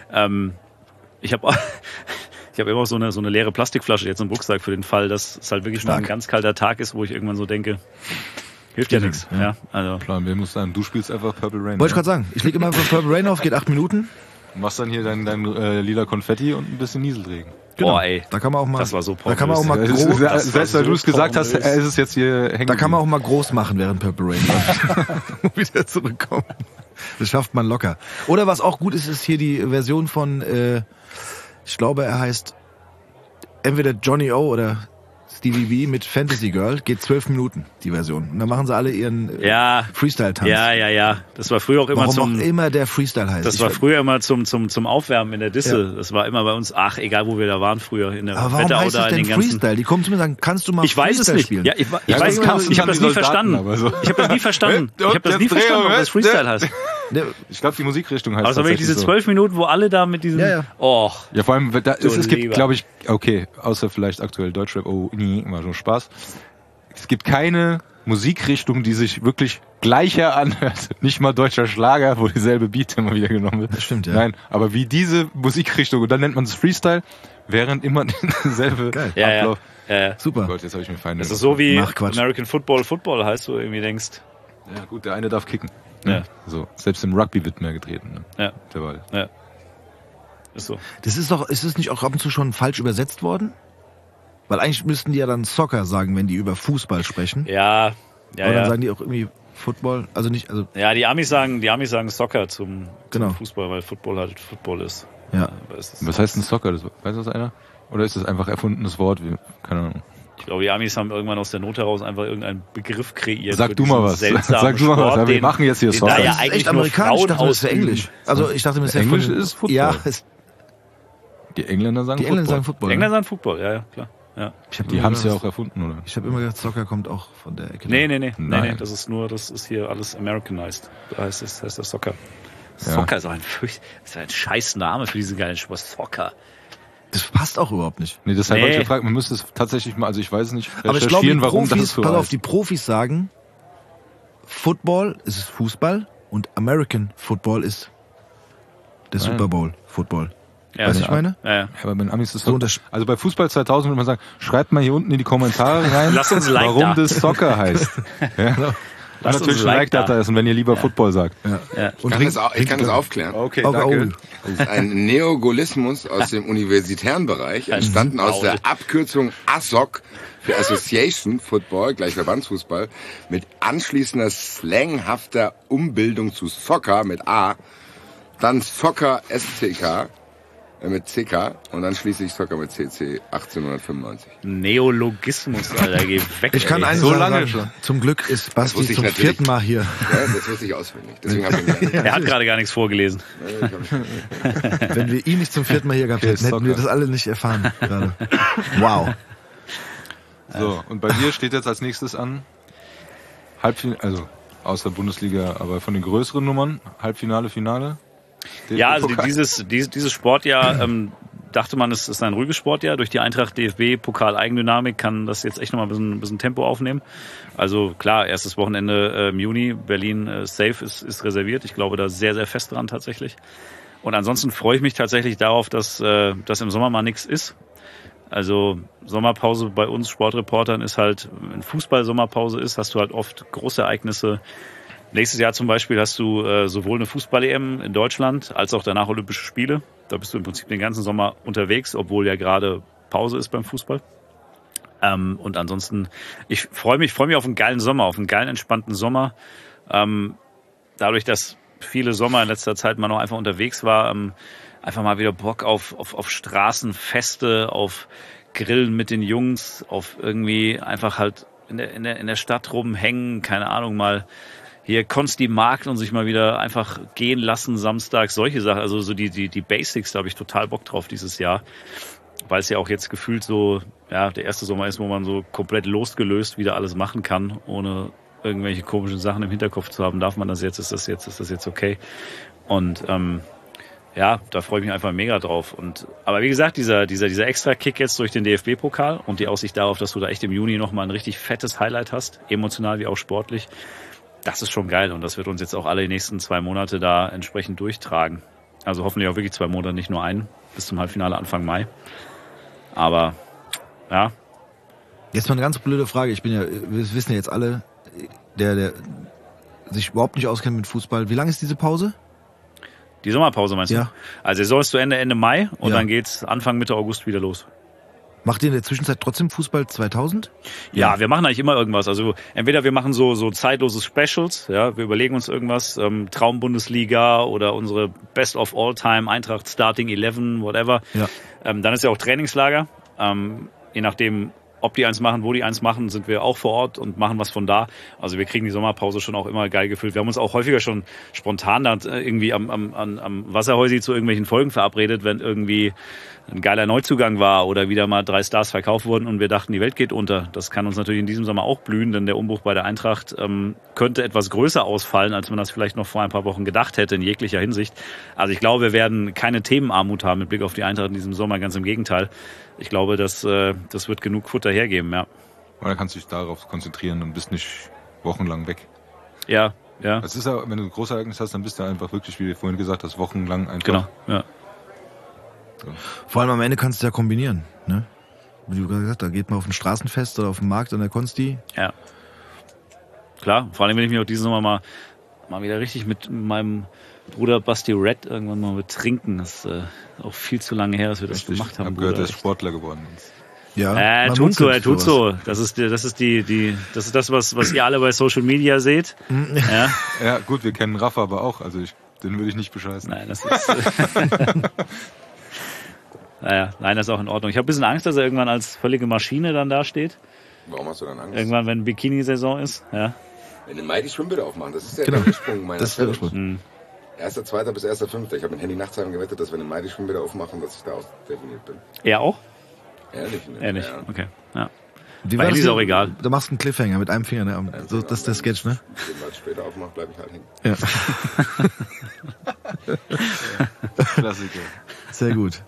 Ich habe immer so eine leere Plastikflasche jetzt im Rucksack für den Fall, dass es halt wirklich mal ein ganz kalter Tag ist, wo ich irgendwann so denke, hilft ja nichts. Ja, also. Plan B muss sein, du spielst einfach Purple Rain. Wollte ich gerade sagen, ich lege immer einfach Purple Rain auf, geht 8 Minuten. Du machst dann hier dein lila Konfetti und ein bisschen Nieselregen. Genau. Boah, ey. Da kann man auch mal, das war so da kann man auch mal groß, groß, selbst weil du es gesagt hast, ist es jetzt hier hängen. Da kann man auch mal groß machen, während Purple Rain läuft. Wieder zurückkommen. Das schafft man locker. Oder was auch gut ist, ist hier die Version von, ich glaube, er heißt entweder Johnny O oder Stevie B mit Fantasy Girl. Geht 12 Minuten, die Version. Und dann machen sie alle ihren Freestyle-Tanz. Ja. Das war früher auch immer Warum auch immer der Freestyle heißt. Das war früher immer zum Aufwärmen in der Disse. Ja. Das war immer bei uns, egal wo wir da waren früher. In der aber warum Wetterau heißt das denn Freestyle? Die kommen zu mir und sagen, kannst du mal Freestyle spielen? Ja, ich weiß es nicht. Ich habe das nie verstanden. So. Ich habe das nie verstanden. Ob das Freestyle heißt. Ich glaube, die Musikrichtung heißt also wirklich diese 12 Minuten, wo alle da mit diesem... Ja, vor allem, es gibt, glaube ich, okay, außer vielleicht aktuell Deutschrap, oh, nee, immer schon Spaß. Es gibt keine Musikrichtung, die sich wirklich gleicher anhört. Nicht mal deutscher Schlager, wo dieselbe Beat immer wieder genommen wird. Das stimmt, ja. Nein, aber wie diese Musikrichtung, und dann nennt man es Freestyle, während immer derselbe Ablauf. Ja. Super. Oh Gott, jetzt habe ich mir Feinde. Das ist so wie Mach Quatsch. American Football heißt, du irgendwie denkst. Ja gut, der eine darf kicken. Ne? Ja. So, selbst im Rugby wird mehr getreten. Ne? Ja. Der Ball. Ja. Ist so. Das ist doch, ist es nicht auch ab und zu schon falsch übersetzt worden? Weil eigentlich müssten die ja dann Soccer sagen, wenn die über Fußball sprechen. Ja. Aber dann sagen die auch irgendwie Football, also nicht, also. Ja, die Amis sagen Soccer zum Genau. Fußball, weil Football halt Football ist. Ja. Aber es ist Was heißt denn Soccer? Weiß das einer? Oder ist das einfach erfundenes Wort? Keine Ahnung. ich glaube, die Amis haben irgendwann aus der Not heraus einfach irgendeinen Begriff kreiert. Sag für du mal diesen was. seltsamen Sag du mal was. Sport, Wir den- machen jetzt hier den Soccer. da ja Das ist eigentlich echt nur amerikanisch, ich Frauen dachte, das wäre ausüben. Englisch. Also ich dachte, das wäre Englisch von- ist Football. Ja, Die Engländer sagen die Engländer Football. sagen Football. Die Engländer Ne? sagen Football, ja, klar. Ja. Die haben es ja auch erfunden, oder? Ich habe immer gedacht, Soccer kommt auch von der Ecke. Nee, Nein. das ist hier alles Americanized. Da heißt das Soccer. Ja. Soccer ist auch ein scheiß Name für diesen geilen Sport. Soccer. Das passt auch überhaupt nicht. Nee, deshalb habe ich Nee. gefragt, man müsste es tatsächlich mal, also ich weiß nicht, Aber ich glaube, die warum das Profis, so pass auf, heißt. die Profis sagen, Football ist Fußball und American Football ist der Ja. Super Bowl Football. Ja, Weißt du, ich meine? Ja. Ja, aber bei den Amis ist So das also bei Fußball 2000 würde man sagen, schreibt mal hier unten in die Kommentare rein, Lass uns ein Like warum da. das Soccer heißt. Ja. Lass natürlich uns ein ein Like Like da ist und wenn ihr lieber Football sagt. Ja. Und Ich kann das aufklären. Okay, Oh, danke. Das ist ein Neogolismus aus dem universitären Bereich, entstanden aus der Abkürzung ASOC für Association Football, gleich Verbandsfußball, mit anschließender slanghafter Umbildung zu Soccer mit A, dann Soccer SCK mit CK und dann schließlich Soccer mit CC 1895. Neologismus, Alter, geh weg. Ich kann ey. eines so sagen, lange schon. Zum Glück ist Basti wusste ich zum natürlich. 4. Mal hier. Ja, das wusste ich auswendig. Deswegen habe ich ihn Er hat gerade gar nichts vorgelesen. Wenn wir ihn nicht zum 4. Mal hier gehabt Okay, hätten, hätten wir Soccer. das alle nicht erfahren gerade. Wow. So, und bei dir steht jetzt als nächstes an Halbfinale, also aus der Bundesliga, aber von den größeren Nummern, Halbfinale, Finale? Ja, also DFB-Pokal. dieses Sportjahr dachte man, es ist ein ruhiges Sportjahr. Durch die Eintracht DFB Pokal Eigendynamik kann das jetzt echt nochmal ein bisschen Tempo aufnehmen. Also klar, erstes Wochenende im Juni, Berlin safe ist reserviert. Ich glaube da sehr, sehr fest dran tatsächlich. Und ansonsten freue ich mich tatsächlich darauf, dass im Sommer mal nichts ist. Also Sommerpause bei uns Sportreportern ist halt, wenn Fußball-Sommerpause ist, hast du halt oft große Ereignisse. Nächstes Jahr zum Beispiel hast du sowohl eine Fußball-EM in Deutschland als auch danach Olympische Spiele. Da bist du im Prinzip den ganzen Sommer unterwegs, obwohl ja gerade Pause ist beim Fußball. Und ansonsten, ich freue mich auf einen geilen Sommer, auf einen geilen, entspannten Sommer. Dadurch, dass viele Sommer in letzter Zeit man noch einfach unterwegs war, einfach mal wieder Bock auf Straßenfeste, auf Grillen mit den Jungs, auf irgendwie einfach halt in der Stadt rumhängen, keine Ahnung, mal hier Konsti Markt und sich mal wieder einfach gehen lassen samstags, solche Sachen. Also so die Basics, da habe ich total Bock drauf dieses Jahr, weil es ja auch jetzt gefühlt so, ja, der erste Sommer ist, wo man so komplett losgelöst wieder alles machen kann, ohne irgendwelche komischen Sachen im Hinterkopf zu haben. Darf man das jetzt? Ist das jetzt okay? Und ja, da freue ich mich einfach mega drauf. Aber wie gesagt, dieser extra Kick jetzt durch den DFB-Pokal und die Aussicht darauf, dass du da echt im Juni nochmal ein richtig fettes Highlight hast, emotional wie auch sportlich, das ist schon geil und das wird uns jetzt auch alle die nächsten 2 Monate da entsprechend durchtragen. Also hoffentlich auch wirklich 2 Monate, nicht nur einen, bis zum Halbfinale Anfang Mai. Aber ja, Jetzt mal eine ganz blöde Frage. Wir wissen ja jetzt alle, der sich überhaupt nicht auskennt mit Fußball. Wie lang ist diese Pause? die Sommerpause meinst du? Ja. Also Saison ist zu Ende Mai und Ja. dann geht's Anfang Mitte August wieder los. Macht ihr in der Zwischenzeit trotzdem Fußball 2000? Ja, wir machen eigentlich immer irgendwas. Also entweder wir machen so zeitlose Specials, ja, wir überlegen uns irgendwas, Traum-Bundesliga oder unsere Best of All Time, Eintracht Starting 11, whatever. Ja. Dann ist ja auch Trainingslager. Je nachdem, ob die eins machen, wo die eins machen, sind wir auch vor Ort und machen was von da. Also wir kriegen die Sommerpause schon auch immer geil gefüllt. Wir haben uns auch häufiger schon spontan da irgendwie am Wasserhäusi zu irgendwelchen Folgen verabredet, wenn irgendwie ein geiler Neuzugang war oder wieder mal 3 Stars verkauft wurden und wir dachten, die Welt geht unter. Das kann uns natürlich in diesem Sommer auch blühen, denn der Umbruch bei der Eintracht könnte etwas größer ausfallen, als man das vielleicht noch vor ein paar Wochen gedacht hätte in jeglicher Hinsicht. Also ich glaube, wir werden keine Themenarmut haben mit Blick auf die Eintracht in diesem Sommer, ganz im Gegenteil. Ich glaube, das wird genug Futter hergeben, ja. Oder kannst du dich darauf konzentrieren und bist nicht wochenlang weg. Ja. Es ist ja, wenn du ein Großereignis hast, dann bist du einfach wirklich, wie du vorhin gesagt hast, wochenlang einfach. Genau, ja. So. Vor allem am Ende kannst du ja kombinieren, ne? Wie du gerade gesagt hast, da geht man auf ein Straßenfest oder auf den Markt an der Konsti. Ja. Klar, vor allem, wenn ich mich auch diesen Sommer mal wieder richtig mit meinem Bruder Basti Red irgendwann mal betrinken. Das ist auch viel zu lange her, dass wir das gemacht haben. Ich habe gehört, er ist Sportler geworden. Ja, er tut so. Das ist das, was ihr alle bei Social Media seht. Ja, Ja, gut, wir kennen Rafa aber auch, also den würde ich nicht bescheißen. nein, das ist. Nein, das ist auch in Ordnung. Ich habe ein bisschen Angst, dass er irgendwann als völlige Maschine dann dasteht. Warum hast du dann Angst? Irgendwann, wenn Bikini-Saison ist. Ja. Wenn im Mai die Schwimmbäder aufmachen, das ist ja Genau. der Ursprung meiner Das ist der Ursprung. 1.2. bis 1.5. Ich habe mit Handy nachts gewettet, dass wenn im Mai die Schwimmbäder aufmachen, dass ich da ausdefiniert bin. Er auch? Ehrlich? Er nicht. Ja. Okay. Ja. Die Weil war ist das auch egal. Da machst du einen Cliffhanger mit einem Finger, ne? So, das ist der Sketch, ne? Wenn man später aufmacht, bleibe ich halt hängen. Ja. Klassiker. Sehr gut.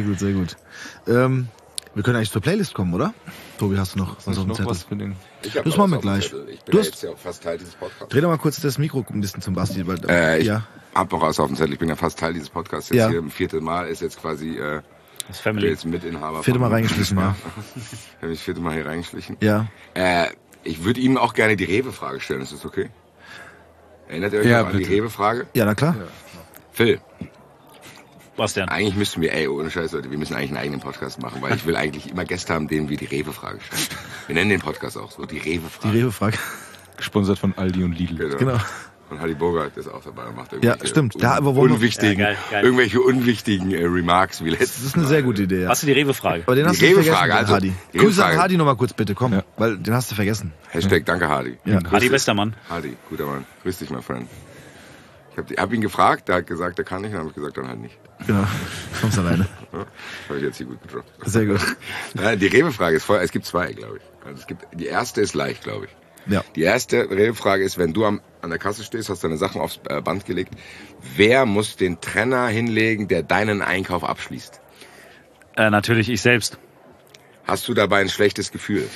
Wir können eigentlich zur Playlist kommen, oder? Tobi, hast du noch was auf dem Noch Zettel? was für den? Ich hab Das noch machen wir was auf dem gleich. Zettel. Ich bin Du ja hast- jetzt ja auch fast Teil dieses Podcasts. Dreh doch mal kurz das Mikro ein bisschen zum Basti. Weil, Ich ja. hab noch was auf dem Zettel. Ich bin ja fast Teil dieses Podcasts. Jetzt Ja. hier im 4. Mal ist jetzt quasi Das bin Family. jetzt Mitinhaber. 4. Mal von- reingeschmissen, ja. Ich habe mich 4. Mal hier reingeschlichen. Ja. Ich würde Ihnen auch gerne die Rewe-Frage stellen. Ist das okay? Erinnert ihr euch Ja, noch an die bitte. Rewe-Frage? Ja, na klar. Phil, Was denn? eigentlich müssten wir, ohne Scheiß, Leute, wir müssen eigentlich einen eigenen Podcast machen, weil ich will eigentlich immer Gäste haben, denen wir die Rewe-Frage stellen. Wir nennen den Podcast auch so, die Die Rewe-Frage. Rewe-Frage. Gesponsert von Aldi und Lidl. Genau. Und Hadi Bogart ist auch dabei und macht Ja, irgendwelche stimmt. Da, aber wollen wir- unwichtigen, Ja, geil. irgendwelche unwichtigen Remarks wie letztes Das ist eine sehr gute Idee, ja. Hast du die Rewe-Frage? Aber den Die hast du vergessen, Rewe-Frage, den also, Hadi. die Grüße an Rewe-Frage. Hadi nochmal kurz bitte, komm. Ja. Weil den hast du vergessen. Hashtag Danke Hadi. Ja. Hadi, bester Mann. Hadi, guter Mann. Grüß dich, mein Friend. Ich hab ihn gefragt, der hat gesagt, der kann nicht, dann habe ich gesagt, dann halt nicht. Genau. Kommst alleine. Ja, habe ich jetzt hier gut gedroppt. Sehr gut. Ja, die Rewe-Frage ist voll, es gibt zwei, glaube ich. Also die erste ist leicht, glaube ich. Ja. Die erste Rewe-Frage ist, wenn du an der Kasse stehst, hast deine Sachen aufs Band gelegt, wer muss den Trenner hinlegen, der deinen Einkauf abschließt? Natürlich ich selbst. Hast du dabei ein schlechtes Gefühl?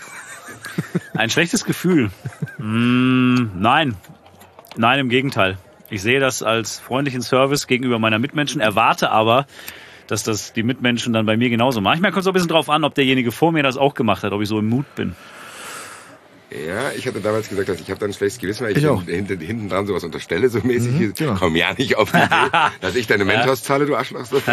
Ein schlechtes Gefühl? Nein. Nein, im Gegenteil. Ich sehe das als freundlichen Service gegenüber meiner Mitmenschen, erwarte aber, dass das die Mitmenschen dann bei mir genauso machen. Manchmal kommt es auch ein bisschen drauf an, ob derjenige vor mir das auch gemacht hat, ob ich so im Mut bin. Ja, ich hatte damals gesagt, dass ich habe da ein schlechtes Gewissen, weil Ich auch. hinten dran sowas unterstelle, so mäßig. genau. Komm ja nicht auf die Idee, dass ich deine Mentors zahle, du Arschloch. So.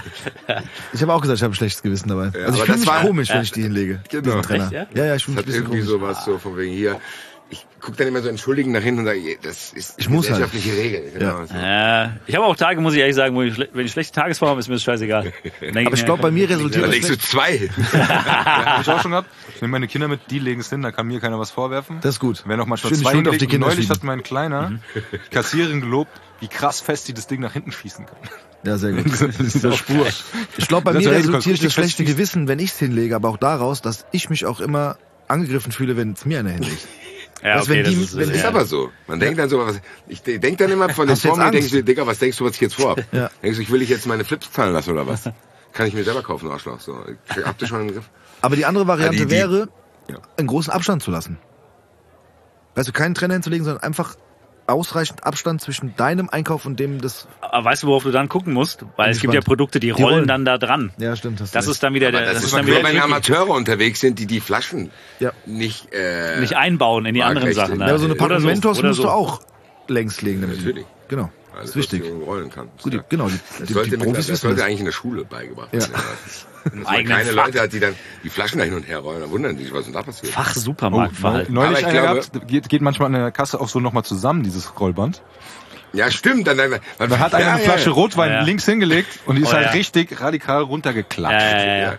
Ich habe auch gesagt, ich habe ein schlechtes Gewissen dabei. Also ich aber fühle das mich war- komisch, wenn ich die hinlege. Genau. diesen Trainer. Echt, ja? Ja, ich fühle Das mich hat ein bisschen irgendwie komisch. sowas so von wegen hier. Ich gucke dann immer so entschuldigend nach hinten und sage, das ist Ich muss halt. gesellschaftliche Regel. Genau, so. Ich habe auch Tage, muss ich ehrlich sagen, wenn ich schlechte Tagesform habe, ist mir das scheißegal. Aber ich glaube, bei mir resultiert Dann das legst du zwei. Hab ich auch schon gehabt. Ich nehme meine Kinder mit, die legen es hin, da kann mir keiner was vorwerfen. Das ist gut. Wenn auch manchmal Schön die zwei Schuld auf hinlegt. die Kinder Neulich schieben. hat mein Kleiner die Kassiererin gelobt, wie krass fest die das Ding nach hinten schießen kann. Ja, sehr gut. Diese Spur. Ich glaube, bei Das mir heißt, du kannst resultiert richtig das schlechte festschießen. Gewissen, wenn ich es hinlege, aber auch daraus, dass ich mich auch immer angegriffen fühle, wenn es mir einer hinlegt. Ja, Weißt, wenn okay, die- das wenn Das ist Ja. aber so. Man denkt dann so, ich denke dann immer von den Hast du jetzt Formen, denkst Angst? du, Digga, was denkst du, was ich jetzt vorhab? Ja. Denkst du, ich will dich jetzt meine Flips zahlen lassen oder was? Kann ich mir selber kaufen, du Arschloch. So. Habt ihr schon einen Griff? Aber die andere Variante die- wäre, Ja. einen großen Abstand zu lassen. Weißt du, keinen Trenner hinzulegen, sondern einfach ausreichend Abstand zwischen deinem Einkauf und dem des... Aber weißt du, worauf du dann gucken musst? Weil es gibt gespannt. ja Produkte, die rollen dann da dran. Ja, stimmt. hast du Das recht. ist dann wieder Aber der, das ist dann nur, wieder wenn tricky. Amateure unterwegs sind, die Flaschen Ja. nicht... Nicht einbauen in die anderen Waagrecht Sachen. sind. da. Ja, aber so eine Packung Oder Mentos oder musst du auch längs legen. Damit Natürlich. Genau. alles, Das ist wichtig. was irgendwie rollen kann. Gut, Ja. genau. Das Die sollte, Profis das wissen sollte das. eigentlich in der Schule beigebracht Ja. werden. Dass man eigenen keine Fach. Leute hat, die dann die Flaschen da hin und her rollen. Da wundern die sich, was denn da passiert. Fach-Supermarktverhalten. Aber Neulich ich einer glaube- gehabt, geht manchmal an der Kasse auch so nochmal zusammen, dieses Rollband. Ja, stimmt. Dann Da hat einer eine Flasche Rotwein Ja. links hingelegt und die ist Oh, halt ja. richtig radikal runtergeklatscht. Ja.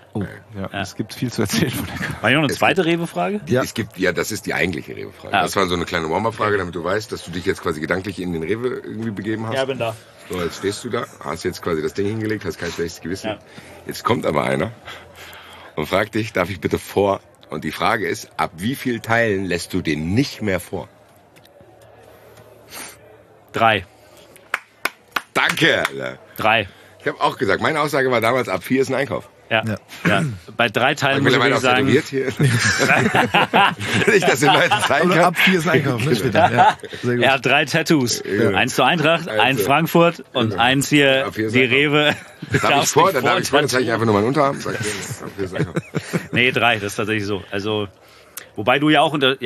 Ja, es gibt viel zu erzählen von der Kasse. War hier noch eine zweite Rewe-Frage? Ja. Es gibt, das ist die eigentliche Rewe-Frage. Ah, Das war so eine kleine Warm-Up-Frage, damit du weißt, dass du dich jetzt quasi gedanklich in den Rewe irgendwie begeben hast. Ja, bin da. So, jetzt stehst du da, hast jetzt quasi das Ding hingelegt, hast kein schlechtes Gewissen. Ja. Jetzt kommt aber einer und fragt dich, darf ich bitte vor? Und die Frage ist, ab wie viel Teilen lässt du den nicht mehr vor? 3. Danke! Alter. 3. Ich habe auch gesagt, meine Aussage war damals, ab 4 ist ein Einkauf. Ja. Bei 3 Teilen muss ich Mittlerweile wirklich auch sagen, tätowiert hier. Wenn ich das den Leuten zeigen kann. Ab 4 ist ein Einkauf, ne? Später. Ja, sehr gut. er hat 3 Tattoos. Eins zur Eintracht, eins Frankfurt und eins hier Ab 4 ist die Einkauf. Rewe. Darf ich vor, dann zeige ich einfach nur meinen Unterarm. Sag, Nee, 3, das ist tatsächlich so. Also, wobei du ja auch 3.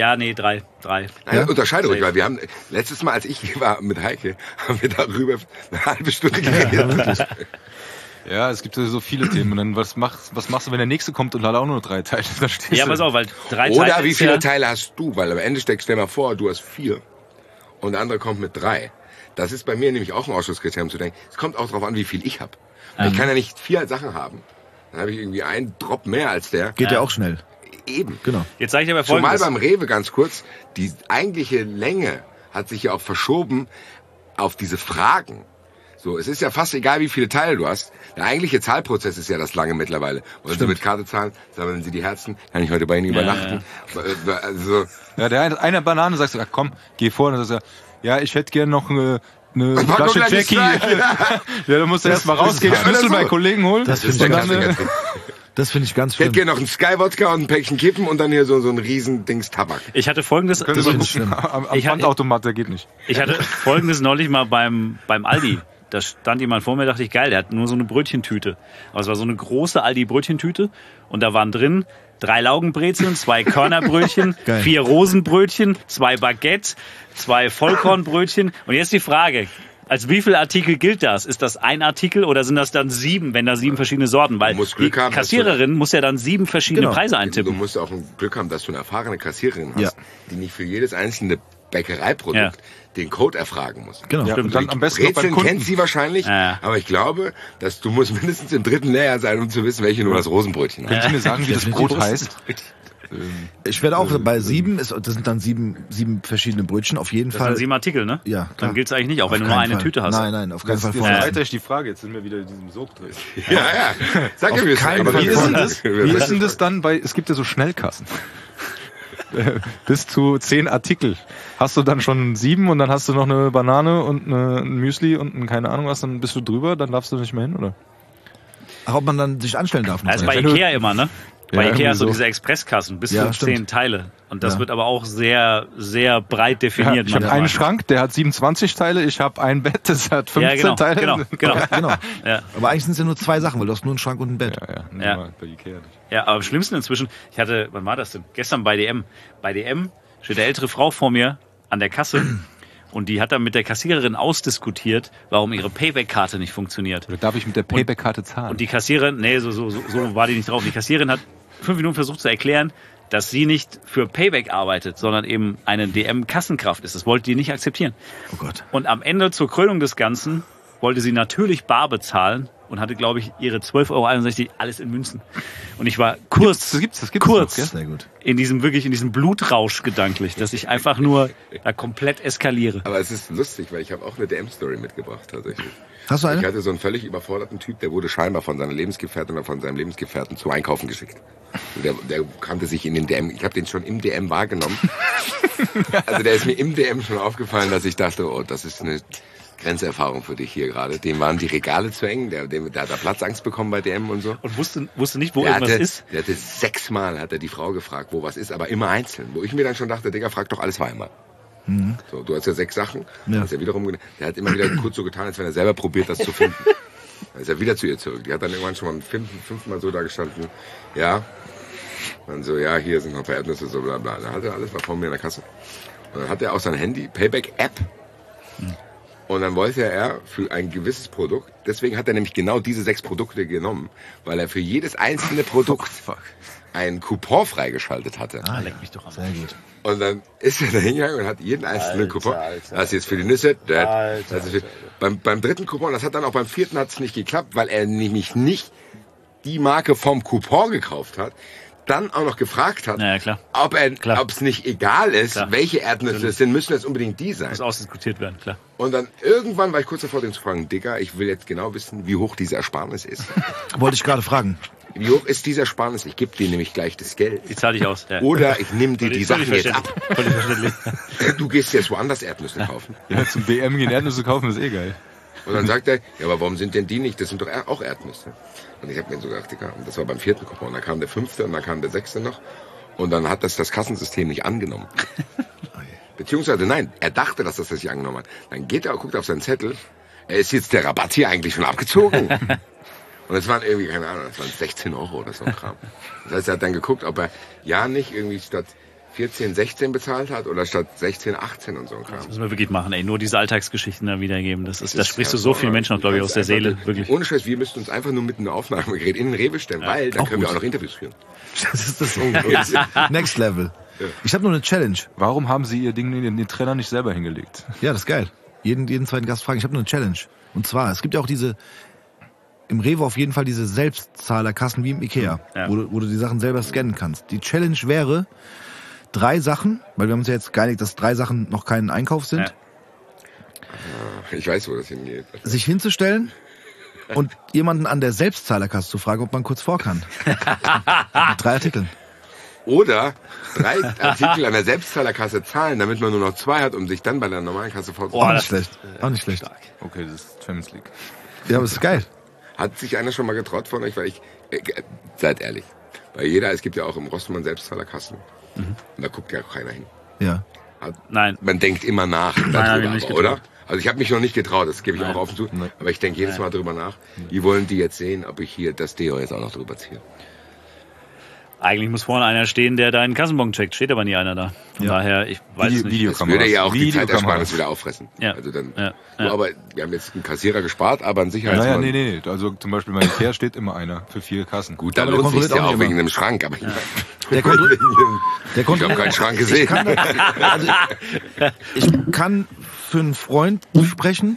Nein, unterscheide ruhig, weil wir haben, letztes Mal, als ich war mit Heike, haben wir darüber eine halbe Stunde geredet. Ja, es gibt so viele Themen. Und dann, was machst du, wenn der nächste kommt und hat auch nur 3 Teile? Da stehst Ja, du. pass auf, weil 3 Teile. Oder wie ist viele ja, Teile hast du? Weil am Ende steckst, stell mal vor, du hast 4 und der andere kommt mit 3. Das ist bei mir nämlich auch ein Ausschlusskriterium zu denken. Es kommt auch darauf an, wie viel ich habe. Ich kann ja nicht 4 Sachen haben. Dann habe ich irgendwie einen Drop mehr als der. Geht ja auch schnell. Eben. Genau. Jetzt sage ich dir aber Zumal Folgendes. beim Rewe ganz kurz, die eigentliche Länge hat sich ja auch verschoben auf diese Fragen. So, es ist ja fast egal, wie viele Teile du hast. Der eigentliche Zahlprozess ist ja das lange mittlerweile. Wollen Sie mit Karte zahlen? Sammeln Sie die Herzen? Kann ich heute bei Ihnen übernachten? Also, Ja, der eine Banane sagt so, ja, komm, geh vor. Und dann sagt er, ja, ich hätte gerne noch eine Flasche Jackie. Ja, dann musst du erst mal rausgehen, Schlüssel bei Kollegen holen. Das das ist finde der ich, Klassiker. das find ich ganz Ich hätte schlimm. gerne noch einen Sky-Wodka und ein Päckchen Kippen und dann hier so ein riesen Dings Tabak. Ich hatte Folgendes. Können Sie mal finde ich gucken, schlimm. am Ich hab- Pfandautomat, der geht nicht. Ich hatte Folgendes neulich mal beim Aldi. Da stand jemand vor mir, dachte ich, geil, der hat nur so eine Brötchentüte. Aber es war so eine große Aldi-Brötchentüte und da waren drin 3 Laugenbrezeln, 2 Körnerbrötchen, Geil. 4 Rosenbrötchen, 2 Baguette, 2 Vollkornbrötchen. Und jetzt die Frage, als wie viel Artikel gilt das? Ist das ein Artikel oder sind das dann 7, wenn da 7 verschiedene Sorten? Weil Du musst die Glück haben, dass Kassiererin muss ja dann 7 verschiedene Genau. Preise Du eintippen. musst auch ein Glück haben, dass du eine erfahrene Kassiererin hast, Ja. die nicht für jedes einzelne Bäckereiprodukt Ja. den Code erfragen muss. Genau. Ja, und dann am besten noch beim Brezeln Kunden. kennt sie wahrscheinlich, Ja. aber ich glaube, dass du musst mindestens im 3. Lehrjahr sein, um zu wissen, welche nur das Rosenbrötchen hat. Können Sie mir sagen, wie das Brot heißt? Ich werde auch bei 7, das sind dann 7 verschiedene Brötchen, auf jeden Das Fall. sind 7 Artikel, ne? Ja, klar. Dann gilt es eigentlich nicht, auch Auf wenn du nur keinen eine Fall. Tüte hast. Nein, auf keinen Fall Jetzt vorne. weiter ist die Frage, jetzt sind wir wieder in diesem Sog drin. Ja. Sag mir, wie es keinen aber Fall. Wie wir ist denn wollen- das? wir Wie wollen- ist denn das dann bei, es gibt ja so Schnellkassen. Bis zu 10 Artikel. Hast du dann schon 7 und dann hast du noch eine Banane und ein Müsli und keine Ahnung was, dann bist du drüber, dann darfst du nicht mehr hin, oder? Ach, ob man dann sich anstellen darf. noch. Das ist bei Wenn du- Ikea immer, ne? Bei Ja, Ikea irgendwie so so. diese Expresskassen, bis Ja, zu stimmt. 10 Teile. Und das Ja. wird aber auch sehr, sehr breit definiert. ich habe manchmal. einen Schrank, der hat 27 Teile, ich habe ein Bett, das hat 15 Ja, genau, Teile. genau. Genau. Ja. Aber eigentlich sind es ja nur 2 Sachen, weil du hast nur einen Schrank und ein Bett. Ja. Bei Ikea nicht. Ja, aber am schlimmsten inzwischen, ich hatte, wann war das denn? Gestern bei DM. Bei DM steht eine ältere Frau vor mir an der Kasse und die hat dann mit der Kassiererin ausdiskutiert, warum ihre Payback-Karte nicht funktioniert. Oder darf ich mit der Payback-Karte zahlen? Und die Kassiererin, nee, so war die nicht drauf. Die Kassiererin hat 5 Minuten versucht zu erklären, dass sie nicht für Payback arbeitet, sondern eben eine DM-Kassenkraft ist. Das wollte die nicht akzeptieren. Oh Gott. Und am Ende zur Krönung des Ganzen wollte sie natürlich bar bezahlen und hatte, glaube ich, ihre 12,61 € alles in Münzen. Und ich war kurz, Das gibt's kurz noch, gell? Sehr gut. in diesem Blutrausch gedanklich, dass ich einfach nur da komplett eskaliere. Aber es ist lustig, weil ich habe auch eine DM-Story mitgebracht tatsächlich. Hast du Ich eine? hatte so einen völlig überforderten Typ, der wurde scheinbar von seiner Lebensgefährtin oder von seinem Lebensgefährten zum Einkaufen geschickt. Der kannte sich in den DM, ich habe den schon im DM wahrgenommen. Also der ist mir im DM schon aufgefallen, dass ich dachte, oh, das ist eine Grenzerfahrung für dich hier gerade. Dem waren die Regale zu eng, der hat da Platzangst bekommen bei DM und so. Und wusste nicht, wo Der irgendwas hatte, ist. der hatte 6-mal hat er die Frau gefragt, wo was ist, aber immer einzeln. Wo ich mir dann schon dachte, Digga, frag doch alles zweimal. So, du hast ja 6 Sachen, Ja. hast ja wiederum, der hat immer wieder kurz so getan, als wenn er selber probiert, das zu finden. Dann ist er wieder zu ihr zurück. Die hat dann irgendwann schon mal fünfmal so da gestanden, ja. Dann so, ja, hier sind noch ein paar Erdnüsse, so bla bla. Da hat er alles, war vor mir in der Kasse. Und dann hat er auch sein Handy, Payback-App. Und dann wollte er für ein gewisses Produkt, deswegen hat er nämlich genau diese 6 Produkte genommen, weil er für jedes einzelne Produkt einen Coupon freigeschaltet hatte. Leck mich doch an. Sehr gut. Und dann ist er da hingegangen und hat jeden einzelnen Coupon. Das ist jetzt für die Nüsse. Das ist für, beim 3. Coupon, das hat dann auch beim 4. hat es nicht geklappt, weil er nämlich nicht die Marke vom Coupon gekauft hat. Dann auch noch gefragt hat, Ja, klar. ob es nicht egal ist, Klar. welche Erdnüsse es sind, müssen es unbedingt die sein. Muss ausdiskutiert werden, klar. Und dann irgendwann war ich kurz davor, den zu fragen, Digga, ich will jetzt genau wissen, wie hoch diese Ersparnis ist. Wollte ich gerade fragen. Wie hoch ist diese Ersparnis? Ich gebe dir nämlich gleich das Geld. Die zahle ich aus. Ja. Oder ich nehme dir die Sachen jetzt ab. Völlig verständlich. Du gehst jetzt woanders Erdnüsse kaufen. Ja, zum DM gehen Erdnüsse kaufen ist eh geil. Und dann sagt er, ja, aber warum sind denn die nicht? Das sind doch auch Erdnüsse. Und ich habe mir so gedacht, Digga, und das war beim 4. Coupon. Und dann kam der 5. und dann kam der 6. noch. Und dann hat das Kassensystem nicht angenommen. Beziehungsweise, nein, er dachte, dass das nicht angenommen hat. Dann geht er, guckt auf seinen Zettel. Ist jetzt der Rabatt hier eigentlich schon abgezogen? Und es waren irgendwie, keine Ahnung, das waren 16 € oder so ein Kram. Das heißt, er hat dann geguckt, ob er ja nicht irgendwie statt 14, 16 bezahlt hat oder statt 16, 18 und so ein Kram. Das müssen wir wirklich machen, ey. Nur diese Alltagsgeschichten da wiedergeben. Da sprichst du so vielen Menschen auch, glaube ich, aus der Seele. Wirklich. Ohne Scheiß, wir müssten uns einfach nur mit einem Aufnahmegerät in den Rewe stellen, weil dann können wir auch noch Interviews führen. Das ist das Next Level. Ja. Ich habe nur eine Challenge. Warum haben Sie Ihr Ding in den Trenner nicht selber hingelegt? Ja, das ist geil. Jeden zweiten Gast fragen. Ich habe nur eine Challenge. Und zwar, es gibt ja auch im Rewe auf jeden Fall diese Selbstzahlerkassen wie im Ikea, wo du die Sachen selber scannen kannst. Die Challenge wäre 3 Sachen, weil wir haben uns ja jetzt geeinigt, dass 3 Sachen noch kein Einkauf sind. Ja. Ich weiß, wo das hingeht. Sich hinzustellen und jemanden an der Selbstzahlerkasse zu fragen, ob man kurz vor kann. Mit 3 Artikeln. Oder 3 Artikel an der Selbstzahlerkasse zahlen, damit man nur noch 2 hat, um sich dann bei der normalen Kasse vorzustellen. Auch nicht schlecht. Auch nicht schlecht. Okay, das ist Champions League. Ja, aber das ist geil. Hat sich einer schon mal getraut von euch? Weil seid ehrlich. Es gibt ja auch im Rossmann Selbstzahlerkassen. Und da guckt ja keiner hin. Ja. Nein. Man denkt immer nach darüber, oder? Also ich habe mich noch nicht getraut, das gebe ich auch offen zu. Aber ich denke jedes Mal darüber nach. Wie wollen die jetzt sehen, ob ich hier das Deo jetzt auch noch drüber ziehe? Eigentlich muss vorne einer stehen, der deinen Kassenbon checkt. Steht aber nie einer da. Von daher, ich weiß es nicht. Das würde ja auch die Zeitersparnis wieder auffressen. Ja. Also dann, aber wir haben jetzt einen Kassierer gespart, aber einen Sicherheitsmann. Nee. Also zum Beispiel bei Ikea steht immer einer für 4 Kassen. Gut, da lohnt sich ja auch wegen einem Schrank. Aber ich habe keinen Schrank gesehen. Ich kann für einen Freund sprechen.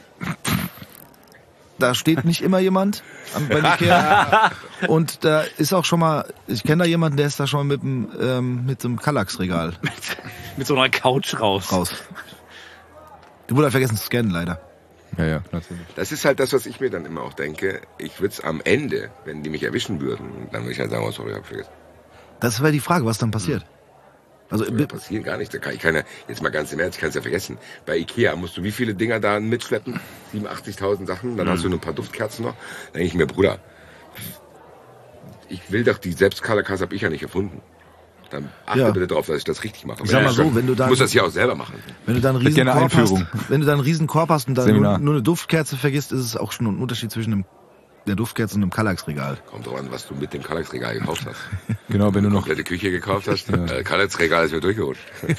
Da steht nicht immer jemand bei Ikea. Und da ist auch schon mal, ich kenne da jemanden, der ist da schon mal mit so einem Kallax-Regal. Mit so einer Couch raus. Die wurde vergessen zu scannen, leider. Ja, natürlich. Das ist halt das, was ich mir dann immer auch denke. Ich würde es am Ende, wenn die mich erwischen würden, dann würde ich halt sagen, oh, sorry, ich hab vergessen. Das wäre die Frage, was dann passiert. Also passiert gar nicht. Da kann ja, jetzt mal ganz im Ernst, ich kann es ja vergessen. Bei Ikea musst du wie viele Dinger da mitschleppen? 87.000 Sachen. Dann hast du nur ein paar Duftkerzen noch. Dann denke ich mir, Bruder, ich will doch die Selbstzahlerkasse habe ich ja nicht erfunden. Dann achte bitte darauf, dass ich das richtig mache. Ich sag mal so, wenn du dann, muss das ja auch selber machen. Wenn du dann einen riesen Korb hast und dann nur eine Duftkerze vergisst, ist es auch schon ein Unterschied zwischen der Duftkerze und einem Kallax-Regal. Kommt drauf an, was du mit dem Kallax-Regal gekauft hast. Genau, wenn du noch komplette Küche gekauft hast, Kallax-Regal ist mir durchgeholt.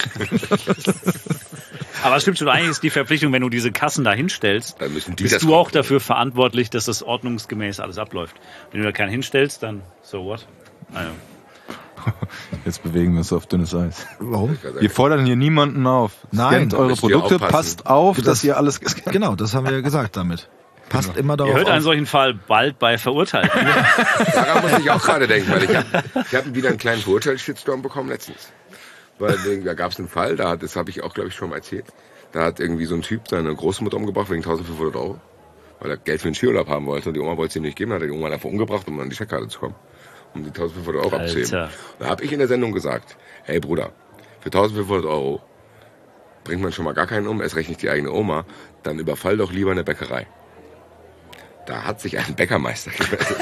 Aber es stimmt schon, eigentlich ist die Verpflichtung, wenn du diese Kassen da hinstellst, bist du auch dafür verantwortlich, dass das ordnungsgemäß alles abläuft. Wenn du da keinen hinstellst, dann so what? Naja. Jetzt bewegen wir uns auf dünnes Eis. Warum? Wir fordern hier niemanden auf. Nein. Scannt eure Produkte, passt auf, dass ihr alles gescannt. Genau, das haben wir ja gesagt damit. Passt immer darauf. Ihr hört einen solchen Fall bald bei Verurteilten. Daran muss ich auch gerade denken, weil ich hab wieder einen kleinen Verurteilungsshitstorm bekommen letztens. Weil da gab es einen Fall, das habe ich auch, glaube ich, schon mal erzählt. Da hat irgendwie so ein Typ seine Großmutter umgebracht wegen 1.500 €, weil er Geld für den Skiurlaub haben wollte. Und die Oma wollte es ihm nicht geben, hat er die Oma einfach umgebracht, um an die Checkkarte zu kommen. Um die 1.500 € abzuheben. Da habe ich in der Sendung gesagt, hey Bruder, für 1.500 € bringt man schon mal gar keinen um, erst recht nicht die eigene Oma, dann überfall doch lieber eine Bäckerei. Da hat sich ein Bäckermeister gemeldet,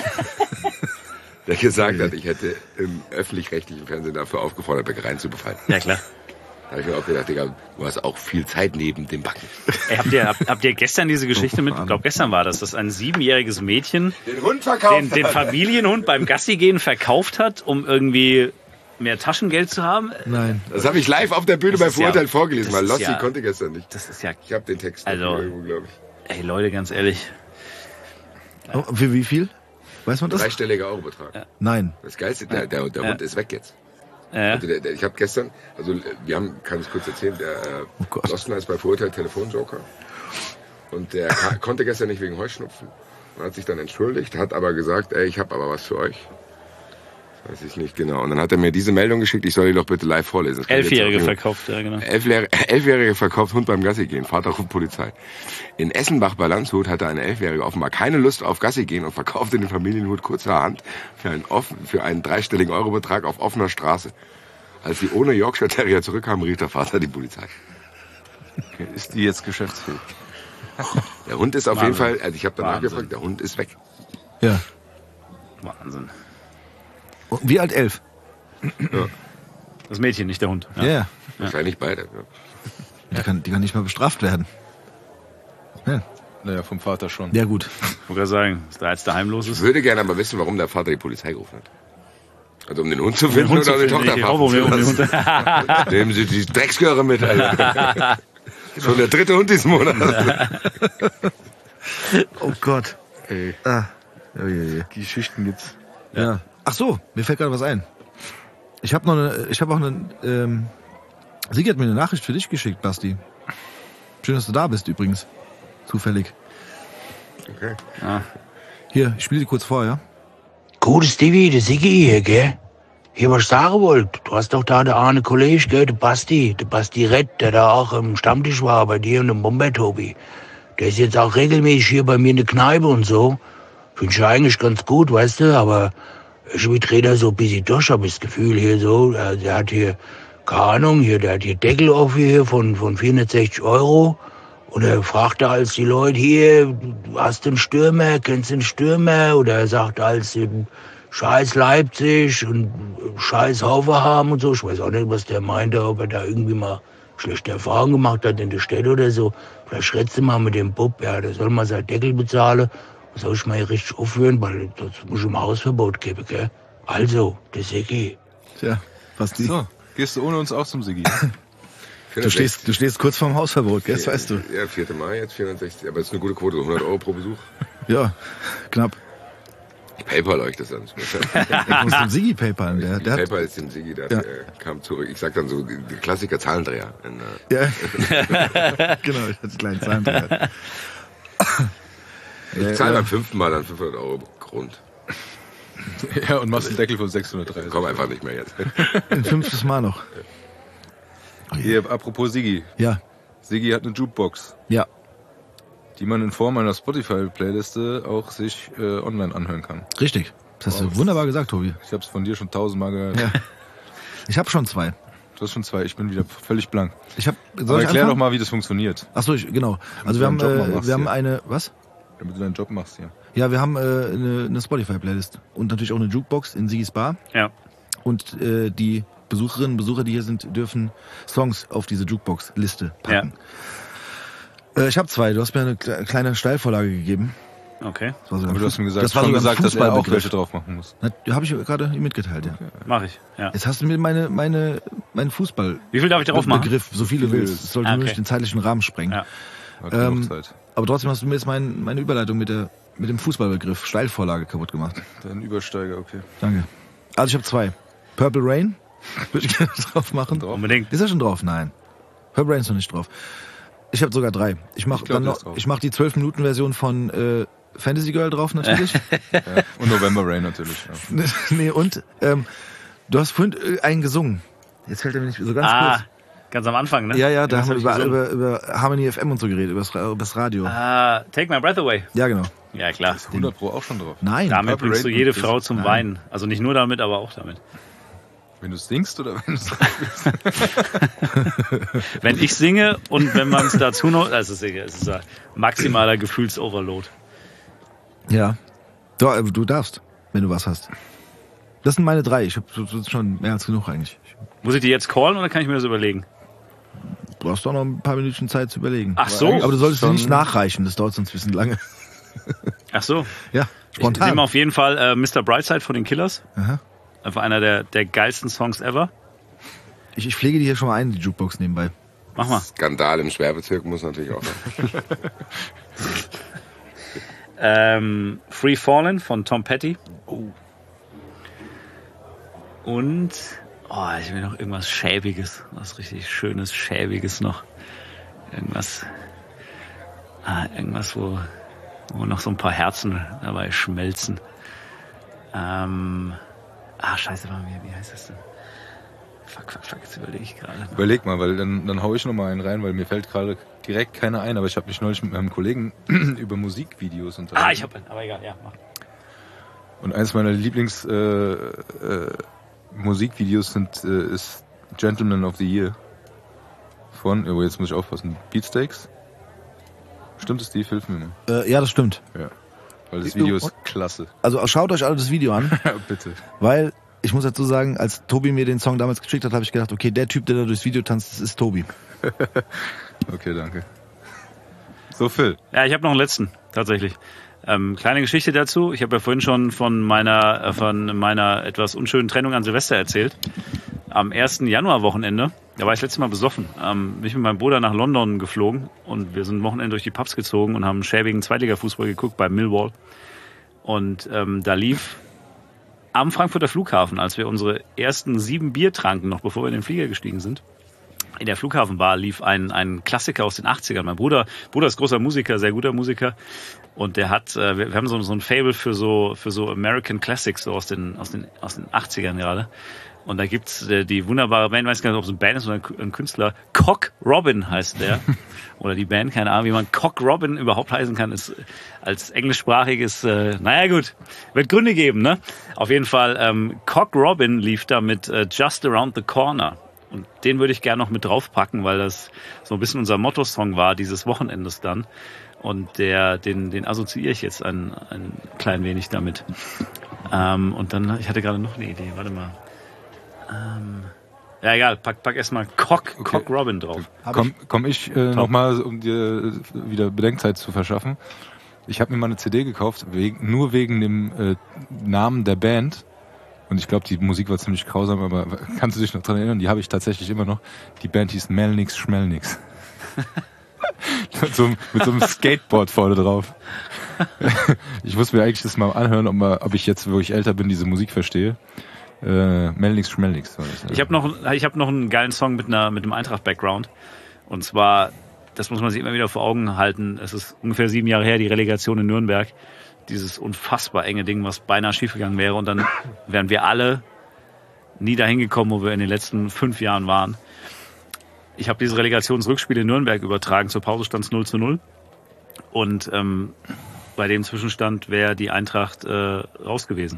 der gesagt hat, ich hätte im öffentlich-rechtlichen Fernsehen dafür aufgefordert, Bäckereien zu befallen. Ja, klar. Da habe ich mir auch gedacht, Digga, du hast auch viel Zeit neben dem Backen. Ey, habt ihr gestern diese Geschichte mit, ich glaube gestern war das, dass ein 7-jähriges Mädchen den Hund verkauft den Familienhund beim Gassi-Gehen verkauft hat, um irgendwie mehr Taschengeld zu haben? Nein. Das habe ich live auf der Bühne bei Verurteilt vorgelesen, weil Lossi konnte gestern nicht. Das ist ja... Ich habe den Text irgendwo, glaube ich. Ey Leute, ganz ehrlich... Oh, für wie viel? Weiß man das? 3-stelliger Eurobetrag. Ja. Nein. Das Geilste, der Hund ist weg jetzt. Ja. Also ich habe gestern, kann ich kurz erzählen, der Lostner ist bei Verurteilt Telefonjoker. Und der konnte gestern nicht wegen Heuschnupfen. Und hat sich dann entschuldigt, hat aber gesagt, ey, ich habe aber was für euch. Weiß ich nicht genau. Und dann hat er mir diese Meldung geschickt, ich soll die doch bitte live vorlesen. 11-Jährige verkauft, ja genau. 11-Jährige verkauft Hund beim Gassi gehen, Vater ruft Polizei. In Essenbach bei Landshut hatte eine 11-Jährige offenbar keine Lust auf Gassi gehen und verkaufte den Familienhund kurzerhand für einen 3-stelligen Eurobetrag auf offener Straße. Als sie ohne Yorkshire Terrier zurückkamen, rief der Vater die Polizei. Okay, ist die jetzt geschäftsfähig? Der Hund ist auf jeden Fall, also ich habe danach gefragt, der Hund ist weg. Ja. Wahnsinn. Und wie alt? 11? Ja. Das Mädchen, nicht der Hund. Ja. Wahrscheinlich beide. Ja. Die kann nicht mal bestraft werden. Ja, Naja, vom Vater schon. ja gut. Ich wollte gerade sagen, was da jetzt daheim los Ich ist. würde gerne aber wissen, warum der Vater die Polizei gerufen hat. Also um den Hund zu finden Hund zu oder die finden, Tochter ich hoffe, um den Hund. Nehmen Sie die Drecksgöre mit, Alter. Schon der 3. Hund diesen Monat. Oh Gott. Ey, Ah. Oh, je. Geschichten gibt's. Ja. Ach so, mir fällt gerade was ein. Ich habe auch eine, Sigi hat mir eine Nachricht für dich geschickt, Basti. Schön, dass du da bist übrigens. Zufällig. Okay. Hier, ich spiele die kurz vor, ja? Gut, Stevie, der Siggi hier, gell? Hier, was ich sagen wollte. Du hast doch da der eine Kollege, gell? Der Basti Rett, der da auch im Stammtisch war, bei dir und dem Bomber-Tobi. Der ist jetzt auch regelmäßig hier bei mir in der Kneipe und so. Finde ich eigentlich ganz gut, weißt du, aber irgendwie dreht er so ein bisschen durch, hab ich das Gefühl hier so. Der hat hier, keine Ahnung, der hat hier Deckel auf hier von 460 €. Und er fragte als die Leute hier, du hast einen Stürmer, kennst du einen Stürmer? Oder er sagte als scheiß Leipzig und scheiß Hoffenheim und so. Ich weiß auch nicht, was der meinte, ob er da irgendwie mal schlechte Erfahrungen gemacht hat in der Stadt oder so. Vielleicht schrätzt du mal mit dem Bub, ja, der soll mal seinen Deckel bezahlen. Das soll ich mal hier richtig aufhören, weil sonst muss ich ihm Hausverbot geben, gell? Also, der Sigi. Tja, Basti. So, gehst du ohne uns auch zum Siggi? Du stehst kurz vorm Hausverbot, gell? Das weißt du. Ja, 4. Mai jetzt, 460. Aber das ist eine gute Quote, 100 € pro Besuch. Ja, knapp. Ich PayPal euch das an. Ich muss dem Sigi PayPalen. Der hat, PayPal ist dem Sigi, der kam zurück. Ich sag dann so, die Klassiker Zahlendreher. ja. Genau, ich hatte kleinen Zahlendreher. Ich zahle beim 5. Mal dann 500 € Grund. Ja, und machst einen Deckel von 630. Komm einfach nicht mehr jetzt. Ein 5. Mal noch. Hier, apropos Siggi. Ja, Siggi hat eine Jukebox, ja. die man in Form einer Spotify-Playliste auch sich online anhören kann. Richtig. Das hast du wunderbar gesagt, Tobi. Ich hab's von dir schon 1000-mal gehört. Ja. Ich habe schon 2. Du hast schon 2, ich bin wieder völlig blank. Soll Aber ich erklär anfangen? doch mal, wie das funktioniert, Ach so, genau. Also du deinen Job mal machst wir haben hier. eine, was? damit du deinen Job machst hier. Ja, wir haben eine Spotify-Playlist und natürlich auch eine Jukebox in Sigis Bar. Ja. Und die Besucherinnen und Besucher, die hier sind, dürfen Songs auf diese Jukebox-Liste packen. Ich habe 2. Du hast mir eine kleine Steilvorlage gegeben. Okay, Das war sogar Aber du hast mir gesagt, das war schon sogar ein gesagt, dass er auch Fußballbegriff. welche drauf machen muss. Habe ich gerade ihm mitgeteilt, ja. mache ich. Ja. Jetzt hast du mir meinen Fußball Wie viel darf ich drauf machen? Begriff, so viel du willst. Es sollte nur Okay. nicht den zeitlichen Rahmen sprengen. Ja. Hat genug Zeit. Aber trotzdem hast du mir jetzt meine Überleitung mit dem Fußballbegriff Steilvorlage kaputt gemacht. Dein Übersteiger, okay. Danke. Also ich habe 2. Purple Rain würde ich gerne drauf machen. Unbedingt. Ist er schon drauf? Nein. Purple Rain ist noch nicht drauf. Ich habe sogar 3. Ich mache glaub, der ist drauf. ich mach die 12-Minuten-Version von Fantasy Girl drauf natürlich. Ja. Und November Rain natürlich. Ja. Nee, und du hast vorhin einen gesungen. Jetzt fällt er mir nicht so ganz kurz. Ganz am Anfang, ne? Ja, da Was haben wir hab ich gesungen? über Harmony FM und so geredet, über das Radio. Take My Breath Away. Ja, genau. Ja, klar. 100 Pro auch schon drauf. Nein. Damit Purple bringst du Rain jede und Frau zum Weinen. Also nicht nur damit, aber auch damit. Wenn du singst oder wenn du sagst. Wenn ich singe und wenn man es dazu noch... Also es ist ein maximaler Gefühlsoverload. Ja. Du darfst, wenn du was hast. Das sind meine 3. Ich habe schon mehr als genug eigentlich. Muss ich die jetzt callen oder kann ich mir das überlegen? Du brauchst doch noch ein paar Minuten Zeit zu überlegen. Ach so. Aber du solltest sie schon- nicht nachreichen, das dauert sonst ein bisschen lange. Ach so. Ja, Ich nehme spontan. auf jeden Fall Mr. Brightside von den Killers. Aha. Einfach einer der geilsten Songs ever. Ich pflege die hier schon mal ein, die Jukebox nebenbei. Mach mal. Skandal im Sperrbezirk muss natürlich auch noch. Free Fallin' von Tom Petty. Und ich will noch irgendwas Schäbiges, was richtig Schönes, Schäbiges noch. Irgendwas, wo noch so ein paar Herzen dabei schmelzen. Scheiße, wie heißt das denn? Fuck, jetzt überlege ich gerade. Überleg mal, weil dann hau ich noch mal einen rein, weil mir fällt gerade direkt keiner ein, aber ich habe mich neulich mit meinem Kollegen über Musikvideos unterhalten. Ich habe einen, aber egal, ja, mach. Und eins meiner Lieblings Musikvideos ist Gentleman of the Year von, jetzt muss ich aufpassen, Beatsteaks. Stimmt es, Steve? Hilf mir mal. Ja, das stimmt. Ja. Weil das Video ist klasse. Also schaut euch alle das Video an. Ja, bitte. Weil, ich muss dazu sagen, als Tobi mir den Song damals geschickt hat, habe ich gedacht, okay, der Typ, der da durchs Video tanzt, das ist Tobi. Okay, danke. So, Phil. Ja, ich habe noch einen letzten, tatsächlich. Kleine Geschichte dazu. Ich habe ja vorhin schon von meiner etwas unschönen Trennung an Silvester erzählt. Am 1. Januar-Wochenende, da war ich das letzte Mal besoffen, bin ich mit meinem Bruder nach London geflogen und wir sind ein Wochenende durch die Pubs gezogen und haben schäbigen Zweitliga-Fußball geguckt bei Millwall. Und da lief am Frankfurter Flughafen, als wir unsere ersten 7 Bier tranken, noch bevor wir in den Flieger gestiegen sind, in der Flughafenbar lief ein Klassiker aus den 80ern. Mein Bruder ist großer Musiker, sehr guter Musiker. Und der hat, wir haben so ein Fable für so American Classics, so aus den 80ern gerade. Und da gibt's die wunderbare Band, ich weiß gar nicht, ob es eine Band ist oder ein Künstler. Cock Robin heißt der. Oder die Band, keine Ahnung, wie man Cock Robin überhaupt heißen kann, ist als englischsprachiges, naja gut, wird Gründe geben, ne? Auf jeden Fall, Cock Robin lief da mit Just Around the Corner. Und den würde ich gerne noch mit draufpacken, weil das so ein bisschen unser Motto-Song war dieses Wochenendes dann. Und den assoziiere ich jetzt ein klein wenig damit. Und dann, ich hatte gerade noch eine Idee, warte mal. Ja, egal, pack erstmal Cock Robin drauf. Komm ich nochmal, um dir wieder Bedenkzeit zu verschaffen. Ich habe mir mal eine CD gekauft, nur wegen dem Namen der Band. Und ich glaube, die Musik war ziemlich grausam, aber kannst du dich noch dran erinnern? Die habe ich tatsächlich immer noch. Die Band hieß Melnix Schmelnix. mit so einem Skateboard vorne drauf. Ich muss mir eigentlich das mal anhören, ob ich jetzt, wo ich älter bin, diese Musik verstehe. Melnix Schmelnix war das. Ja. Ich hab noch einen geilen Song mit einem Eintracht-Background. Und zwar, das muss man sich immer wieder vor Augen halten, es ist ungefähr 7 Jahre her, die Relegation in Nürnberg. Dieses unfassbar enge Ding, was beinahe schiefgegangen wäre. Und dann wären wir alle nie dahin gekommen, wo wir in den letzten 5 Jahren waren. Ich habe dieses Relegationsrückspiel in Nürnberg übertragen. Zur Pause stand es 0:0. Und bei dem Zwischenstand wäre die Eintracht raus gewesen.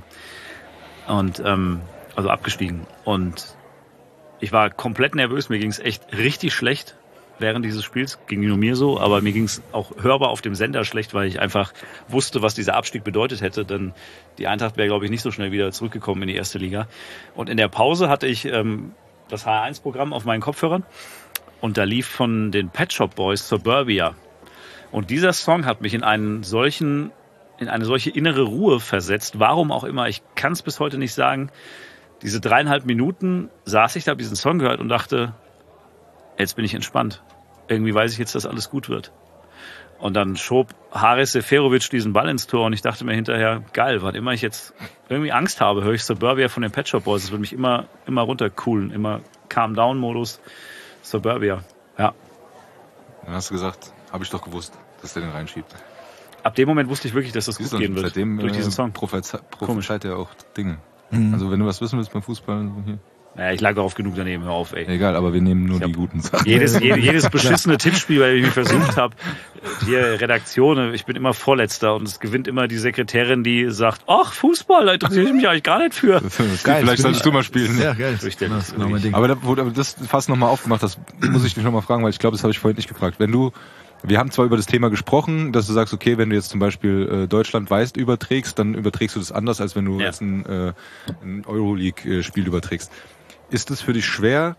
Und also abgestiegen. Und ich war komplett nervös. Mir ging es echt richtig schlecht während dieses Spiels. Ging nur mir so, aber mir ging es auch hörbar auf dem Sender schlecht, weil ich einfach wusste, was dieser Abstieg bedeutet hätte. Denn die Eintracht wäre, glaube ich, nicht so schnell wieder zurückgekommen in die erste Liga. Und in der Pause hatte ich das HR1-Programm auf meinen Kopfhörern. Und da lief von den Pet Shop Boys Suburbia. Und dieser Song hat mich in eine solche innere Ruhe versetzt. Warum auch immer, ich kann es bis heute nicht sagen. Diese 3,5 Minuten saß ich da, habe diesen Song gehört und dachte, jetzt bin ich entspannt. Irgendwie weiß ich jetzt, dass alles gut wird. Und dann schob Haris Seferovic diesen Ball ins Tor und ich dachte mir hinterher, geil, wann immer ich jetzt irgendwie Angst habe, höre ich Suburbia von den Pet Shop Boys. Das wird mich immer runtercoolen, immer Calm-Down-Modus. Suburbia, ja. Dann hast du gesagt, habe ich doch gewusst, dass der den reinschiebt. Ab dem Moment wusste ich wirklich, dass das gut gehen wird. Seitdem durch diesen Song. prophezeit er auch Dinge. Also wenn du was wissen willst beim Fußball, hier. Naja, ich lag darauf genug daneben, hör auf, ey. Egal, aber wir nehmen nur die guten Sachen. Jedes beschissene Tippspiel, weil ich mich versucht habe, hier Redaktion, ich bin immer Vorletzter und es gewinnt immer die Sekretärin, die sagt, ach, Fußball, da interessiere ich mich eigentlich gar nicht für. Geil, vielleicht solltest du mal spielen. Ja, geil. Das ist genau mein Ding. Aber das fast nochmal aufgemacht, das muss ich dich nochmal fragen, weil ich glaube, das habe ich vorhin nicht gefragt. Wir haben zwar über das Thema gesprochen, dass du sagst, okay, wenn du jetzt zum Beispiel Deutschland Weiß überträgst, dann überträgst du das anders, als wenn du jetzt ein Euroleague-Spiel überträgst. Ist es für dich schwer,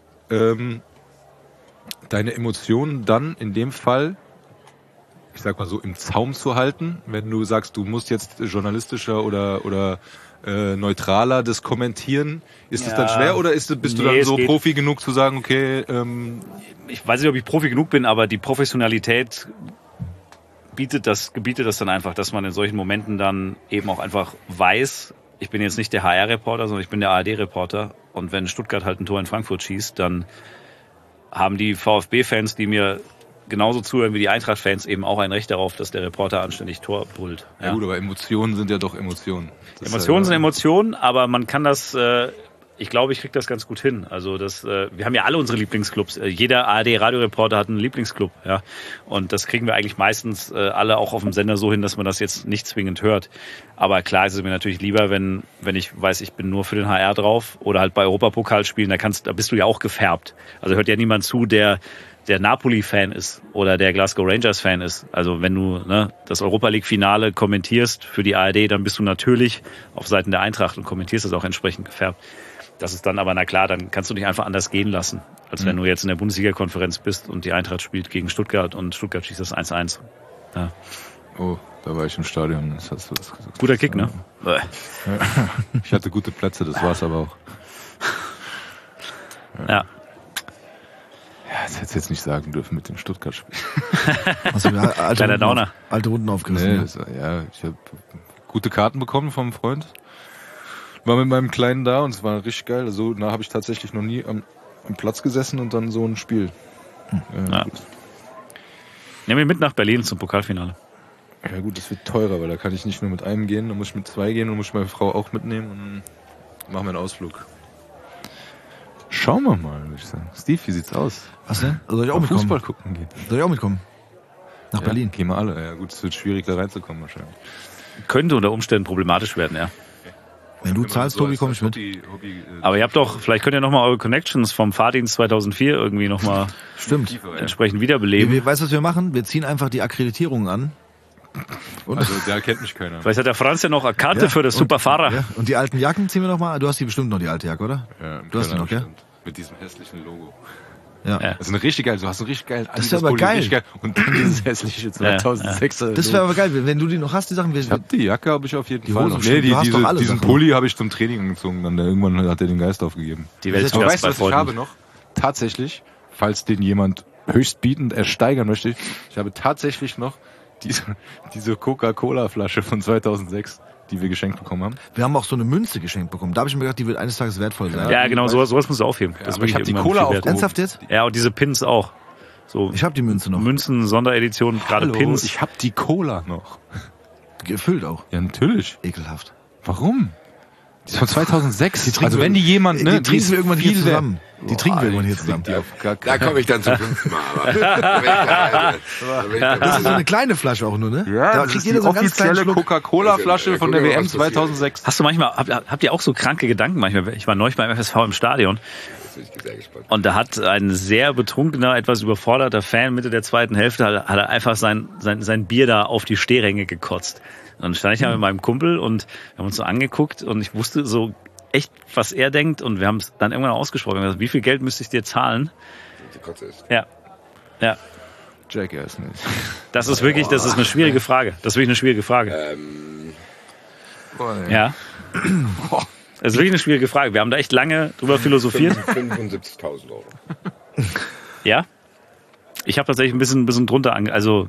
deine Emotionen dann in dem Fall, ich sag mal so, im Zaum zu halten, wenn du sagst, du musst jetzt journalistischer oder neutraler das kommentieren? Ist es dann schwer oder bist du dann so Profi genug zu sagen, okay... Ich weiß nicht, ob ich Profi genug bin, aber die Professionalität gebietet das dann einfach, dass man in solchen Momenten dann eben auch einfach weiß, ich bin jetzt nicht der HR-Reporter, sondern ich bin der ARD-Reporter. Und wenn Stuttgart halt ein Tor in Frankfurt schießt, dann haben die VfB-Fans, die mir genauso zuhören wie die Eintracht-Fans, eben auch ein Recht darauf, dass der Reporter anständig Tor brüllt. Ja gut, aber Emotionen sind ja doch Emotionen. Emotionen sind Emotionen, aber man kann das... Ich glaube, ich kriege das ganz gut hin. Also wir haben ja alle unsere Lieblingsclubs. Jeder ARD-Radioreporter hat einen Lieblingsclub, ja. Und das kriegen wir eigentlich meistens alle auch auf dem Sender so hin, dass man das jetzt nicht zwingend hört. Aber klar ist es mir natürlich lieber, wenn ich weiß, ich bin nur für den HR drauf oder halt bei Europapokalspielen, da bist du ja auch gefärbt. Also hört ja niemand zu, der der Napoli-Fan ist oder der Glasgow Rangers-Fan ist. Also wenn du das Europa-League-Finale kommentierst für die ARD, dann bist du natürlich auf Seiten der Eintracht und kommentierst das auch entsprechend gefärbt. Das ist dann aber, na klar, dann kannst du dich einfach anders gehen lassen, als wenn du jetzt in der Bundesliga-Konferenz bist und die Eintracht spielt gegen Stuttgart und Stuttgart schießt das 1-1. Ja. Oh, da war ich im Stadion. Das hast du was gesagt. Guter Kick, ne? Ja. Ich hatte gute Plätze, das war's aber auch. Ja. Ja, das hättest du jetzt nicht sagen dürfen mit dem Stuttgart-Spiel. Also, Kleiner Downer. Alte Runden aufgerissen. Nee, Ja. ich habe gute Karten bekommen vom Freund. War mit meinem Kleinen da und es war richtig geil. So nah habe ich tatsächlich noch nie am Platz gesessen und dann so ein Spiel. Ja. Gut. Nehmen wir mit nach Berlin zum Pokalfinale. Ja gut, das wird teurer, weil da kann ich nicht nur mit einem gehen, dann muss ich mit 2 gehen und muss ich meine Frau auch mitnehmen und dann machen wir einen Ausflug. Schauen wir mal, würde ich sagen. Steve, wie sieht's aus? Was denn? Soll ich auch mitkommen? Fußball gucken gehen. Soll ich auch mitkommen? Nach Berlin? Gehen wir alle. Ja gut, es wird schwierig da reinzukommen wahrscheinlich. Könnte unter Umständen problematisch werden, ja. Wenn du zahlst, Tobi, komm ich mit. Aber ihr habt doch, vielleicht könnt ihr nochmal eure Connections vom Fahrdienst 2004 irgendwie nochmal Stimmt. entsprechend wiederbeleben. Weißt du, was wir machen? Wir ziehen einfach die Akkreditierung an. Und Also da kennt mich keiner. Vielleicht hat der Franz ja noch eine Karte für das Superfahrer. Ja, und die alten Jacken ziehen wir noch mal. Du hast die bestimmt noch, die alte Jacke, oder? Ja, Du hast die noch, ja? stimmt. Mit diesem hässlichen Logo. Ja. Ja. Das ist eine richtig geil, du hast einen richtig geilen Das ist aber geil. Und dann dieses hässliche 2006er. Das wäre aber geil, wenn du die noch hast, die Sachen. Ich hab die Jacke habe ich auf jeden Die Fall Hose noch. stimmt, du hast doch alle diesen Sachen. Pulli habe ich zum Training angezogen, dann irgendwann hat er den Geist aufgegeben. Die Welt Aber zuerst weißt du, bei was ich habe Freunden. noch? Tatsächlich, falls den jemand höchstbietend ersteigern möchte, ich habe tatsächlich noch diese Coca-Cola-Flasche von 2006, die wir geschenkt bekommen haben. Wir haben auch so eine Münze geschenkt bekommen. Da habe ich mir gedacht, die wird eines Tages wertvoll sein. Ja, genau, sowas musst du aufheben. Das aber ich wirklich hab die irgendwann Cola viel wert. aufgehoben. Ernsthaft jetzt? Ja, und diese Pins auch. So Ich habe die Münze noch. Münzen, Sonderedition, gerade Hallo, Pins. ich habe die Cola noch. Gefüllt auch. Ja, natürlich. Ekelhaft. Warum? Die ist von 2006. Die trinken Also wir- wenn die jemand, ne, die trinken wir irgendwann hier viel zusammen. Die wert. trinken wir irgendwann hier die zusammen. trinkt die auf gar Da komme ich dann zum 5. Mal. Aber da bin ich dabei. Das ist so eine kleine Flasche auch nur, ne? Ja, da das kriegt ist jeder die so einen ganz kleinen offizielle Schluck. Coca-Cola-Flasche von der Guck mal, WM was passiert. 2006. Hast du manchmal, habt ihr auch so kranke Gedanken manchmal? Ich war neulich beim FSV im Stadion Bin ich sehr gespannt. und da hat ein sehr betrunkener, etwas überforderter Fan Mitte der zweiten Hälfte hat er einfach sein Bier da auf die Stehränge gekotzt. Und dann stand ich da mit meinem Kumpel und wir haben uns so angeguckt und ich wusste so echt, was er denkt und wir haben es dann irgendwann ausgesprochen. Also, wie viel Geld müsste ich dir zahlen? Die Kotze ist. Ja. Ja. Jackass nicht. Das ist wirklich, das ist eine schwierige Frage. Das ist wirklich eine schwierige Frage. Ja. Das ist wirklich eine schwierige Frage. Wir haben da echt lange drüber philosophiert. 75.000 Euro. Ja. Ich habe tatsächlich ein bisschen drunter also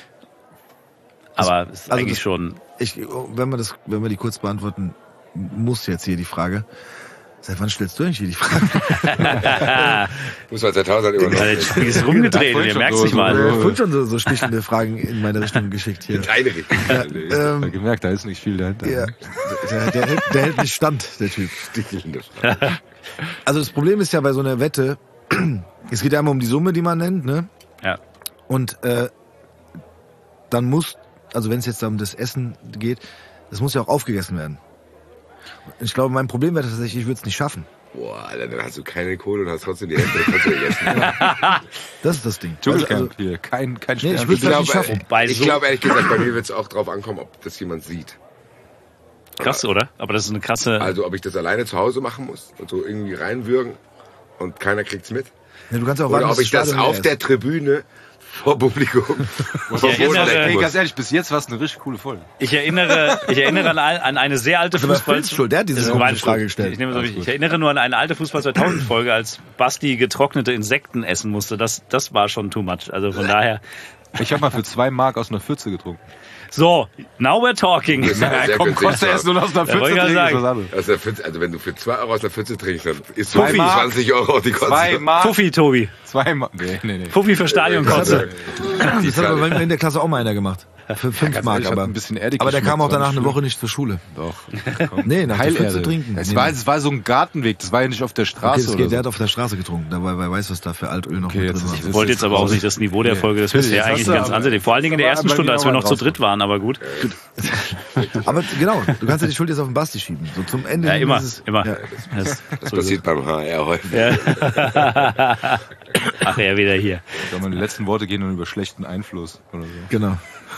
aber es ist also eigentlich das- schon. Wenn wir die kurz beantworten, muss jetzt hier die Frage. Seit wann stellst du eigentlich hier die Frage? Muss man seit 1000 immer noch. Das Spiel ist rumgedreht und ihr merkt sich Ich mal. habe vorhin schon so stichelnde Fragen in meine Richtung geschickt hier. Keine Richtung. Ja, gemerkt, da ist nicht viel dahinter. Ja, der hält nicht stand, der Typ. Stichelnde Frage. Also das Problem ist ja bei so einer Wette, es geht ja immer um die Summe, die man nennt, ne? Ja. Und dann muss, also wenn es jetzt um das Essen geht, das muss ja auch aufgegessen werden. Ich glaube, mein Problem wäre tatsächlich, ich würde es nicht schaffen. Boah, Alter, dann hast du keine Kohle und hast trotzdem die Hälfte der Kotze gegessen. Das ist das Ding. Dschungelcamp hier, kein Nee, Stern. ich will's nicht schaffen. Wobei Ich so glaube ehrlich gesagt, bei mir wird es auch drauf ankommen, ob das jemand sieht. krass, oder? Aber das ist eine krasse. Also ob ich das alleine zu Hause machen muss und so irgendwie reinwürgen und keiner kriegt's mit. Ja, du kannst ja auch warten, Oder bis ob ich das Stadion auf leer der ist. Tribüne vor Publikum erinnere- Ey, ganz ehrlich, bis jetzt war es eine richtig coole Folge. Ich erinnere an eine sehr alte aber Fußball. Phil's schuld, der hat diese Das ist komische meine Frage Schuld. gestellt. Ich erinnere nur an eine alte Fußball 2000 Folge, als Basti getrocknete Insekten essen musste. Das war schon too much. Also von daher. Ich habe mal für 2 Mark aus einer Pfütze getrunken. So, now we're talking. Das ist aber sehr günstig. nur aus einer Ja, wollte ich gerade sagen. Aus der Pfütze, also wenn du für 2 Euro aus der Pfütze trinkst, dann ist Zwei so Mark. 20 Euro die Kotze. 2 Mark. Puffi, Tobi. 2 Mark. Nee. Puffi für Stadionkotze. Das hat aber in der Klasse auch mal einer gemacht. Für 5 ganz Mark, ehrlich, hat aber. ein bisschen erdig Aber der kam auch geschmeckt, war danach nicht eine schlimm. Woche nicht zur Schule. Doch. Nee, nach der Pfütze Heilerde. trinken. Es Nee, war so ein Gartenweg, das war ja nicht auf der Okay, Straße das oder geht, der so. hat auf der Straße getrunken. Dabei wer weiß, was da für Altöl noch Okay, mit jetzt drin ist- war. Ich Das wollte jetzt aber auch nicht das Niveau der Folge, das Natürlich, bisher jetzt eigentlich hast du ganz aber- ansehnlich. Vor allen Dingen in der aber ersten bei Stunde, mir als wir mal noch zu drauf dritt waren, aber gut. Aber genau, du kannst ja die Schuld jetzt auf den Basti schieben. So zum Ende. Ja, hin immer, ist es- immer. Ja. Das passiert beim HR häufig. Ja. Ach ja, wieder hier. Sag mal, die letzten Worte gehen dann über schlechten Einfluss oder so. Genau.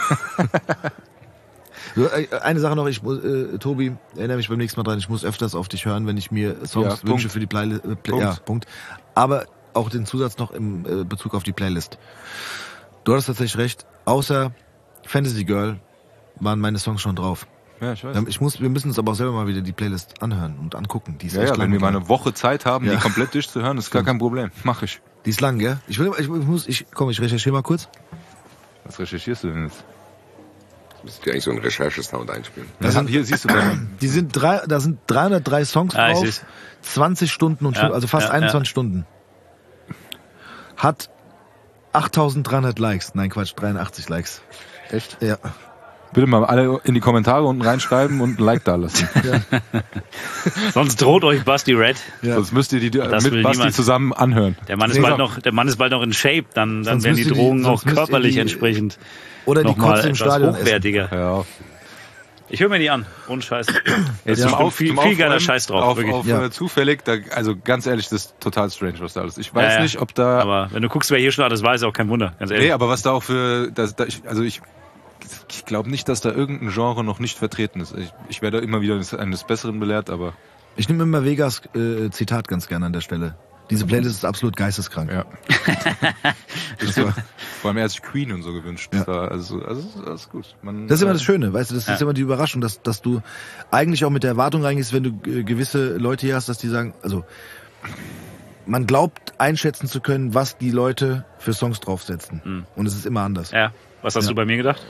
So, eine Sache noch, Tobi, erinnere mich beim nächsten Mal dran, ich muss öfters auf dich hören, wenn ich mir Songs wünsche für die Playlist. Ja, Punkt. Aber auch den Zusatz noch im Bezug auf die Playlist. Du hattest tatsächlich recht, außer Fantasy Girl waren meine Songs schon drauf. Ja, ich weiß. Wir müssen uns aber auch selber mal wieder die Playlist anhören und angucken. Die ist echt Ja, lang. wenn wir mal eine Woche Zeit haben, die komplett durchzuhören, ist gar kein Problem. Mach ich. Die ist lang, gell? Ich recherchiere mal kurz. Was recherchierst du denn jetzt? Müsst ihr eigentlich so einen Recherche-Sound einspielen? Hier siehst du Da sind 303 Songs drauf, 20 Stunden und also fast 21 Stunden. Hat 8.300 Likes. Nein, Quatsch, 83 Likes. Echt? Ja. Bitte mal alle in die Kommentare unten reinschreiben und ein Like da lassen. Ja. Sonst droht euch Basti Red. Ja. Sonst müsst ihr die mit Basti zusammen anhören. Der Mann ist bald noch in Shape, dann werden die Drogen auch körperlich entsprechend oder die Kotze im Stadion hochwertiger. Ja. Ich höre mir die an, ohne Scheiß. Jetzt viel geiler Scheiß drauf. Zufällig, also ganz ehrlich, das ist total strange, was da alles ist. Ich weiß nicht, ob da... Aber wenn du guckst, wer hier schon alles weiß, ist auch kein Wunder, ganz ehrlich. Nee, aber was da auch für... Ich glaube nicht, dass da irgendein Genre noch nicht vertreten ist. Ich werde immer wieder eines Besseren belehrt, aber... Ich nehme immer Vegas Zitat ganz gerne an der Stelle. Diese Playlist ist absolut geisteskrank. Ja. Vor allem er hat sich Queen und so gewünscht. Ja. Also das ist gut. Das ist immer das Schöne, weißt du, das ist immer die Überraschung, dass du eigentlich auch mit der Erwartung reingehst, wenn du gewisse Leute hier hast, dass die sagen, also man glaubt einschätzen zu können, was die Leute für Songs draufsetzen. Mhm. Und es ist immer anders. Ja. Was hast du bei mir gedacht?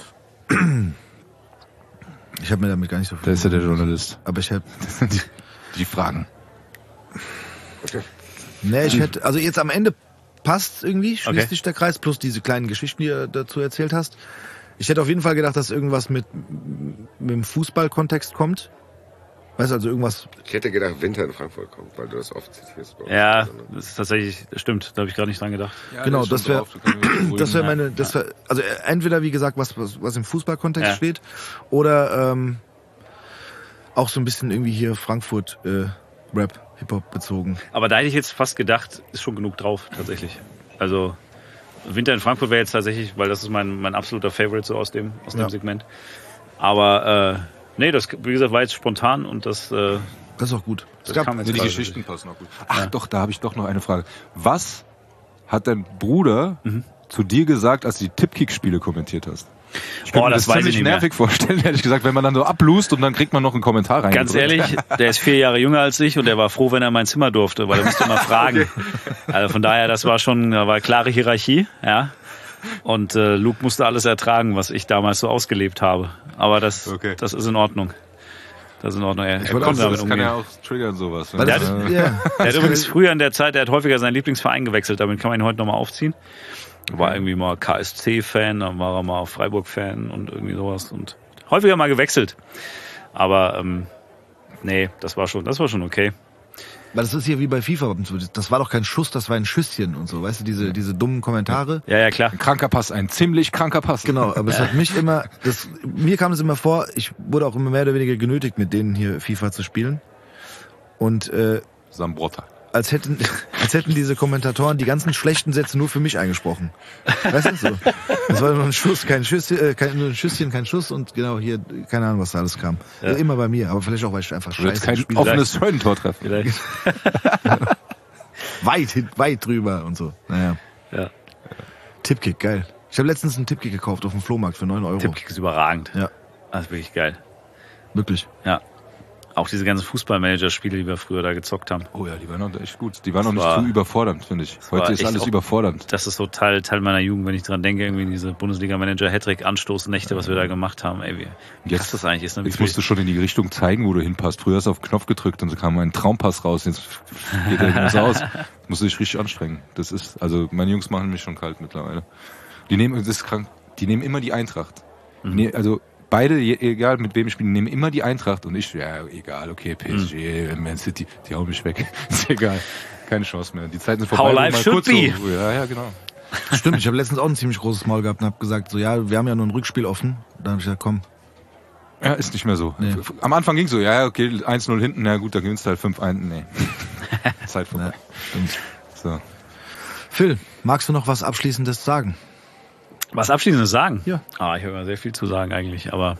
Ich habe mir damit gar nicht so viel... Da ist ja der Journalist. Aber ich habe... Das sind die Fragen. Okay. Nee, ich hätte... Also jetzt am Ende passt irgendwie, schließt sich der Kreis, plus diese kleinen Geschichten, die du dazu erzählt hast. Ich hätte auf jeden Fall gedacht, dass irgendwas mit dem Fußballkontext kommt. Weißt du, also irgendwas... Ich hätte gedacht, Winter in Frankfurt kommt, weil du das oft zitierst. Ja, das ist tatsächlich, stimmt, da habe ich gerade nicht dran gedacht. Ja, genau, das wäre also entweder, wie gesagt, was im Fußballkontext steht, oder auch so ein bisschen irgendwie hier Frankfurt Rap, Hip-Hop bezogen. Aber da hätte ich jetzt fast gedacht, ist schon genug drauf, tatsächlich. Also Winter in Frankfurt wäre jetzt tatsächlich, weil das ist mein absoluter Favorite so aus dem Segment. Aber nee, das, wie gesagt, war jetzt spontan und das ist auch gut. Die Geschichten passen auch gut. Ach doch, da habe ich doch noch eine Frage. Was hat dein Bruder zu dir gesagt, als du die Tipkick-Spiele kommentiert hast? Ich kann mir das ziemlich nervig vorstellen, ehrlich gesagt, wenn man dann so ablust und dann kriegt man noch einen Kommentar rein. Ganz ehrlich, der ist 4 Jahre jünger als ich und der war froh, wenn er in mein Zimmer durfte, weil er musste immer fragen. Okay. Also von daher, da war klare Hierarchie, ja. Und Luke musste alles ertragen, was ich damals so ausgelebt habe. Aber das ist in Ordnung. Das ist in Ordnung. Er konnte damit umgehen. Kann ja auch triggern sowas. Der hat übrigens früher in der Zeit, der hat häufiger seinen Lieblingsverein gewechselt. Damit kann man ihn heute nochmal aufziehen. War irgendwie mal KSC-Fan, dann war er mal Freiburg-Fan und irgendwie sowas. Und häufiger mal gewechselt. Aber nee, das war schon okay. Weil das ist hier wie bei FIFA. Das war doch kein Schuss, das war ein Schüsschen und so. Weißt du, diese dummen Kommentare. Ja, klar. Ein kranker Pass, ein ziemlich kranker Pass. Genau, aber es hat mich mir kam es immer vor, ich wurde auch immer mehr oder weniger genötigt, mit denen hier FIFA zu spielen. Und Sambrotta. Als hätten diese Kommentatoren die ganzen schlechten Sätze nur für mich eingesprochen. Weißt du, so. Das war nur ein Schuss, kein Schüsschen, kein Schuss und genau hier, keine Ahnung, was da alles kam. Ja. Immer bei mir, aber vielleicht auch, weil ich einfach scheiße kein spiele. Offenes Scheunentor treffen. weit drüber und so. Naja. Ja. Tipkick, geil. Ich habe letztens einen Tipkick gekauft auf dem Flohmarkt für 9 €. Tipkick ist überragend. Ja. Das ist wirklich geil. Wirklich. Ja. Auch diese ganzen Fußballmanager-Spiele, die wir früher da gezockt haben. Oh ja, die waren noch echt gut. Die waren noch nicht zu überfordernd, finde ich. Heute ist alles überfordernd. Das ist so Teil meiner Jugend, wenn ich dran denke, irgendwie diese Bundesliga-Manager-Hattrick-Anstoßnächte, was wir da gemacht haben. Ey, wie krass das eigentlich ist. Ne? Jetzt musst du schon in die Richtung zeigen, wo du hinpasst. Früher hast du auf den Knopf gedrückt und so kam ein Traumpass raus. Jetzt geht der so aus. Musst du dich richtig anstrengen. Das ist, also meine Jungs machen mich schon kalt mittlerweile. Die nehmen immer die Eintracht. Also beide, egal mit wem ich spiele, nehmen immer die Eintracht und ich, ja, egal, okay, PSG, Man City, die hauen mich weg. Ist egal. Keine Chance mehr. Die Zeiten sind vorbei. How life should be. So, ja, genau. Stimmt, ich habe letztens auch ein ziemlich großes Maul gehabt und habe gesagt, so, ja, wir haben ja nur ein Rückspiel offen. Dann habe ich gesagt, komm. Ja, ist nicht mehr so. Nee. Am Anfang ging so, ja, okay, 1-0 hinten, na gut, da gewinnst du halt 5-1, nee. Zeit vorbei. Ja, stimmt. So. Phil, magst du noch was Abschließendes sagen? Was Abschließendes sagen? Ja. Ich habe sehr viel zu sagen eigentlich, aber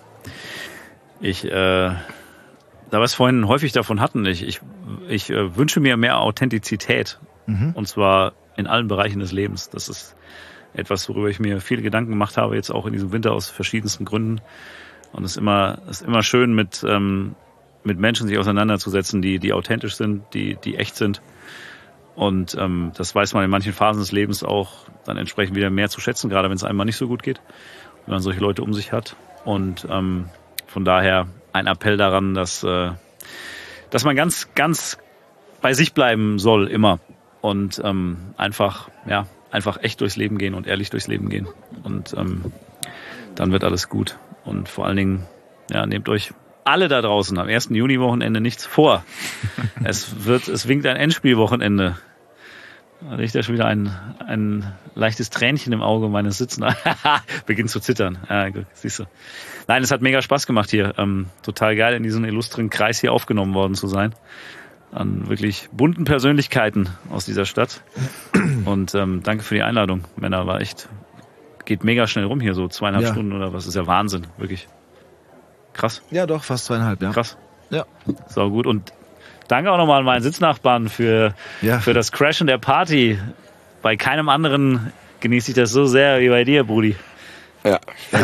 da wir es vorhin häufig davon hatten, ich wünsche mir mehr Authentizität. Und zwar in allen Bereichen des Lebens. Das ist etwas, worüber ich mir viele Gedanken gemacht habe, jetzt auch in diesem Winter aus verschiedensten Gründen. Und es ist immer schön, mit Menschen sich auseinanderzusetzen, die authentisch sind, die echt sind. Und das weiß man in manchen Phasen des Lebens auch dann entsprechend wieder mehr zu schätzen, gerade wenn es einem mal nicht so gut geht, wenn man solche Leute um sich hat. Und von daher ein Appell daran, dass man ganz, ganz bei sich bleiben soll, immer. Und einfach echt durchs Leben gehen und ehrlich durchs Leben gehen. Und dann wird alles gut. Und vor allen Dingen, nehmt euch alle da draußen am 1. Juni-Wochenende nichts vor. Es winkt ein Endspielwochenende. Da liegt ja schon wieder ein leichtes Tränchen im Auge meines Sitzenden. Beginnt zu zittern. Ja, gut, siehst du. Nein, es hat mega Spaß gemacht hier. Total geil, in diesem illustren Kreis hier aufgenommen worden zu sein. An wirklich bunten Persönlichkeiten aus dieser Stadt. Und danke für die Einladung, Männer. Geht mega schnell rum hier, so 2,5 Stunden oder was. Das ist ja Wahnsinn, wirklich. Krass. Ja, doch, fast 2,5, ja. Krass. Ja. So gut. Und danke auch nochmal an meinen Sitznachbarn für das Crashen der Party. Bei keinem anderen genieße ich das so sehr wie bei dir, Brudi. Ja,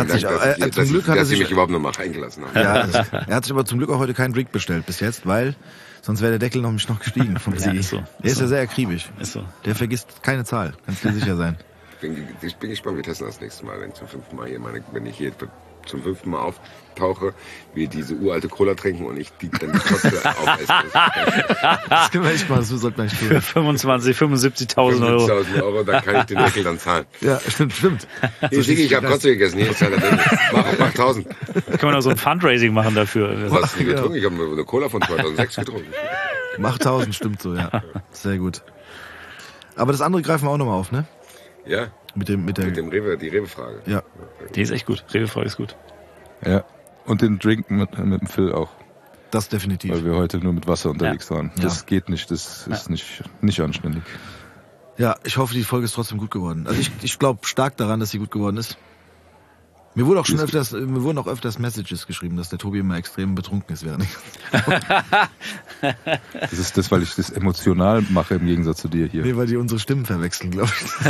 dass Sie mich überhaupt noch mal reingelassen haben. Ja, er hat sich aber zum Glück auch heute keinen Drink bestellt bis jetzt, weil sonst wäre der Deckel noch gestiegen vom Sigi. Ist so. Der ist ja sehr akribisch. Ist so. Der vergisst keine Zahl, kannst du dir sicher sein. Ich bin gespannt, wir testen das nächste Mal, wenn ich hier zum 5. Mal auftauche, wir diese uralte Cola trinken und ich die dann trotzdem aufesse. Das können wir echt mal, so sollten wir nicht tun. Für 75.000 Euro. 75.000 Euro, dann kann ich den Deckel dann zahlen. Ja, stimmt. Hier, Sigi, ich habe Kotze gegessen, hier ist halt der Deckel. Mach 1.000. Können wir noch so ein Fundraising machen dafür. Was hast du getrunken? Ich habe eine Cola von 2006 getrunken. Mach 1.000, stimmt so, ja. Sehr gut. Aber das andere greifen wir auch nochmal auf, ne? Ja. Mit dem Rewe, die Rewe-Frage. Ja. Die ist echt gut. Rewe-Frage ist gut. Ja. Und den Drink mit dem Phil auch. Das definitiv. Weil wir heute nur mit Wasser unterwegs waren. Das geht nicht, das ist nicht anständig. Ja, ich hoffe, die Folge ist trotzdem gut geworden. Also ich glaube stark daran, dass sie gut geworden ist. Mir wurden auch öfters Messages geschrieben, dass der Tobi immer extrem betrunken ist während ich. Das ist das, weil ich das emotional mache im Gegensatz zu dir hier. Nee, weil die unsere Stimmen verwechseln, glaube ich.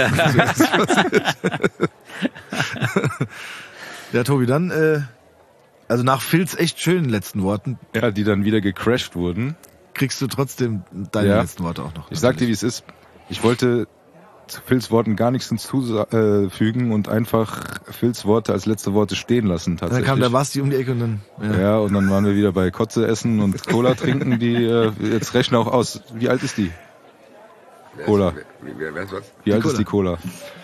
Ja, Tobi, dann, also nach Phils echt schönen letzten Worten. Ja, die dann wieder gecrashed wurden. Kriegst du trotzdem deine letzten Worte auch noch. Ich sag dir, wie es ist. Ich wollte zu Phils Worten gar nichts hinzufügen und einfach Phils Worte als letzte Worte stehen lassen tatsächlich. Dann kam der Basti um die Ecke und dann... Ja, und dann waren wir wieder bei Kotze essen und Cola trinken, die jetzt rechnen auch aus. Wie alt ist die? Cola. Wie alt ist die Cola?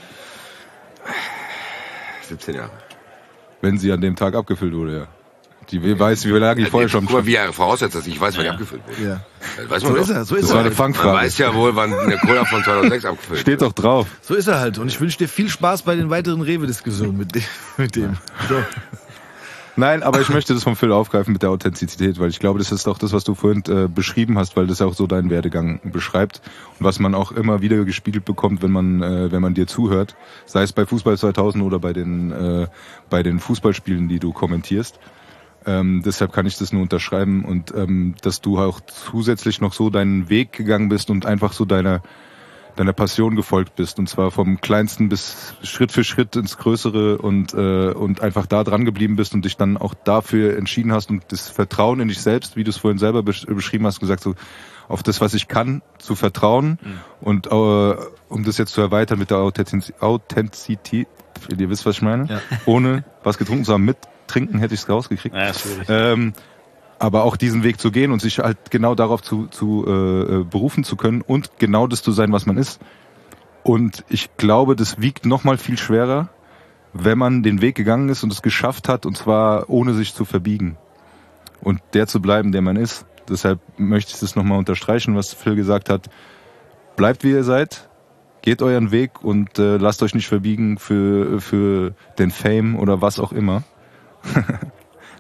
17 Jahre. Wenn sie an dem Tag abgefüllt wurde, ja. Die weiß, wie lange die vorher schon... Guck mal, wie er voraussetzt, dass ich weiß, wann die abgefüllt wurde. Ja. Weiß man So ist er. Das war eine Fangfrage. Man weiß ja wohl, wann eine Cola von 2006 abgefüllt Steht doch drauf. So ist er halt. Und ich wünsche dir viel Spaß bei den weiteren Rewe-Diskussionen mit dem. So. Nein, aber ich möchte das vom Phil aufgreifen mit der Authentizität, weil ich glaube, das ist auch das, was du vorhin beschrieben hast, weil das auch so deinen Werdegang beschreibt und was man auch immer wieder gespiegelt bekommt, wenn man dir zuhört, sei es bei Fußball 2000 oder bei den Fußballspielen, die du kommentierst. Deshalb kann ich das nur unterschreiben und dass du auch zusätzlich noch so deinen Weg gegangen bist und einfach so deiner Passion gefolgt bist, und zwar vom Kleinsten bis Schritt für Schritt ins Größere und einfach da dran geblieben bist und dich dann auch dafür entschieden hast und das Vertrauen in dich selbst, wie du es vorhin selber beschrieben hast, gesagt so auf das, was ich kann, zu vertrauen und um das jetzt zu erweitern mit der Authentizität, ihr wisst, was ich meine, ohne was getrunken zu haben, mit Trinken hätte ich es rausgekriegt. Ja, schwierig. Aber auch diesen Weg zu gehen und sich halt genau darauf zu berufen zu können und genau das zu sein, was man ist. Und ich glaube, das wiegt noch mal viel schwerer, wenn man den Weg gegangen ist und es geschafft hat, und zwar ohne sich zu verbiegen. Und der zu bleiben, der man ist. Deshalb möchte ich das noch mal unterstreichen, was Phil gesagt hat. Bleibt, wie ihr seid, geht euren Weg und lasst euch nicht verbiegen für den Fame oder was auch immer.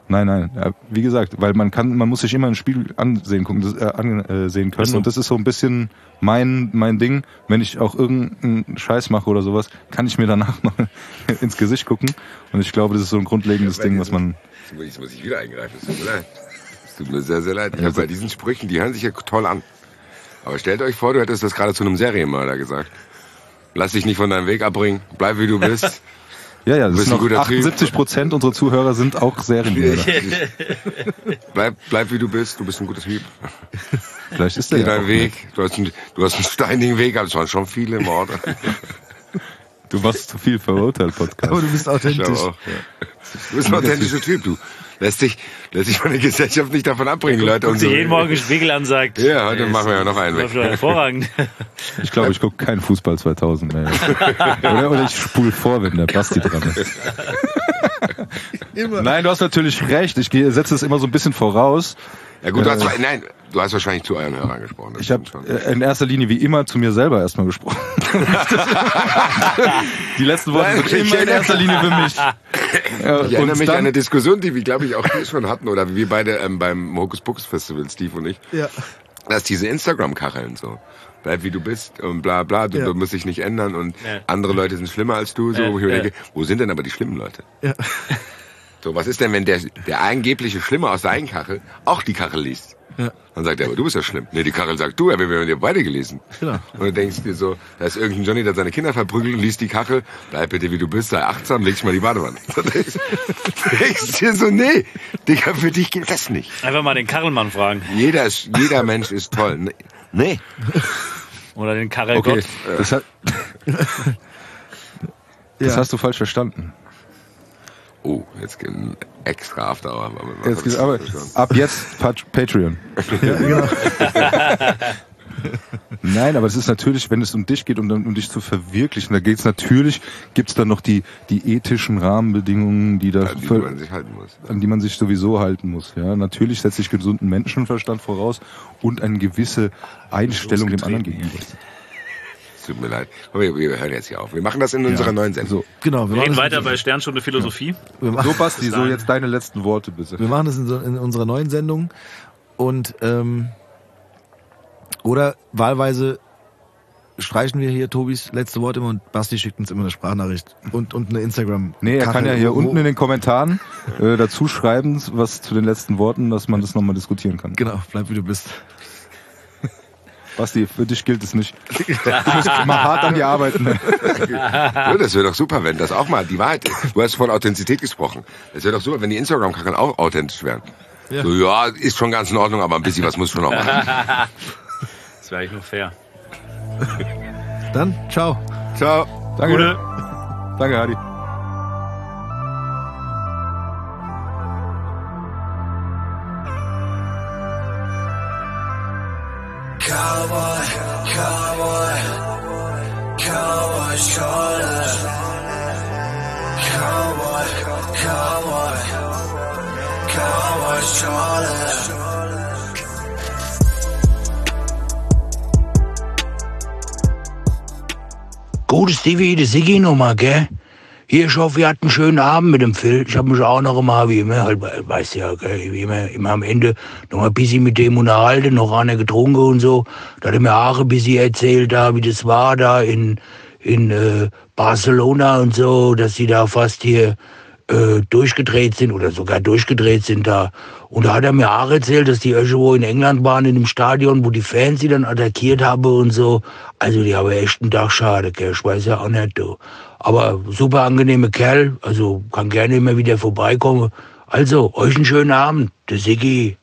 Nein. Ja, wie gesagt, weil man muss sich immer ein Spiel ansehen können. Und das ist so ein bisschen mein Ding. Wenn ich auch irgendeinen Scheiß mache oder sowas, kann ich mir danach noch ins Gesicht gucken. Und ich glaube, das ist so ein grundlegendes Ding, was man... Jetzt muss ich wieder eingreifen. Es tut mir leid. Es tut mir sehr, sehr leid. Ich bei diesen Sprüchen, die hören sich ja toll an. Aber stellt euch vor, du hättest das gerade zu einem Serienmörder gesagt. Lass dich nicht von deinem Weg abbringen. Bleib wie du bist. Ja, das ist noch 78% unserer Zuhörer sind auch Serienmörder. Bleib wie du bist ein guter Typ. Vielleicht ist der Geh deinen Weg. Du hast einen steinigen Weg, aber es waren schon viele Morde. Du warst zu viel verurteilt, Podcast. Aber du bist authentisch. Ich auch, ja. Du bist ein authentischer Typ, du. Lässt dich von der Gesellschaft nicht davon abbringen, Leute. Und so. Jeden Morgen Spiegel an sagt. Ja, heute machen wir ja noch einen weg. Hervorragend. Ich glaube, ich gucke keinen Fußball 2000 mehr. Oder ich spule vor, wenn der Basti dran ist. Nein, du hast natürlich recht. Ich setze es immer so ein bisschen voraus. Ja gut, du hast wahrscheinlich zu euren Hörern gesprochen. Ich habe in erster Linie wie immer zu mir selber erstmal gesprochen. Die letzten Worte sind immer in erster Linie für mich. Ich erinnere mich an eine Diskussion, die wir, glaube ich, auch hier schon hatten, oder wir beide beim Hokus Pokus Festival, Steve und ich. Ja. Dass diese Instagram-Kacheln so. Bleib wie du bist und bla bla, du musst dich nicht ändern und andere Leute sind schlimmer als du. So, wo ich mir denke, wo sind denn aber die schlimmen Leute? Ja. So, was ist denn, wenn der angebliche Schlimme aus der einen Kachel auch die Kachel liest? Ja. Dann sagt er, aber du bist ja schlimm. Nee, die Kachel sagt du, aber wir haben ja beide gelesen. Genau. Und du denkst dir so, da ist irgendein Johnny, der seine Kinder verprügelt und liest die Kachel, bleib bitte wie du bist, sei achtsam, leg dich mal die Badewanne. Da denkst dir so, nee, Digga, für dich gilt das nicht. Einfach mal den Kachelmann fragen. Jeder Mensch ist toll. Nee. Oder den Karelgott. Okay. Das hast du falsch verstanden. Oh, jetzt geht ein extra After-Hour. Aber ab jetzt Patreon. Ja, genau. Nein, aber es ist natürlich, wenn es um dich geht, um dich zu verwirklichen, da gibt's dann noch die ethischen Rahmenbedingungen, an die man sich sowieso halten muss. Ja, natürlich setze ich gesunden Menschenverstand voraus und eine gewisse Einstellung dem anderen gegenüber. Tut mir leid. Aber wir hören jetzt hier auf. Wir machen das in unserer neuen Sendung. So, genau. Wir reden weiter bei Sternstunde Philosophie. Ja. So, Basti, so jetzt deine letzten Worte bitte. Wir machen das in unserer neuen Sendung und oder wahlweise streichen wir hier Tobis letzte Worte immer und Basti schickt uns immer eine Sprachnachricht und eine Instagram. Nee, er kann ja hier unten in den Kommentaren dazu schreiben, was zu den letzten Worten, dass man das nochmal diskutieren kann. Genau, bleib wie du bist. Basti, für dich gilt es nicht. Du musst mal hart an dir arbeiten. Das wäre doch super, wenn das auch mal die Wahrheit ist. Du hast von Authentizität gesprochen. Das wäre doch super, wenn die Instagram-Kacheln auch authentisch wären. Ja. So, ja, ist schon ganz in Ordnung, aber ein bisschen was muss schon auch machen. Das wäre eigentlich nur fair. Dann, ciao. Ciao. Danke. Gute. Danke, Hadi. Cowboy, cowboy, cowboy, Schorle. Cowboy, cowboy, cowboy, Schorle. Gut, Stevie, das Siggi nochmal, gell? Hier, ich hoffe, ihr hattet einen schönen Abend mit dem Phil. Ich habe mich auch noch immer, wie immer, halt, weißt du ja, gell, wie immer am Ende noch mal ein bisschen mit dem unterhalten, noch einer getrunken und so. Da hat er mir auch ein bisschen erzählt, da, wie das war, da in Barcelona und so, dass sie da fast hier durchgedreht sind oder sogar durchgedreht sind da. Und da hat er mir auch erzählt, dass die irgendwo in England waren, in dem Stadion, wo die Fans sie dann attackiert haben und so. Also die haben echt einen Tag schade, gell? Ich weiß ja auch nicht, du. Aber super angenehme Kerl, also kann gerne immer wieder vorbeikommen. Also, euch einen schönen Abend, der Siggi.